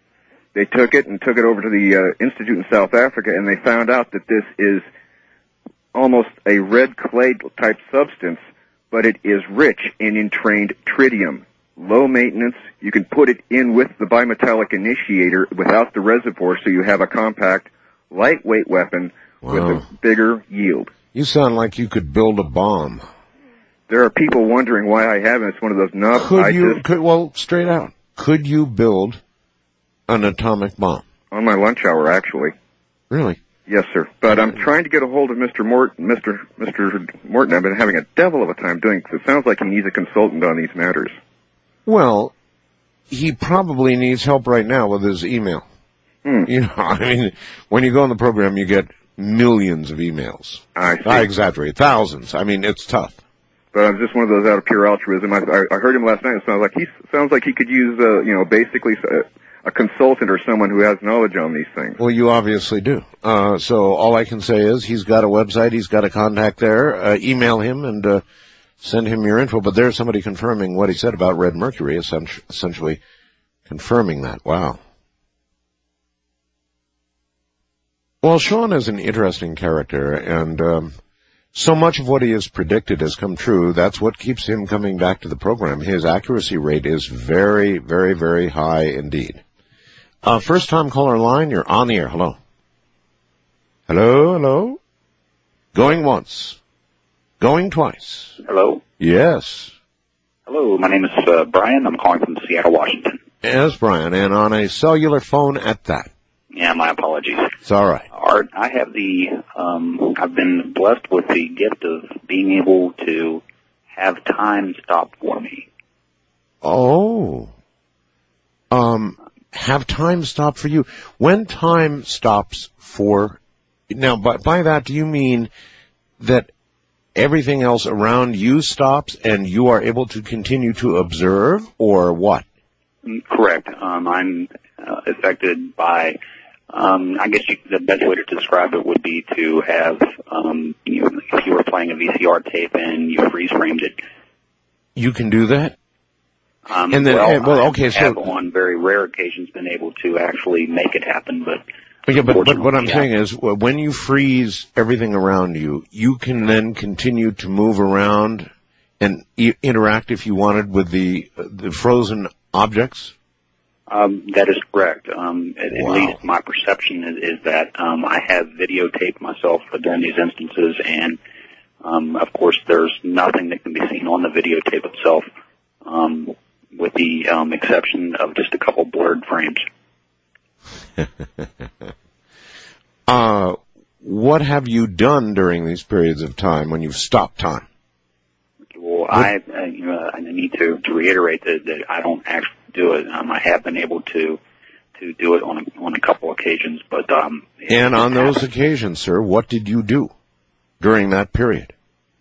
They took it and took it over to the uh, Institute in South Africa, and they found out that this is almost a red clay type substance, but it is rich in entrained tritium. Low maintenance. You can put it in with the bimetallic initiator without the reservoir, so you have a compact, lightweight weapon Wow. with a bigger yield. You sound like you could build a bomb. There are people wondering why I haven't. It's one of those nuts. Could I you, just, could, well, straight out, could you build an atomic bomb? on my lunch hour, actually. Really? Yes, sir. But I'm trying to get a hold of Mister Morton. Mister Mister Morton, I've been having a devil of a time doing it. It sounds like he needs a consultant on these matters. Well, he probably needs help right now with his email. Hmm. You know, I mean, when you go on the program, you get millions of emails. I see. I exaggerate. Thousands. I mean, it's tough. But I'm just one of those out of pure altruism. I, I, I heard him last night. It sounds like he sounds like he could use, uh, you know, basically a, a consultant or someone who has knowledge on these things. Well, you obviously do. Uh, so all I can say is he's got a website. He's got a contact there. Uh, email him and uh, send him your info. But there's somebody confirming what he said about red mercury, essentially confirming that. Wow. Well, Sean is an interesting character, and um, so much of what he has predicted has come true. That's what keeps him coming back to the program. His accuracy rate is very, very, very high indeed. Uh, first-time caller line, you're on the air. Hello. Hello, hello. Going once. Going twice. Hello. Yes. Hello, my name is uh, Brian. I'm calling from Seattle, Washington. Yes, Brian, and on a cellular phone at that. Yeah, my apologies. It's all right. Art, I have the, um, I've been blessed with the gift of being able to have time stop for me. Oh. Um, have time stop for you. When time stops for, now by, by that do you mean that everything else around you stops and you are able to continue to observe, or what? Correct. Um, I'm uh, affected by, um, I guess you, the best way to describe it would be to have, um, you know, if you were playing a V C R tape and you freeze framed it. You can do that? Um, And then- well, and- well, okay, I so- have on very rare occasions been able to actually make it happen, but Yeah, but, but what I'm yeah. saying is, well, when you freeze everything around you, you can then continue to move around and e- interact if you wanted with the the frozen objects. Um, that is correct. Um, at, Wow. at least my perception is, is that um, I have videotaped myself during these instances, and um, of course, there's nothing that can be seen on the videotape itself, um, with the um, exception of just a couple blurred frames. uh, what have you done during these periods of time when you've stopped time? Well, I, uh, you know, I need to, to reiterate that, that I don't actually do it. Um, I have been able to to do it on a, on a couple occasions, but um, And on those occasions, sir, what did you do during that period?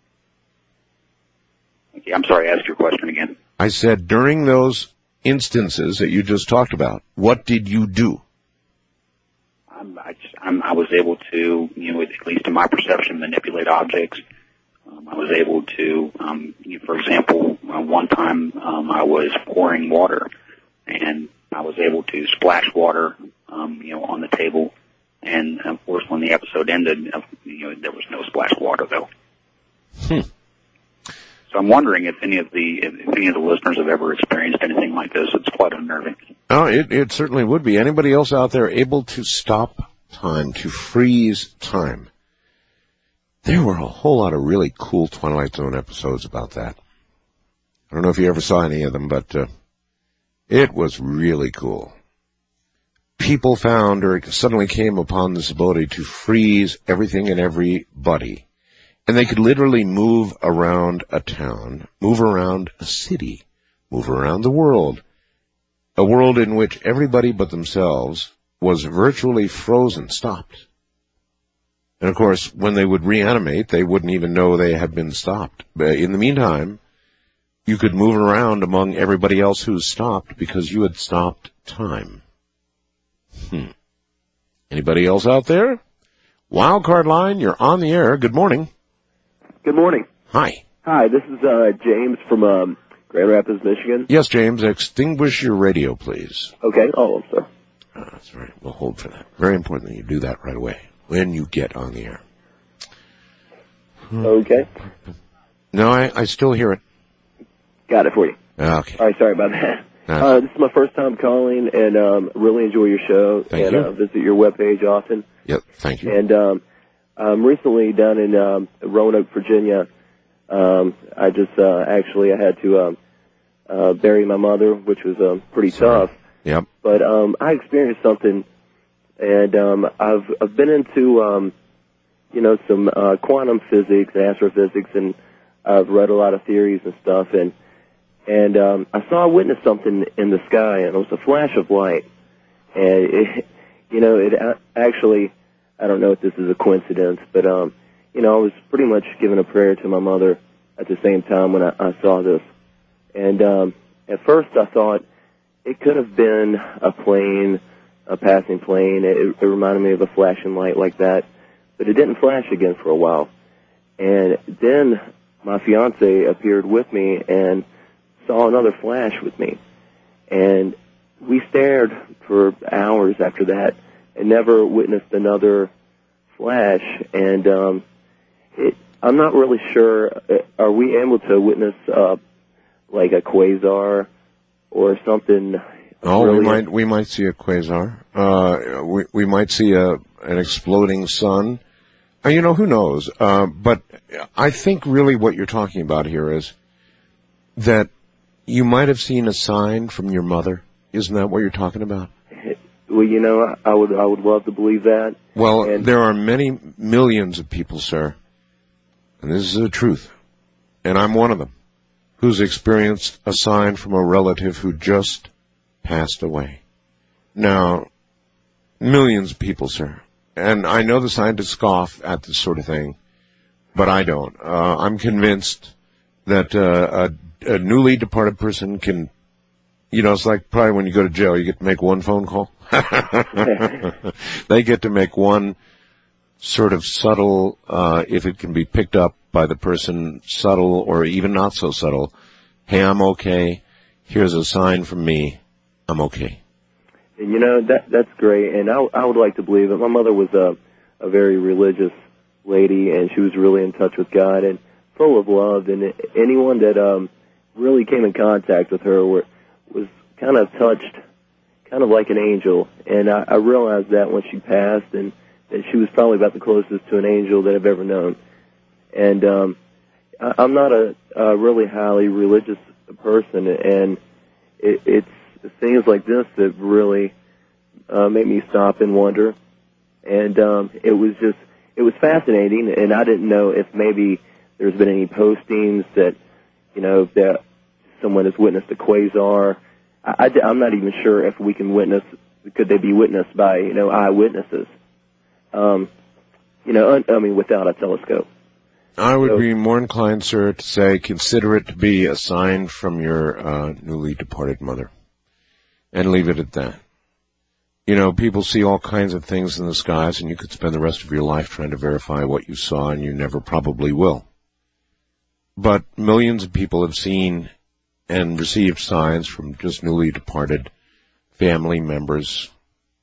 okay, I'm sorry. Ask your question again. I said during those instances that you just talked about, what did you do? I'm, I, just, I'm, I was able to, you know, at least in my perception, manipulate objects. Um, I was able to, um, you know, for example, uh, one time um, I was pouring water, and I was able to splash water, um, you know, on the table. And of course, when the episode ended, uh, you know, there was no splash water though. Hmm. So I'm wondering if any of the if any of the listeners have ever experienced anything like this. It's quite unnerving. Oh, it, it certainly would be. Anybody else out there able to stop time, to freeze time? There were a whole lot of really cool Twilight Zone episodes about that. I don't know if you ever saw any of them, but uh, it was really cool. People found or suddenly came upon this ability to freeze everything and everybody. And they could literally move around a town, move around a city, move around the world. A world in which everybody but themselves was virtually frozen, stopped. And of course, when they would reanimate, they wouldn't even know they had been stopped. But in the meantime, you could move around among everybody else who's stopped because you had stopped time. Hmm. Anybody else out there? Wildcard line, you're on the air. Good morning. Good morning. Hi. Hi, this is uh, James from um, Grand Rapids, Michigan. Yes, James, extinguish your radio, please. Okay. Oh, I'm sorry. Uh, that's very, we'll hold for that. Very important that you do that right away when you get on the air. Okay. No, I, I still hear it. Got it for you. Okay. All right, sorry about that. Nice. Uh, this is my first time calling, and um, really enjoy your show. Thank and you. Uh, visit your webpage often. Yep, thank you. And um, um, recently down in um, Roanoke, Virginia, um, I just uh, actually I had to um, uh, bury my mother, which was um, pretty Sorry. tough. Yep. But um, I experienced something, and um, I've I've been into um, you know some uh, quantum physics and astrophysics, and I've read a lot of theories and stuff, and and um, I saw I witnessed something in the sky, and it was a flash of light, and it, you know it a- actually I don't know if this is a coincidence, but um, you know I was pretty much giving a prayer to my mother at the same time when I, I saw this, and um, at first I thought it could have been a plane, a passing plane. It, it reminded me of a flashing light like that, but it didn't flash again for a while. And then my fiance appeared with me and saw another flash with me. And we stared for hours after that and never witnessed another flash. And um, it, I'm not really sure, are we able to witness uh, like a quasar or something? Oh, really we might we might see a quasar. Uh, we we might see a an exploding sun. Uh, you know, who knows? Uh, but I think really what you're talking about here is that you might have seen a sign from your mother. Isn't that what you're talking about? Well, you know, I would I would love to believe that. Well, And- there are many millions of people, sir, and this is the truth, and I'm one of them, who's experienced a sign from a relative who just passed away. Now, millions of people, sir. And I know the scientists scoff at this sort of thing, but I don't. Uh, I'm convinced that uh, a, a newly departed person can, you know, it's like probably when you go to jail, you get to make one phone call. They get to make one sort of subtle, uh, if it can be picked up by the person, subtle or even not so subtle, hey, I'm okay, here's a sign from me, I'm okay. And, you know, that that's great, and I, I would like to believe it. My mother was a, a very religious lady, and she was really in touch with God and full of love, and anyone that um, really came in contact with her were, was kind of touched, kind of like an angel, and I, I realized that when she passed, and that she was probably about the closest to an angel that I've ever known. And um, I, I'm not a, a really highly religious person, and it, it's things like this that really uh, make me stop and wonder. And um, it was just, it was fascinating, and I didn't know if maybe there's been any postings that, you know, that someone has witnessed a quasar. I, I, I'm not even sure if we can witness, could they be witnessed by, you know, eyewitnesses, um, you know, un, I mean, without a telescope. I would be more inclined, sir, to say consider it to be a sign from your uh, newly departed mother. And leave it at that. You know, people see all kinds of things in the skies, and you could spend the rest of your life trying to verify what you saw, and you never probably will. But millions of people have seen and received signs from just newly departed family members.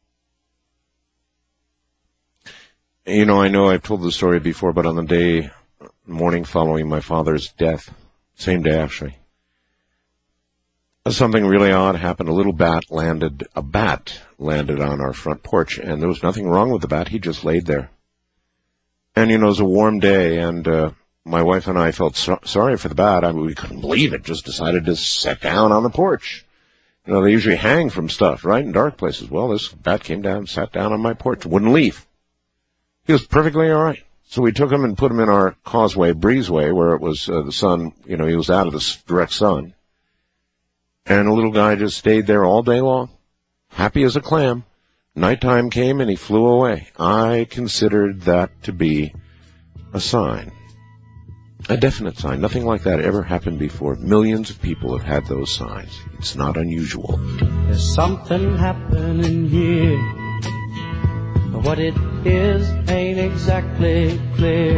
You know, I know I've told the story before, but on the day, morning following my father's death, same day actually, something really odd happened. A little bat landed, a bat landed on our front porch, and there was nothing wrong with the bat. He just laid there. And, you know, it was a warm day, and uh, my wife and I felt so- sorry for the bat. I mean, we couldn't believe it. Just decided to sit down on the porch. You know, they usually hang from stuff, right, in dark places. Well, this bat came down, sat down on my porch, wouldn't leave. He was perfectly all right. So we took him and put him in our causeway, breezeway, where it was uh, the sun, you know, he was out of the direct sun. And the little guy just stayed there all day long, happy as a clam. Nighttime came and he flew away. I considered that to be a sign, a definite sign. Nothing like that ever happened before. Millions of people have had those signs. It's not unusual. There's something happening here. What it is ain't exactly clear.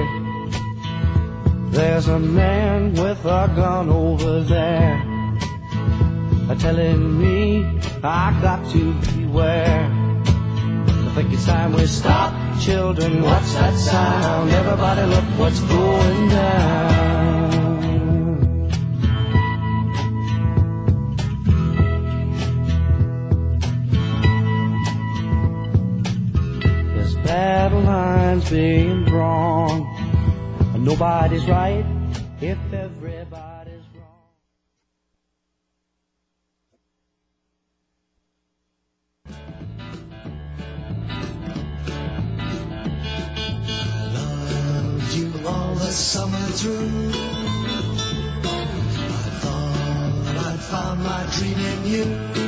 There's a man with a gun over there, telling me I got to beware. I think it's time we stop, children. What's that sound? Everybody, look what's going down. There's battle lines being drawn. Nobody's right if everybody's wrong. Loved you all the summer through. I thought I'd found my dream in you.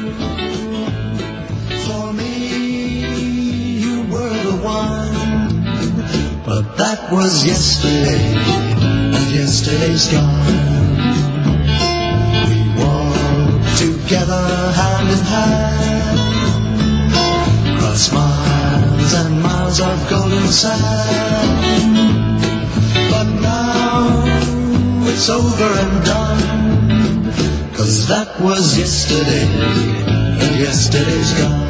For me, you were the one. But that was yesterday, and yesterday's gone. We walked together hand in hand, across miles and miles of golden sand. But now it's over and done, 'cause that was yesterday, and yesterday's gone.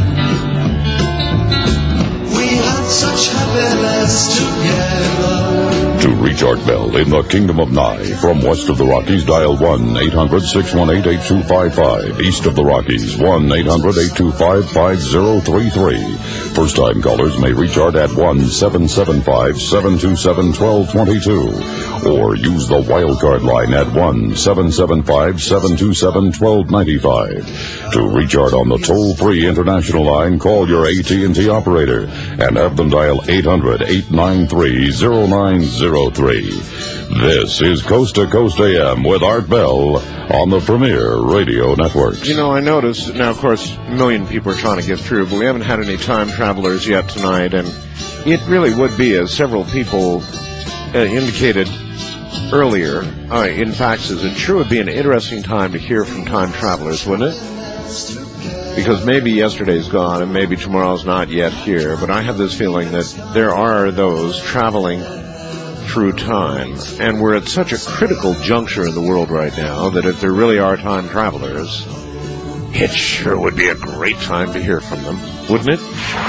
Such happiness together. To reach Art Bell in the Kingdom of Nye, from west of the Rockies, dial one eight hundred six one eight eight two five five. East of the Rockies, one eight hundred eight two five five zero three three. First-time callers may reach Art at one seven seven five seven two seven one two two two. Or use the wildcard line at one seven seven five seven two seven one two nine five. To reach Art on the toll-free international line, call your A T and T operator and have them dial eight hundred eight nine three zero nine zero three. This is Coast to Coast A M with Art Bell on the Premier Radio Network. You know, I noticed, now of course, a million people are trying to get through, but we haven't had any time travelers yet tonight, and it really would be, as several people uh, indicated earlier uh, in faxes, it sure would be an interesting time to hear from time travelers, wouldn't it? Because maybe yesterday's gone and maybe tomorrow's not yet here, but I have this feeling that there are those traveling through time, and we're at such a critical juncture in the world right now that if there really are time travelers, it sure would be a great time to hear from them, wouldn't it?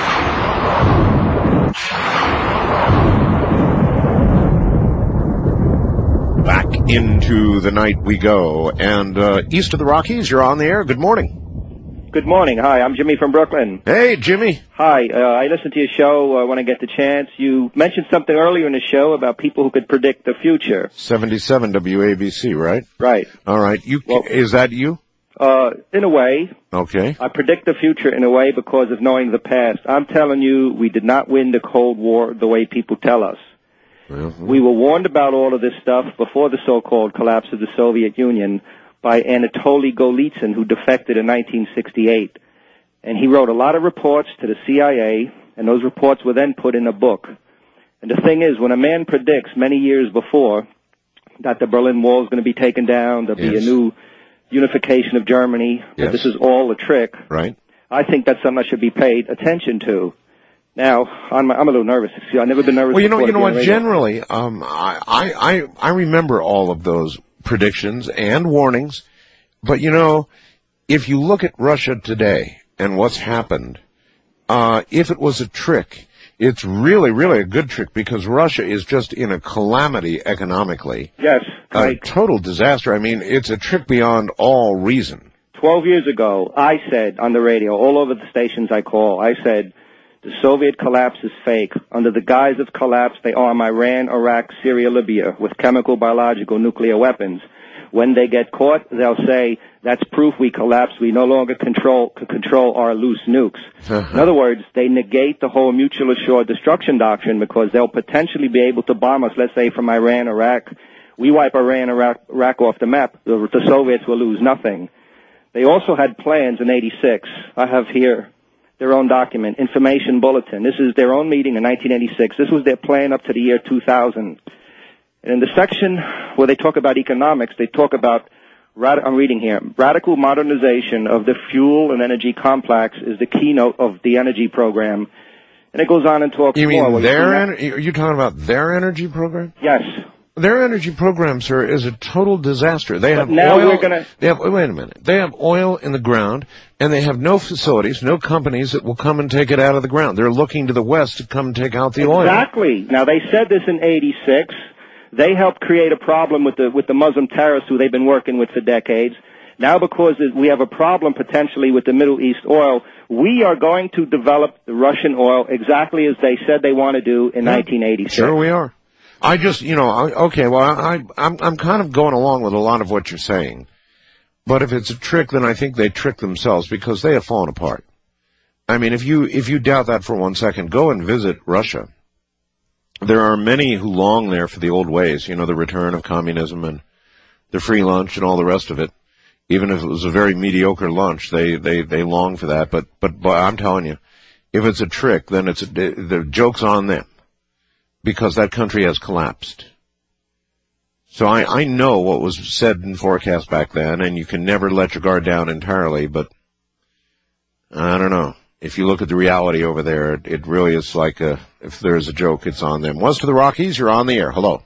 Back into the night we go, and uh, east of the Rockies, you're on the air. Good morning. Good morning. Hi, I'm Jimmy from Brooklyn. Hey, Jimmy. Hi, uh, I listen to your show uh, when I get the chance. You mentioned something earlier in the show about people who could predict the future. seventy-seven W A B C, right? Right. All right. You well, is that you? Uh, in a way. Okay. I predict the future in a way because of knowing the past. I'm telling you, we did not win the Cold War the way people tell us. Mm-hmm. We were warned about all of this stuff before the so-called collapse of the Soviet Union by Anatoly Golitsyn, who defected in nineteen sixty-eight. And he wrote a lot of reports to the C I A, and those reports were then put in a book. And the thing is, when a man predicts many years before that the Berlin Wall is going to be taken down, there'll be yes. a new unification of Germany, yes. that this is all a trick, right? I think that's something that should be paid attention to. Now, I'm, I'm a little nervous. See, I've never been nervous. Well, you know, you know what? Radio. Generally, um, I, I, I remember all of those predictions and warnings, but you know, if you look at Russia today and what's happened, uh, if it was a trick, it's really, really a good trick because Russia is just in a calamity economically. Yes, right. A total disaster. I mean, it's a trick beyond all reason. Twelve years ago, I said on the radio, all over the stations I call, I said, the Soviet collapse is fake. Under the guise of collapse, they arm Iran, Iraq, Syria, Libya with chemical, biological, nuclear weapons. When they get caught, they'll say, that's proof we collapsed. We no longer control control our loose nukes. In other words, they negate the whole mutual assured destruction doctrine because they'll potentially be able to bomb us, let's say, from Iran, Iraq. We wipe Iran, Iraq, Iraq off the map. The, the Soviets will lose nothing. They also had plans in eighty-six. I have here their own document, Information Bulletin. This is their own meeting in nineteen eighty-six. This was their plan up to the year two thousand. And in the section where they talk about economics, they talk about, I'm reading here, radical modernization of the fuel and energy complex is the keynote of the energy program. And it goes on and talks you more. You mean their, en- are you talking about their energy program? Yes. Their energy program, sir, is a total disaster. They But have now oil. we're gonna- They have. Wait a minute. They have oil in the ground, and they have no facilities, no companies that will come and take it out of the ground. They're looking to the west to come take out the oil. Exactly. Now, they said this in eighty-six. They helped create a problem with the with the Muslim terrorists who they've been working with for decades. Now, because we have a problem potentially with the Middle East oil, we are going to develop the Russian oil exactly as they said they want to do in nineteen eighty-six. Sure we are. I just, you know, I, okay, well, I, I'm, I'm kind of going along with a lot of what you're saying. But if it's a trick, then I think they trick themselves because they have fallen apart. I mean, if you, if you doubt that for one second, go and visit Russia. There are many who long there for the old ways, you know, the return of communism and the free lunch and all the rest of it. Even if it was a very mediocre lunch, they, they, they long for that. But, but, but I'm telling you, if it's a trick, then it's a, the joke's on them. Because that country has collapsed. So I, I know what was said and forecast back then, and you can never let your guard down entirely, but I don't know. If you look at the reality over there, it, it really is like a, if there's a joke, it's on them. West of the Rockies, you're on the air. Hello.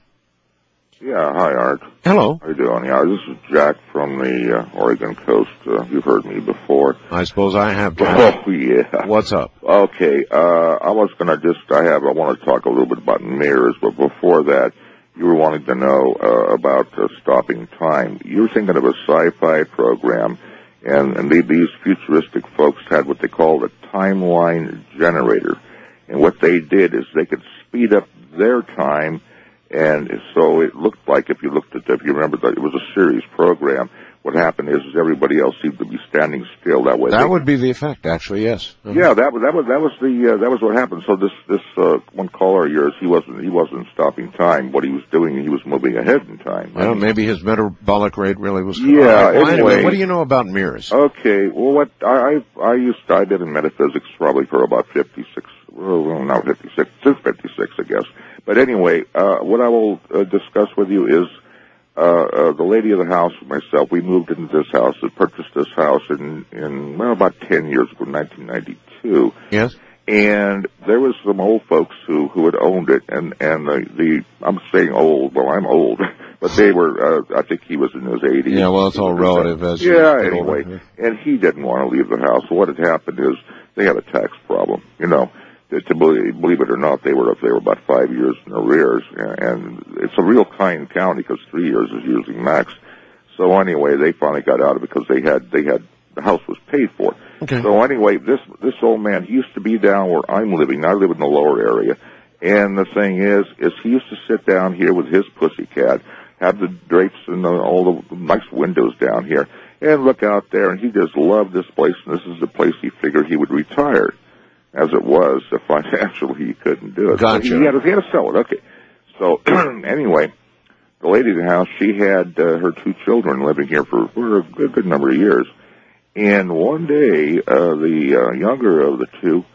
Yeah, hi, Art. Hello. How you doing? Yeah, this is Jack from the uh, Oregon coast. Uh, you've heard me before. I suppose I have, Jack. Oh, yeah. What's up? Okay, uh, I was gonna just, I have, I want to talk a little bit about mirrors, but before that, you were wanting to know, uh, about uh, stopping time. You were thinking of a sci-fi program, and, and they, these futuristic folks had what they called a timeline generator. And what they did is they could speed up their time. And so it looked like, if you looked at, if you remember that it was a series program, what happened is, is everybody else seemed to be standing still that way. That they, would be the effect, actually, yes. Uh-huh. Yeah, that was, that was, that was the, uh, that was what happened. So this, this, uh, one caller of yours, he wasn't, he wasn't stopping time. What he was doing, he was moving ahead in time. Well, maybe his metabolic rate really was. Yeah, Right, well, anyway. anyway, what do you know about mirrors? Okay, well, what, I, I, I used, I did in metaphysics probably for about fifty-six, well, not fifty-six, since fifty-six, I guess. But anyway, uh, what I will uh, discuss with you is, uh, uh, the lady of the house and myself, we moved into this house and purchased this house in, in, well, about ten years ago, nineteen ninety-two. Yes. And there was some old folks who, who had owned it, and, and the, the, I'm saying old, well, I'm old, but they were, uh, I think he was in his eighties. Yeah, well, it's all relative as you Yeah, get anyway. older. And he didn't want to leave the house. So what had happened is they had a tax problem, you know. To, to believe, believe it or not, they were they were about five years in arrears, and, and it's a real kind county because three years is usually max. So anyway, they finally got out of it because they had they had the house was paid for. Okay. So anyway, this this old man, he used to be down where I'm living. I live in the lower area, and the thing is, is he used to sit down here with his pussycat, have the drapes and the, all the nice windows down here, and look out there, and he just loved this place. And this is the place he figured he would retire. As it was, uh, financially he couldn't do it. Gotcha. So he, had to, he had to sell it. Okay. So anyway, the lady in the house, she had uh, her two children living here for, for a good, good number of years. And one day, uh, the uh, younger of the two,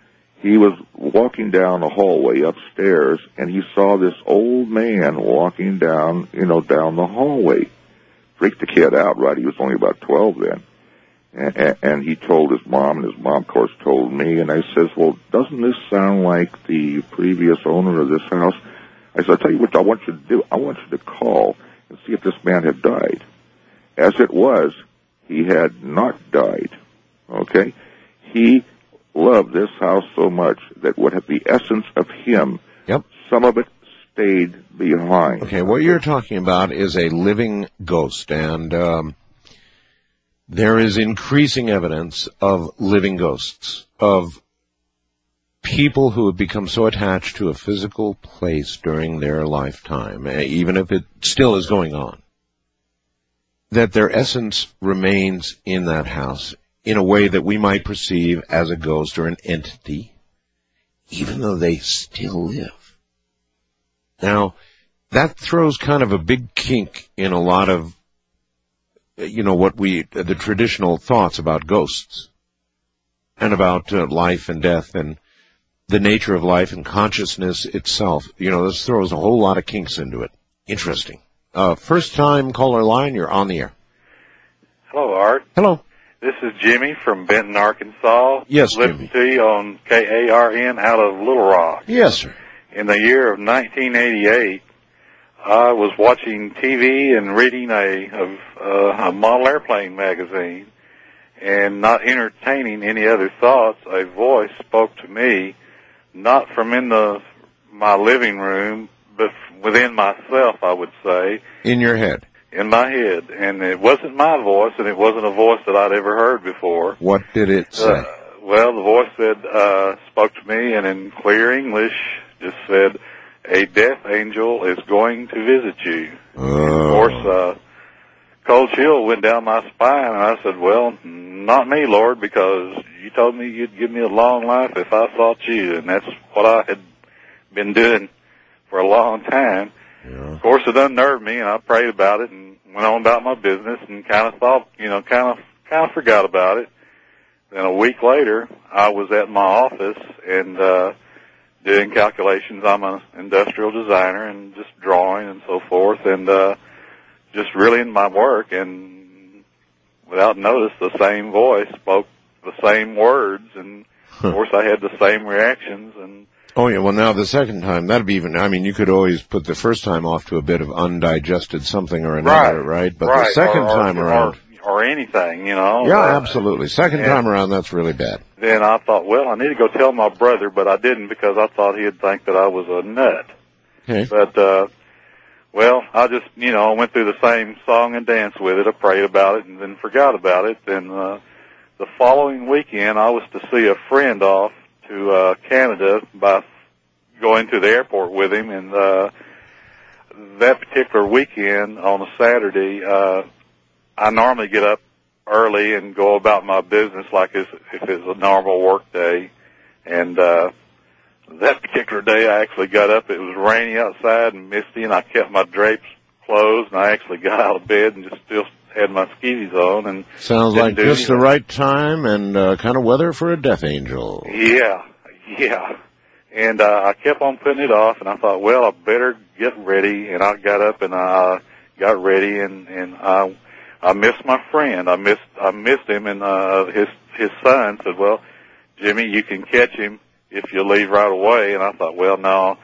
he was walking down the hallway upstairs, and he saw this old man walking down, you know, down the hallway. Freaked the kid out, right? He was only about twelve then. And, and he told his mom, and his mom, of course, told me, and I says, well, doesn't this sound like the previous owner of this house? I said, I'll tell you what I want you to do. I want you to call and see if this man had died. As it was, he had not died, okay? He loved this house so much that what had the essence of him, yep. some of it stayed behind. Okay, what you're talking about is a living ghost, and um, there is increasing evidence of living ghosts, of people who have become so attached to a physical place during their lifetime, even if it still is going on, that their essence remains in that house in a way that we might perceive as a ghost or an entity, even though they still live. Now, that throws kind of a big kink in a lot of, you know, what we, the traditional thoughts about ghosts and about uh, life and death and the nature of life and consciousness itself. You know, this throws a whole lot of kinks into it. Interesting. Uh, first time caller line, you're on the air. Hello, Art. Hello. This is Jimmy from Benton, Arkansas. Yes, Listen to you on K A R N out of Little Rock. Yes, sir. In the year of nineteen eighty-eight, I was watching T V and reading a, a, a model airplane magazine, and not entertaining any other thoughts, a voice spoke to me, not from in the my living room, but within myself, I would say. In your head? In my head. And it wasn't my voice, and it wasn't a voice that I'd ever heard before. What did it say? Uh, well, the voice said, uh, spoke to me, and in clear English, just said, a death angel is going to visit you. Oh. And of course, uh, cold chill went down my spine, and I said, well, not me, Lord, because you told me you'd give me a long life if I sought you, and that's what I had been doing for a long time. Yeah. Of course, it unnerved me, and I prayed about it and went on about my business and kind of thought, you know, kind of kind of forgot about it. Then a week later, I was at my office and uh, doing calculations. I'm an industrial designer and just drawing and so forth, and uh, just really in my work. And without notice, the same voice spoke the same words, and of course, I had the same reactions. And Oh, yeah, well, now the second time, that'd be even, I mean, you could always put the first time off to a bit of undigested something or another, right? right But right. the second or, or, time around. Or, or anything, you know. Yeah, uh, absolutely. Second and time around, that's really bad. Then I thought, well, I need to go tell my brother, but I didn't because I thought he'd think that I was a nut. Okay. But, uh, well, I just, you know, I went through the same song and dance with it. I prayed about it and then forgot about it. Then, uh, the following weekend, I was to see a friend off to, uh, Canada by going to the airport with him, and uh that particular weekend on a Saturday, uh I normally get up early and go about my business like if it's a normal work day. And uh that particular day I actually got up. It was rainy outside and misty, and I kept my drapes closed, and I actually got out of bed and just still had my skivvies on. And Sounds didn't like do just the anything. right time and uh, kind of weather for a death angel. Yeah, yeah. And uh, I kept on putting it off, and I thought, well, I better get ready. And I got up and I got ready, and and I I missed my friend. I missed I missed him, and uh, his his son said, well, Jimmy, you can catch him if you leave right away. And I thought, well, no,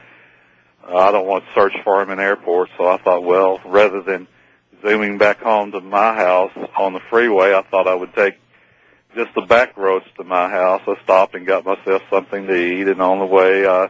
I don't want to search for him in airports. So I thought, well, rather than zooming back home to my house on the freeway, I thought I would take just the back roads to my house. I stopped and got myself something to eat, and on the way, I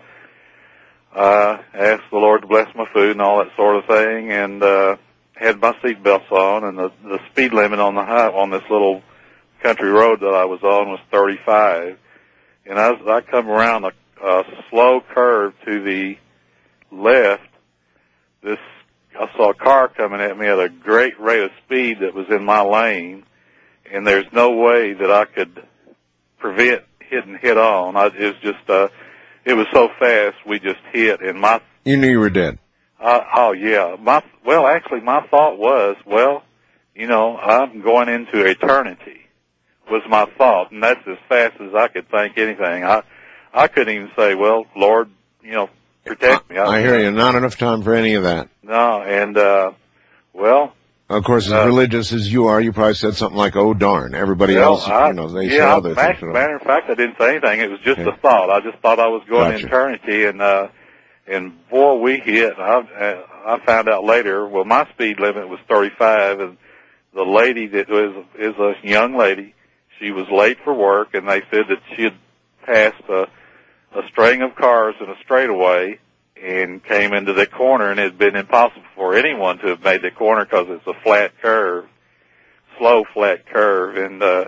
uh, asked the Lord to bless my food and all that sort of thing, and uh, had my seatbelts on. And the, the speed limit on the high, on this little country road that I was on was thirty-five. And as I come around a, a slow curve to the left, this I saw a car coming at me at a great rate of speed that was in my lane. And there's no way that I could prevent hitting head on. I, it was just, uh, it was so fast, we just hit, and my... You knew you were dead. Uh, oh, yeah. My, well, actually, my thought was, well, you know, I'm going into eternity, was my thought, and that's as fast as I could think anything. I, I couldn't even say, well, Lord, you know, protect me. I, I hear you. Not enough time for any of that. No, and, uh, well... Of course, as Uh, religious as you are, you probably said something like, oh, darn. Everybody well, else, I, you know, they say yeah, other matter, things. matter of fact, I didn't say anything. It was just Okay. a thought. I just thought I was going Gotcha. to eternity, and uh, and boy, we hit. I, uh, I found out later. Well, my speed limit was thirty-five, and the lady that was is a young lady. She was late for work, and they said that she had passed a, a string of cars in a straightaway and came into the corner, and it had been impossible for anyone to have made the corner because it's a flat curve, slow flat curve, and uh,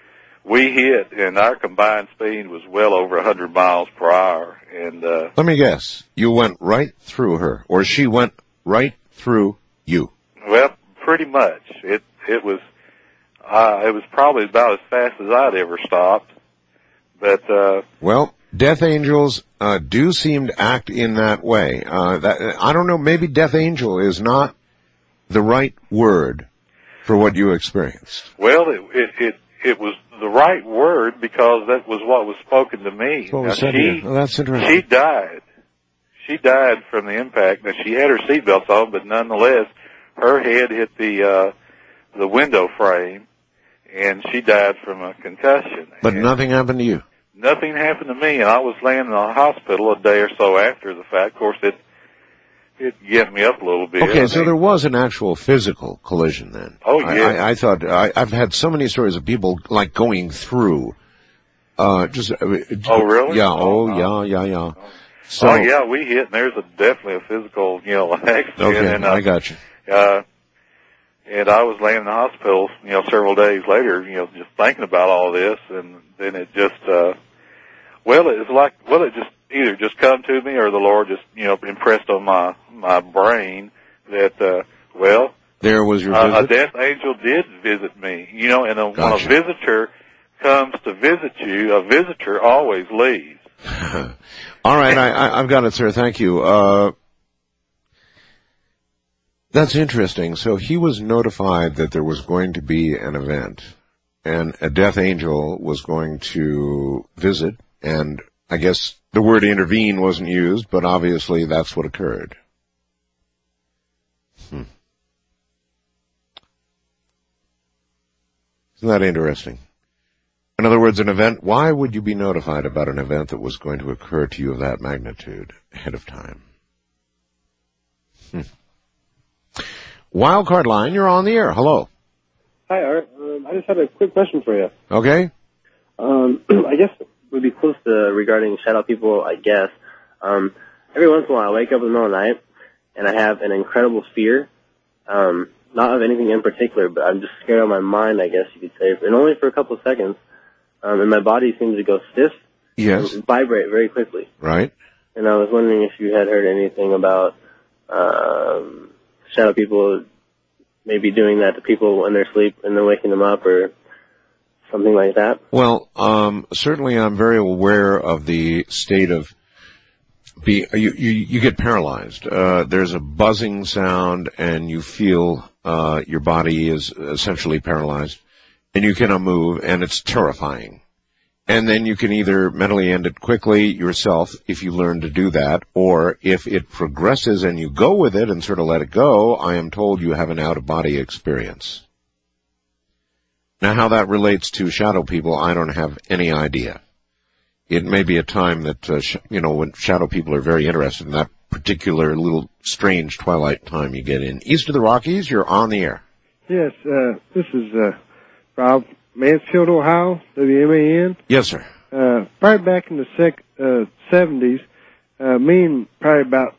we hit, and our combined speed was well over one hundred miles per hour. And uh, Let me guess. You went right through her, or she went right through you. well, pretty much, it it was uh, it was probably about as fast as I'd ever stopped, but uh, Well, death angels uh, do seem to act in that way. Uh, that, I don't know, maybe death angel is not the right word for what you experienced. well, it it it, it was the right word because that was what was spoken to me. That's what was Now, said she, here. Oh, that's interesting. She died. She died from the impact. Now, she had her seatbelts on, but nonetheless, her head hit the uh, the window frame, and she died from a concussion. But nothing happened to you. Nothing happened to me, and I was laying in the hospital a day or so after the fact. Of course, it it get me up a little bit. Okay, I so mean, there was an actual physical collision then. Oh, I, yeah. I, I thought I, I've had so many stories of people like going through. Uh, just. Uh, Oh, really? Yeah. Oh, Oh, yeah, yeah, yeah. So. oh yeah, we hit, and there's a definitely a physical, you know, accident. Okay, and, uh, I got you. Uh, and I was laying in the hospital, you know, several days later, you know, just thinking about all this, and then it just, uh, well, it was like, well, it just either just come to me, or the Lord just, you know, impressed on my my brain that, uh, well, There was your uh, a visit. death angel did visit me, you know, and a, when Gotcha. a visitor comes to visit you, a visitor always leaves. All right, I, I, I've got it, sir. Thank you. Uh, that's interesting. So he was notified that there was going to be an event, and a death angel was going to visit, and I guess the word intervene wasn't used, but obviously that's what occurred. Hmm. Isn't that interesting? In other words, an event, why would you be notified about an event that was going to occur to you of that magnitude ahead of time? Hmm. Wildcard line, you're on the air. Hello. Hi, Art. Um, I just had a quick question for you. Okay. Um, I guess it would be close to regarding shadow people, I guess. Um, every once in a while, I wake up in the middle of the night, and I have an incredible fear. Um, not of anything in particular, but I'm just scared out of my mind, I guess you could say, and only for a couple of seconds. Um, and my body seems to go stiff. Yes. And vibrate very quickly. Right. And I was wondering if you had heard anything about um, shadow people maybe doing that to people in their sleep and then waking them up or something like that. Well, um, certainly I'm very aware of the state of be, you, you, you get paralyzed. Uh, there's a buzzing sound and you feel, uh, your body is essentially paralyzed and you cannot move and it's terrifying. And then you can either mentally end it quickly yourself if you learn to do that, or if it progresses and you go with it and sort of let it go, I am told you have an out-of-body experience. Now, how that relates to shadow people, I don't have any idea. It may be a time that, uh, sh- you know, when shadow people are very interested in that particular little strange twilight time you get in. East of the Rockies, you're on the air. Yes, uh, this is uh, Rob, Mansfield, Ohio, W M A N. Yes, sir. Uh, probably back in the sec- uh, seventies, uh, me and probably about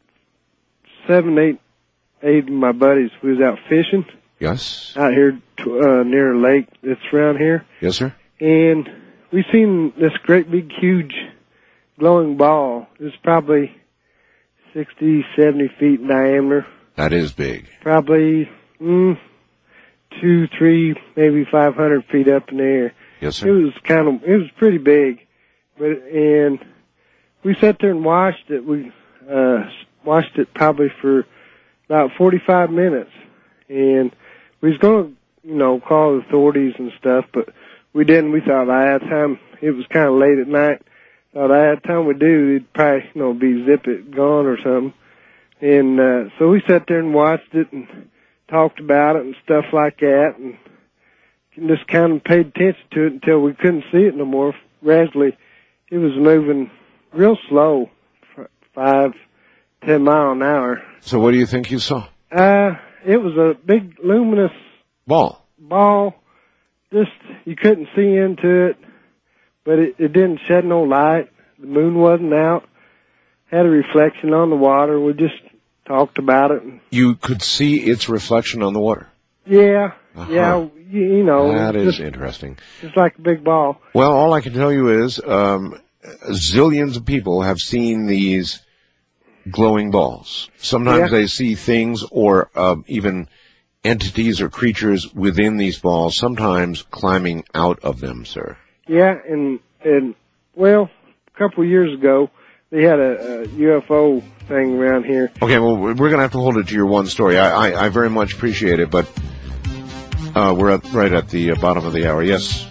seven, eight, eight of my buddies, we was out fishing. Yes. Out here to, uh, near a lake that's around here. Yes, sir. And we seen this great big huge glowing ball. It was probably sixty, seventy feet in diameter. That is big. Probably, mm, two, three, maybe five hundred feet up in the air. Yes, sir. It was kind of, it was pretty big. But, and we sat there and watched it. We, uh, watched it probably for about forty-five minutes. And we was going to, you know, call the authorities and stuff, but we didn't. We thought by that time, it was kind of late at night. Thought by that time we do, it'd probably, you know, be zip it gone or something. And, uh, so we sat there and watched it and talked about it and stuff like that, and just kind of paid attention to it until we couldn't see it no more. Gradually, it was moving real slow, five, ten mile an hour. So what do you think you saw? Uh, it was a big luminous ball. Ball. Just, you couldn't see into it, but it, it didn't shed no light. The moon wasn't out. Had a reflection on the water. We just talked about it. You could see its reflection on the water. Yeah, Uh-huh. yeah, you, you know. That it's is just, interesting. Just like a big ball. Well, all I can tell you is um, zillions of people have seen these glowing balls. Sometimes Yeah. they see things or uh, even entities or creatures within these balls, sometimes climbing out of them, sir. Yeah, and, and well, a couple of years ago, they had a, a U F O thing around here. Okay, well, we're going to have to hold it to your one story. I, I, I very much appreciate it, but uh, we're at, right at the uh, bottom of the hour. Yes.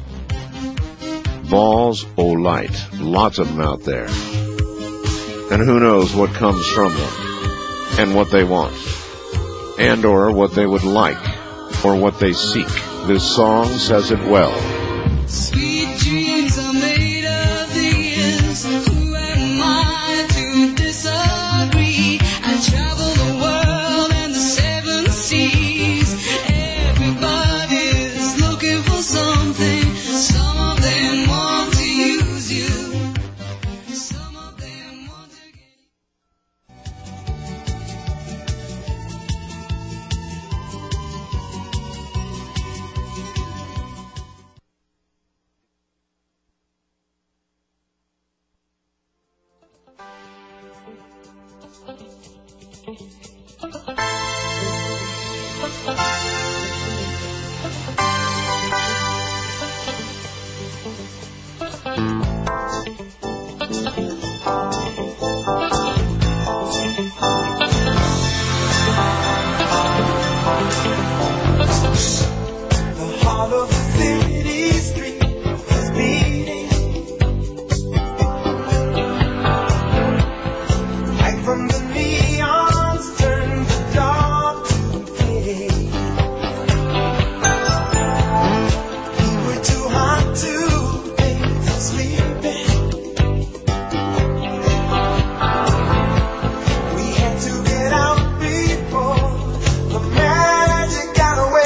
Balls o' light. Lots of them out there. And who knows what comes from them and what they want and or what they would like or what they seek. This song says it well. Sweet dreams are made of these. Who am I to disagree? As The heart of the city street is beating right from the neons turn to dark day. We were too hot to think of sleeping. We had to get out before the magic got away.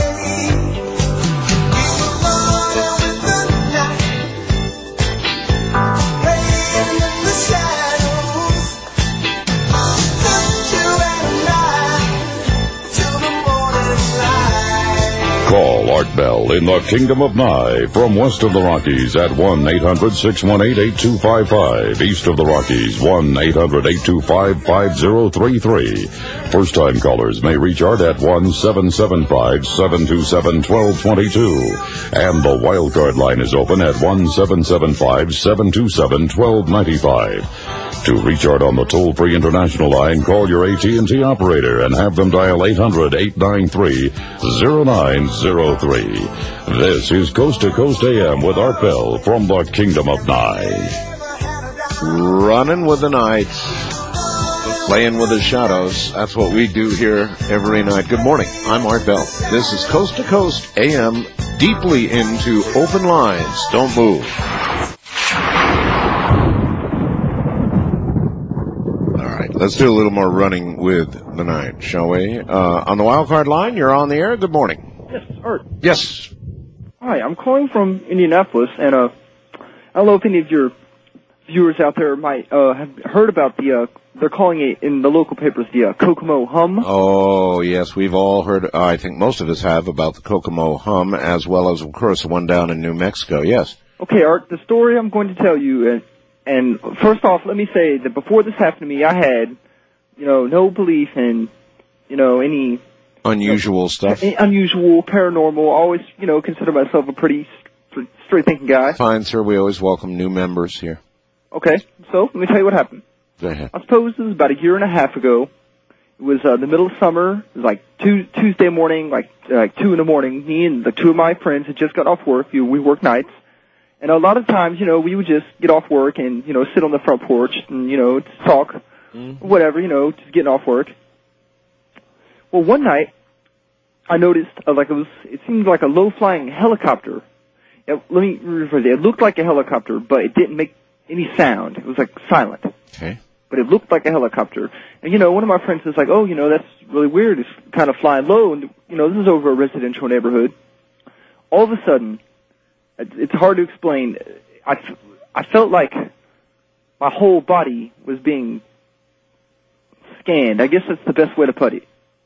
Call Art Bell in the Kingdom of Nye from west of the Rockies at one eight hundred six one eight eight two five five. East of the Rockies, one eight hundred eight two five five zero three three. First-time callers may reach Art at one seven seven five seven two seven one two two two. And the wildcard line is open at one seven seven five seven two seven one two nine five. To reach Art on the toll-free international line, call your A T and T operator and have them dial eight hundred eight nine three zero nine zero three. This is Coast to Coast A M with Art Bell from the Kingdom of Nye. Running with the night, playing with the shadows. That's what we do here every night. Good morning. I'm Art Bell. This is Coast to Coast A M, deeply into open lines. Don't move. Let's do a little more running with the night, shall we? Uh, on the wildcard line, you're on the air. Good morning. Yes, Art. Yes. Hi, I'm calling from Indianapolis, and uh, I don't know if any of your viewers out there might uh, have heard about the, uh, they're calling it in the local papers the uh, Kokomo Hum. Oh, yes, we've all heard, uh, I think most of us have, about the Kokomo Hum, as well as, of course, the one down in New Mexico. Yes. Okay, Art, the story I'm going to tell you, and, and first off, let me say that before this happened to me, I had, you know, no belief in, you know, any unusual you know, stuff, unusual, paranormal. Always, you know, consider myself a pretty st- straight-thinking guy. Fine, sir. We always welcome new members here. Okay, so let me tell you what happened. Go ahead. I suppose it was about a year and a half ago. It was uh, the middle of summer. It was like two, Tuesday morning, like uh, like two in the morning. Me and the two of my friends had just got off work. We, we work nights. And a lot of times, you know, we would just get off work and, you know, sit on the front porch and, you know, talk, mm-hmm. whatever, you know, just getting off work. Well, one night, I noticed, uh, like it was, it seemed like a low-flying helicopter. It, let me rephrase it. It looked like a helicopter, but it didn't make any sound. It was like silent. Okay. But it looked like a helicopter. And, you know, one of my friends was like, oh, you know, that's really weird. It's kind of flying low. And, you know, this is over a residential neighborhood. All of a sudden, it's hard to explain. I, I felt like my whole body was being scanned. I guess that's the best way to put it.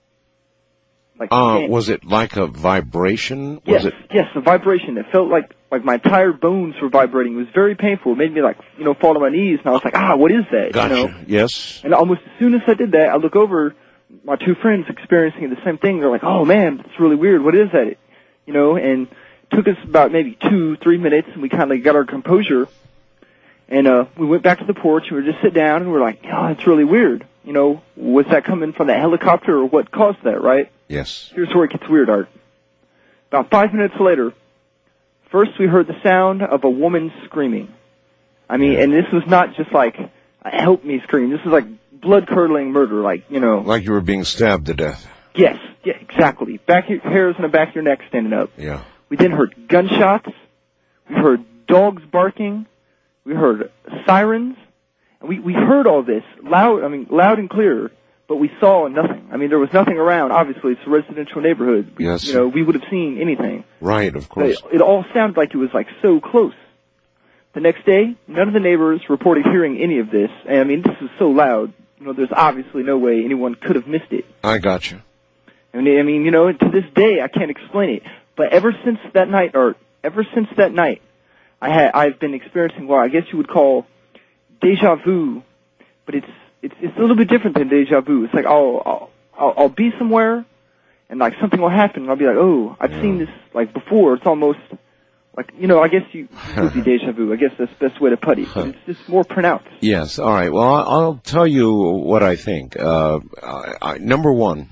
Like uh, was it like a vibration? Was yes, it? yes, a vibration. It felt like like my entire bones were vibrating. It was very painful. It made me like, you know, fall to my knees, and I was like, ah, what is that? Gotcha. You know? Yes. And almost as soon as I did that, I look over, my two friends experiencing the same thing. They're like, oh man, that's really weird. What is that? You know, and it took us about maybe two, three minutes, and we kind of got our composure. And uh we went back to the porch, and we were just sit down, and we we're like, oh, it's really weird. You know, was that coming from that helicopter, or what caused that, right? Yes. Here's where it gets weird, Art. About five minutes later, first we heard the sound of a woman screaming. I mean, and this was not just like, help me scream. This was like blood-curdling murder, like, you know. Like you were being stabbed to death. Yes, yeah, exactly. Back hairs on the back of your neck standing up. Yeah. We then heard gunshots. We heard dogs barking. We heard sirens. And we, we heard all this loud, I mean, loud and clear. But we saw nothing. I mean, there was nothing around. Obviously, it's a residential neighborhood. We, yes. You know, we would have seen anything. Right, of course. It, it all sounded like it was, like, so close. The next day, none of the neighbors reported hearing any of this. And, I mean, this is so loud. You know, there's obviously no way anyone could have missed it. I got you. I mean, I mean, you know, to this day, I can't explain it. But ever since that night, or ever since that night, I had, I've been experiencing what I guess you would call deja vu. But it's it's it's a little bit different than deja vu. It's like I'll I'll I'll, I'll be somewhere, and like something will happen, and I'll be like, oh, I've Yeah. seen this like before. It's almost like, you know, I guess you it would be deja vu. I guess that's the best way to put it. But it's just more pronounced. Yes. All right. Well, I- I'll tell you what I think. Uh, I, I, number one,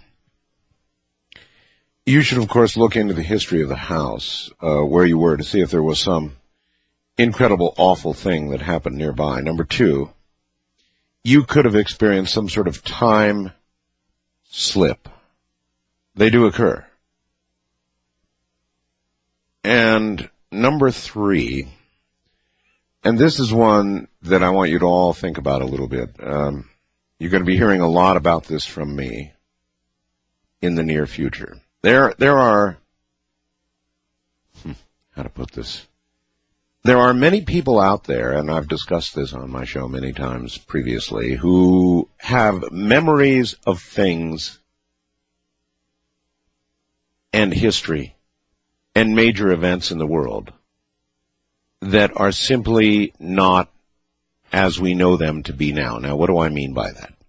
you should, of course, look into the history of the house uh, where you were to see if there was some incredible, awful thing that happened nearby. Number two, you could have experienced some sort of time slip. They do occur. And number three, and this is one that I want you to all think about a little bit. Um, you're going to be hearing a lot about this from me in the near future. There, there are, hmm, how to put this? There are many people out there, and I've discussed this on my show many times previously, who have memories of things and history and major events in the world that are simply not as we know them to be now. Now, what do I mean by that?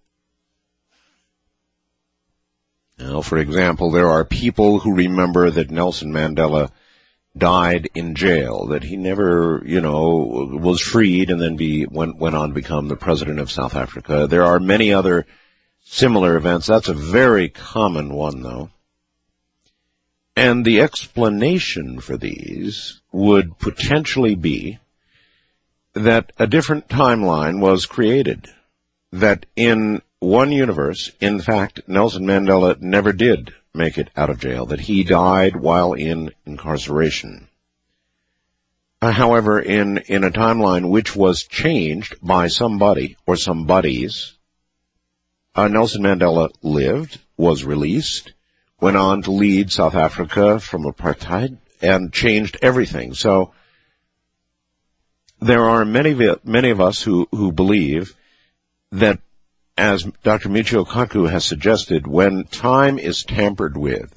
Now, for example, there are people who remember that Nelson Mandela died in jail, that he never, you know, was freed and then be went, went on to become the president of South Africa. There are many other similar events. That's a very common one, though. And the explanation for these would potentially be that a different timeline was created, that in one universe, in fact, Nelson Mandela never did make it out of jail, that he died while in incarceration. Uh, however, in, in a timeline which was changed by somebody or somebodies, uh, Nelson Mandela lived, was released, went on to lead South Africa from apartheid, and changed everything. So there are many many of us who, who believe that, as Doctor Michio Kaku has suggested, when time is tampered with,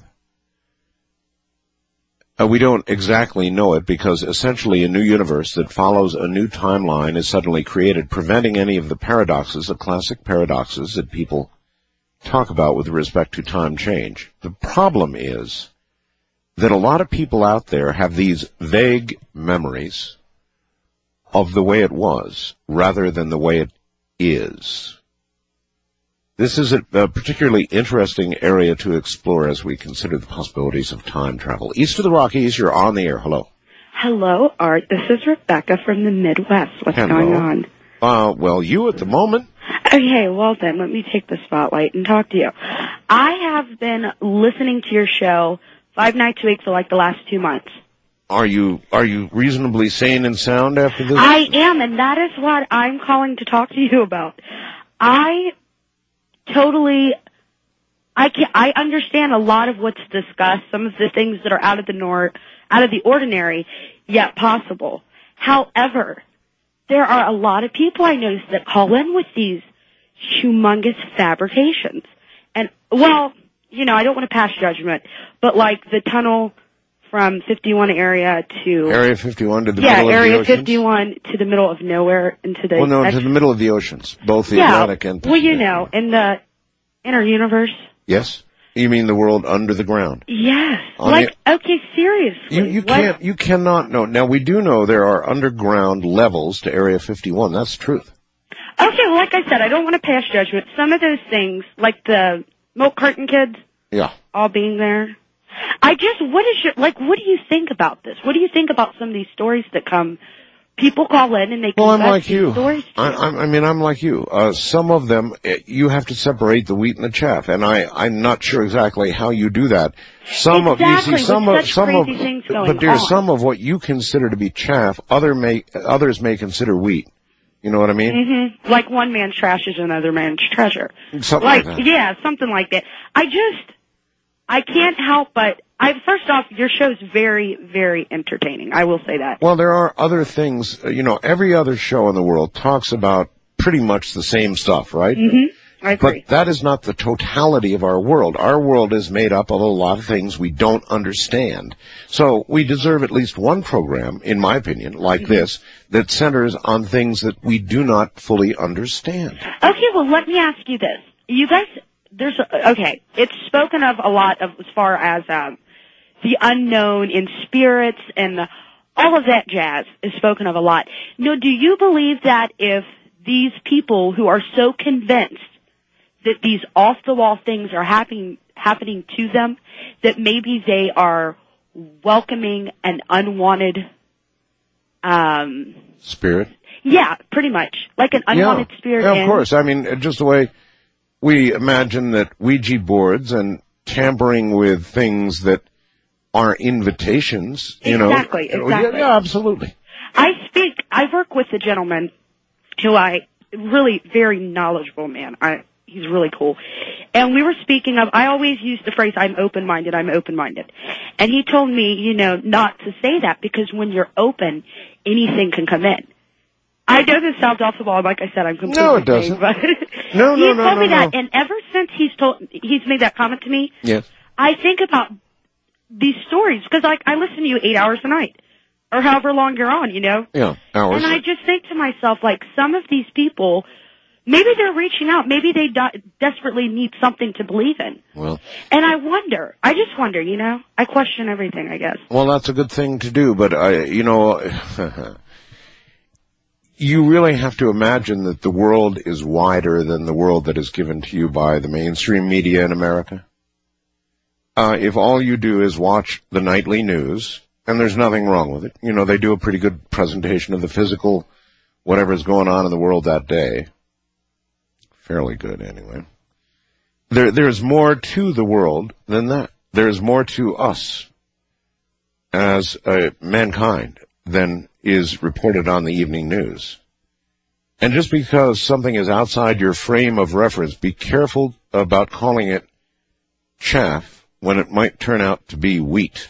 uh, we don't exactly know it because essentially a new universe that follows a new timeline is suddenly created, preventing any of the paradoxes, the classic paradoxes that people talk about with respect to time change. The problem is that a lot of people out there have these vague memories of the way it was rather than the way it is. This is a, a particularly interesting area to explore as we consider the possibilities of time travel. East of the Rockies, you're on the air. Hello. Hello, Art. This is Rebecca from the Midwest. What's Hello. going on? Uh, well, you at the moment. Okay, well then, let me take the spotlight and talk to you. I have been listening to your show five nights a week for like the last two months. Are you are you reasonably sane and sound after this? I am, and that is what I'm calling to talk to you about. I totally, I can I understand a lot of what's discussed, some of the things that are out of the nor, out of the ordinary, yet possible. However, there are a lot of people I notice that call in with these humongous fabrications. And, well, you know, I don't want to pass judgment, but like the tunnel from fifty-one area to... Area fifty-one to the yeah, middle of the Area oceans? fifty-one to the middle of nowhere into the... Well, no, to the middle of the oceans, both the yeah, Atlantic and... well, you know, in the inner universe. Yes? You mean the world under the ground? Yes. On like, okay, seriously. You, you what- can't, you cannot know. Now, we do know there are underground levels to Area fifty-one. That's the truth. Okay, well, like I said, I don't want to pass judgment. Some of those things, like the milk carton kids, Yeah. all being there. I just, what is your, like, what do you think about this? What do you think about some of these stories that come, people call in and they Well, I'm confess like these you. stories? I, I, I mean, I'm like you. Uh, some of them, eh, you have to separate the wheat and the chaff, and I, I'm not sure exactly how you do that. Some Exactly, of, you see, some with of, such some of, crazy things going but dear, on. some of what you consider to be chaff, other may, others may consider wheat. You know what I mean? Mm-hmm. Like one man's trash is another man's treasure. Something like like that. yeah, something like that. I just, I can't help but, I, first off, your show's very, very entertaining. I will say that. Well, there are other things, uh, you know, every other show in the world talks about pretty much the same stuff, right? Mm-hmm. I agree. But that is not the totality of our world. Our world is made up of a lot of things we don't understand. So we deserve at least one program, in my opinion, like Mm-hmm. this, that centers on things that we do not fully understand. Okay, well, let me ask you this. You guys, there's, a, okay, it's spoken of a lot of, as far as um, the unknown in spirits and the, all of that jazz is spoken of a lot. Now, do you believe that if these people who are so convinced that these off-the-wall things are happening happening to them, that maybe they are welcoming an unwanted, um, Spirit? yeah, pretty much, like an unwanted yeah. spirit. Yeah, of in. course. I mean, just the way we imagine that Ouija boards and tampering with things that are invitations, you Exactly, know. exactly. Yeah, yeah, absolutely. I speak, I work with a gentleman who I, really very knowledgeable man. I, he's really cool. And we were speaking of, I always use the phrase, I'm open-minded, I'm open-minded. And he told me, you know, not to say that because when you're open, anything can come in. I know this sounds off the wall. Like I said, I'm completely No, it doesn't. insane, But No, no, he no, told no, me that, no. and ever since he's told, he's made that comment to me, Yes. I think about these stories because, like, I listen to you eight hours a night or however long you're on, you know. Yeah, hours. And I just think to myself, like, some of these people, maybe they're reaching out. Maybe they de- desperately need something to believe in. Well, And I wonder. I just wonder, you know. I question everything, I guess. well, that's a good thing to do, but I, you know, you really have to imagine that the world is wider than the world that is given to you by the mainstream media in America. Uh, if all you do is watch the nightly news, and there's nothing wrong with it, you know, they do a pretty good presentation of the physical, whatever's going on in the world that day. Fairly good, anyway. There, there's more to the world than that. There's more to us as uh, mankind than is reported on the evening news. And just because something is outside your frame of reference, be careful about calling it chaff when it might turn out to be wheat.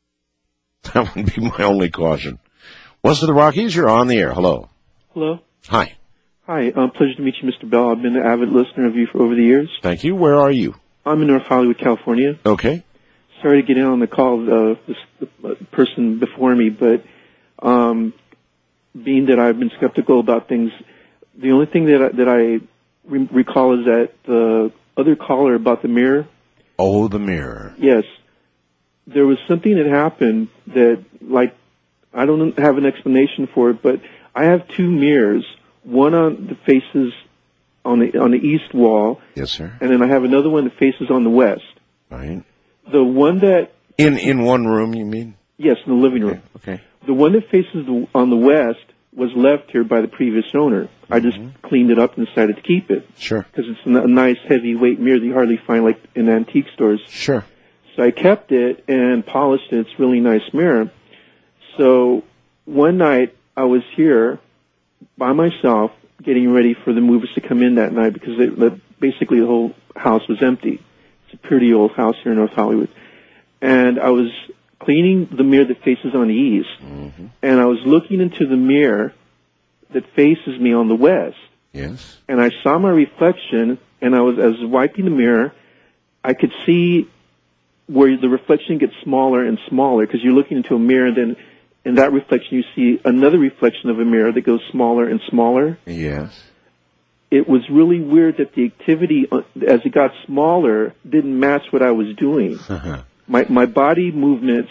That would be my only caution. West of the Rockies, you're on the air. Hello. Hello. Hi. Hi. Um, pleasure to meet you, Mister Bell. I've been an avid listener of you for over the years. Thank you. Where are you? I'm in North Hollywood, California. Okay. Sorry to get in on the call, uh, this uh, person before me, but um, being that I've been skeptical about things, the only thing that I, that I re- recall is that the other caller about the mirror. Oh, the mirror. Yes. There was something that happened that, like, I don't have an explanation for it, but I have two mirrors. One on the faces on the on the east wall. Yes, sir. And then I have another one that faces on the west. Right. The one that In in one room, you mean? yes, in the living room. Okay. The one that faces the, on the west was left here by the previous owner. I just cleaned it up and decided to keep it. Sure. Because it's a nice heavyweight mirror that you hardly find like in antique stores. Sure. So I kept it and polished it. It's a really nice mirror. So one night I was here by myself getting ready for the movers to come in that night because it, the, basically the whole house was empty. It's a pretty old house here in North Hollywood. And I was cleaning the mirror that faces on the east. Mm-hmm. And I was looking into the mirror that faces me on the west. Yes. And I saw my reflection, and I was, as I was wiping the mirror, I could see where the reflection gets smaller and smaller because you're looking into a mirror, then in that reflection you see another reflection of a mirror that goes smaller and smaller. Yes. It was really weird that the activity, uh, as it got smaller, didn't match what I was doing. my my body movements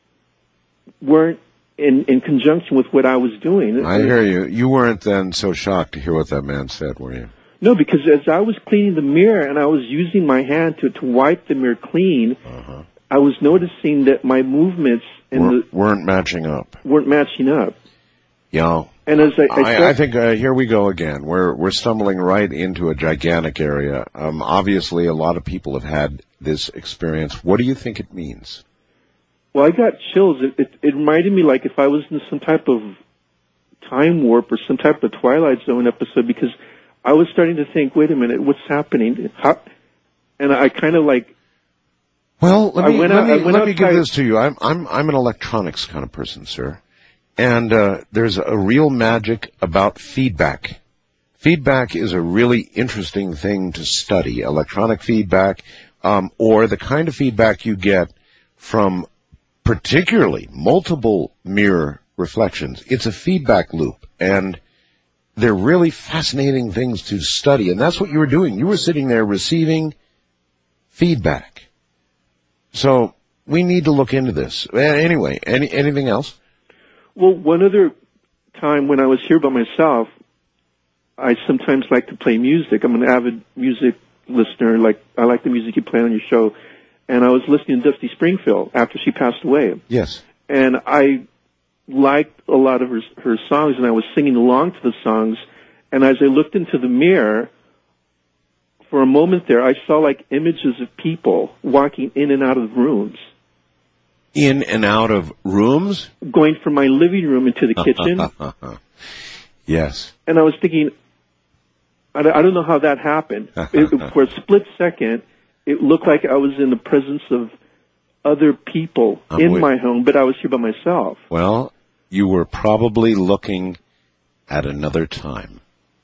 weren't in, in conjunction with what I was doing. I hear you. You weren't then so shocked to hear what that man said, were you? No, because as I was cleaning the mirror and I was using my hand to, to wipe the mirror clean, uh-huh. I was noticing that my movements and Wer- the, weren't matching up. weren't matching up. Yeah. And as I, I, I, said, I think uh, here we go again. We're we're stumbling right into a gigantic area. Um, obviously, a lot of people have had this experience. What do you think it means? well, I got chills. It, it, it reminded me like if I was in some type of time warp or some type of Twilight Zone episode because I was starting to think, wait a minute, what's happening? How, and I kind of like. Well, let I me went let out- me, I went let me give outside- this to you. I'm I'm I'm an electronics kind of person, sir, and uh, there's a real magic about feedback. Feedback is a really interesting thing to study, electronic feedback, um, or the kind of feedback you get from particularly multiple mirror reflections. It's a feedback loop, and they're really fascinating things to study, and that's what you were doing. You were sitting there receiving feedback. So we need to look into this. Anyway, any, anything else? Well, one other time when I was here by myself, I sometimes like to play music. I'm an avid music listener. Like, I like the music you play on your show. And I was listening to Dusty Springfield after she passed away. Yes. And I liked a lot of her, her songs, and I was singing along to the songs. And as I looked into the mirror, for a moment there, I saw like images of people walking in and out of rooms. In and out of rooms? Going from my living room into the kitchen. Yes. And I was thinking, I don't, I don't know how that happened. It, for a split second, it looked like I was in the presence of other people I'm in with- my home, but I was here by myself. Well, you were probably looking at another time.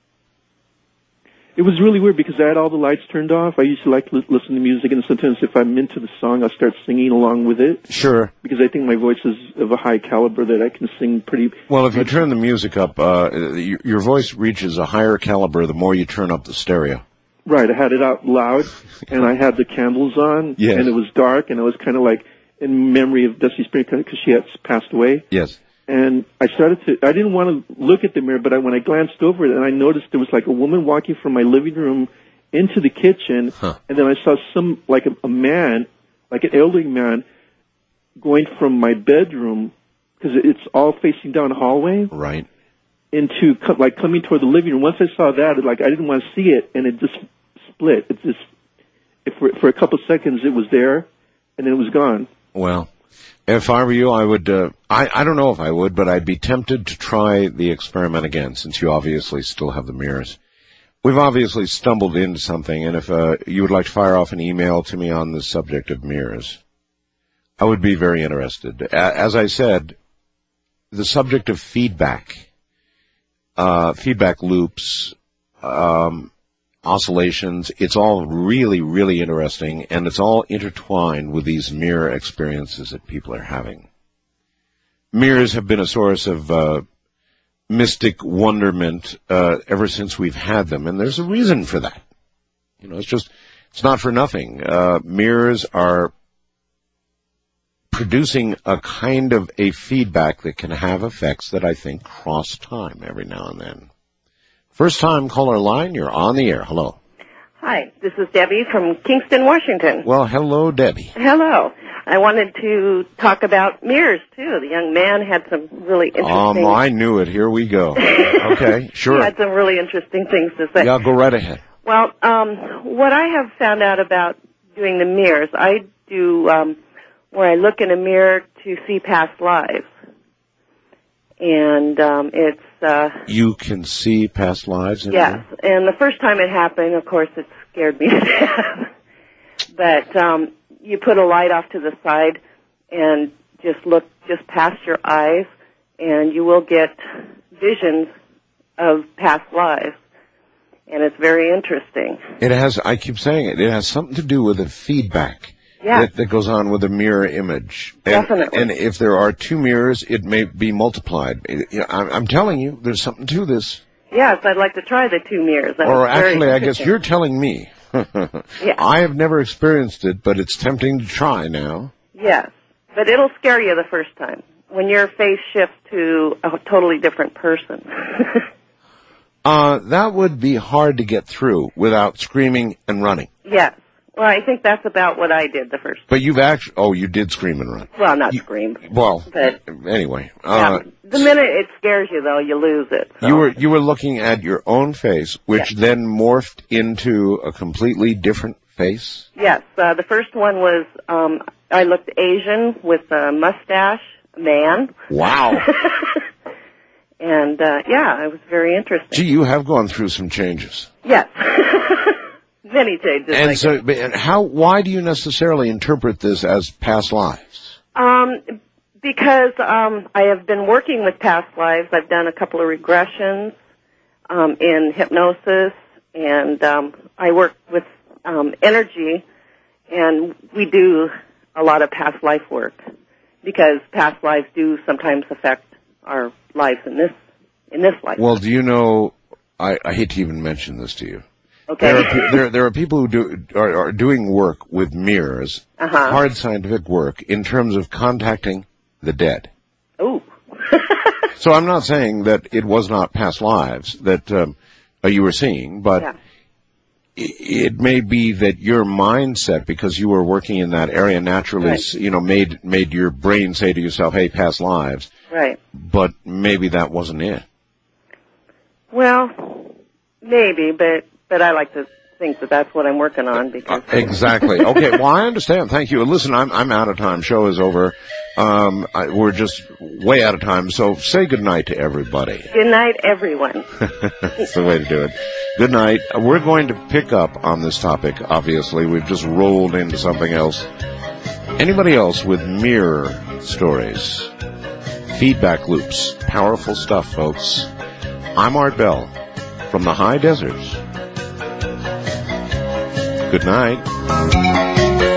It was really weird because I had all the lights turned off. I used to like to listen to music, and sometimes if I'm into the song, I'll start singing along with it. Sure. Because I think my voice is of a high caliber that I can sing pretty... Well, if you turn the music up, uh, your, your voice reaches a higher caliber the more you turn up the stereo. Right, I had it out loud, and I had the candles on, Yes. and it was dark, and it was kind of like in memory of Dusty Springfield because she had passed away. Yes. And I started to, I didn't want to look at the mirror, but I, when I glanced over it, and I noticed there was like a woman walking from my living room into the kitchen, Huh. and then I saw some, like a, a man, like an elderly man, going from my bedroom, because it's all facing down a hallway. Right. Into, co- like, coming toward the living room. Once I saw that, it, like, I didn't want to see it, and it just split. It just, if for, for a couple seconds it was there, and then it was gone. Well, if I were you, I would, uh, I, I don't know if I would, but I'd be tempted to try the experiment again, since you obviously still have the mirrors. We've obviously stumbled into something, and if uh, you would like to fire off an email to me on the subject of mirrors, I would be very interested. A- As I said, the subject of feedback, uh, feedback loops, um, oscillations, it's all really, really interesting, and it's all intertwined with these mirror experiences that people are having. Mirrors have been a source of uh, mystic wonderment uh, ever since we've had them, and there's a reason for that. You know, it's just, it's not for nothing. Uh, mirrors are producing a kind of a feedback that can have effects that I think cross time every now and then. First time caller line, you're on the air. Hello. Hi, this is Debbie from Kingston, Washington. Well, hello, Debbie. Hello. I wanted to talk about mirrors, too. The young man had some really interesting... Um, I knew it. Here we go. Okay, sure. He had some really interesting things to say. Yeah, go right ahead. Well, um, what I have found out about doing the mirrors, I do um, where I look in a mirror to see past lives. And um, it's... Uh, You can see past lives in yes, there? and the first time it happened, of course, it scared me to death. But um, you put a light off to the side and just look just past your eyes, and you will get visions of past lives. And it's very interesting. It has, I keep saying it, it has something to do with the feedback Yeah. that, that goes on with a mirror image. And, Definitely. And if there are two mirrors, it may be multiplied. It- you know, I'm, I'm telling you, there's something to this. Yes, I'd like to try the two mirrors. That Or was very actually, I guess interesting. you're telling me. Yeah. I have never experienced it, but it's tempting to try now. Yes, but it'll scare you the first time when your face shifts to a totally different person. Uh, that would be hard to get through without screaming and running. Yes. Well, I think that's about what I did the first. But you've actually, oh, you did scream and run. Well, not scream. Well, But anyway, uh, yeah, the minute it scares you, though, you lose it. So. you were, you were looking at your own face, which then morphed into a completely different face. Yes, uh, the first one was um, I looked Asian with a mustache, a man. Wow. And uh, yeah, it was very interesting. Gee, you have gone through some changes. Yes. Many changes. And like so, but how, why do you necessarily interpret this as past lives? Um, because um, I have been working with past lives. I've done a couple of regressions. um, in hypnosis, and um, I work with um, energy, and we do a lot of past life work because past lives do sometimes affect our lives in this in this life. Well, do you know? I, I hate to even mention this to you. Okay. There are, pe- there, there are people who do are, are doing work with mirrors, Uh-huh. hard scientific work, in terms of contacting the dead. Ooh. So I'm not saying that it was not past lives that um, uh, you were seeing, but Yeah. i it may be that your mindset, because you were working in that area, naturally, Right. s you know, made made your brain say to yourself, "Hey, past lives." Right. But maybe that wasn't it. Well, maybe, but but I like to think that that's what I'm working on because Exactly. Okay. Well, I understand. Thank you. Listen, I'm I'm out of time. Show is over. Um, I, we're just way out of time. So say goodnight to everybody. Good night, everyone. That's the way to do it. Good night. We're going to pick up on this topic. Obviously, we've just rolled into something else. Anybody else with mirror stories, feedback loops, powerful stuff, folks. I'm Art Bell from the high deserts. Good night.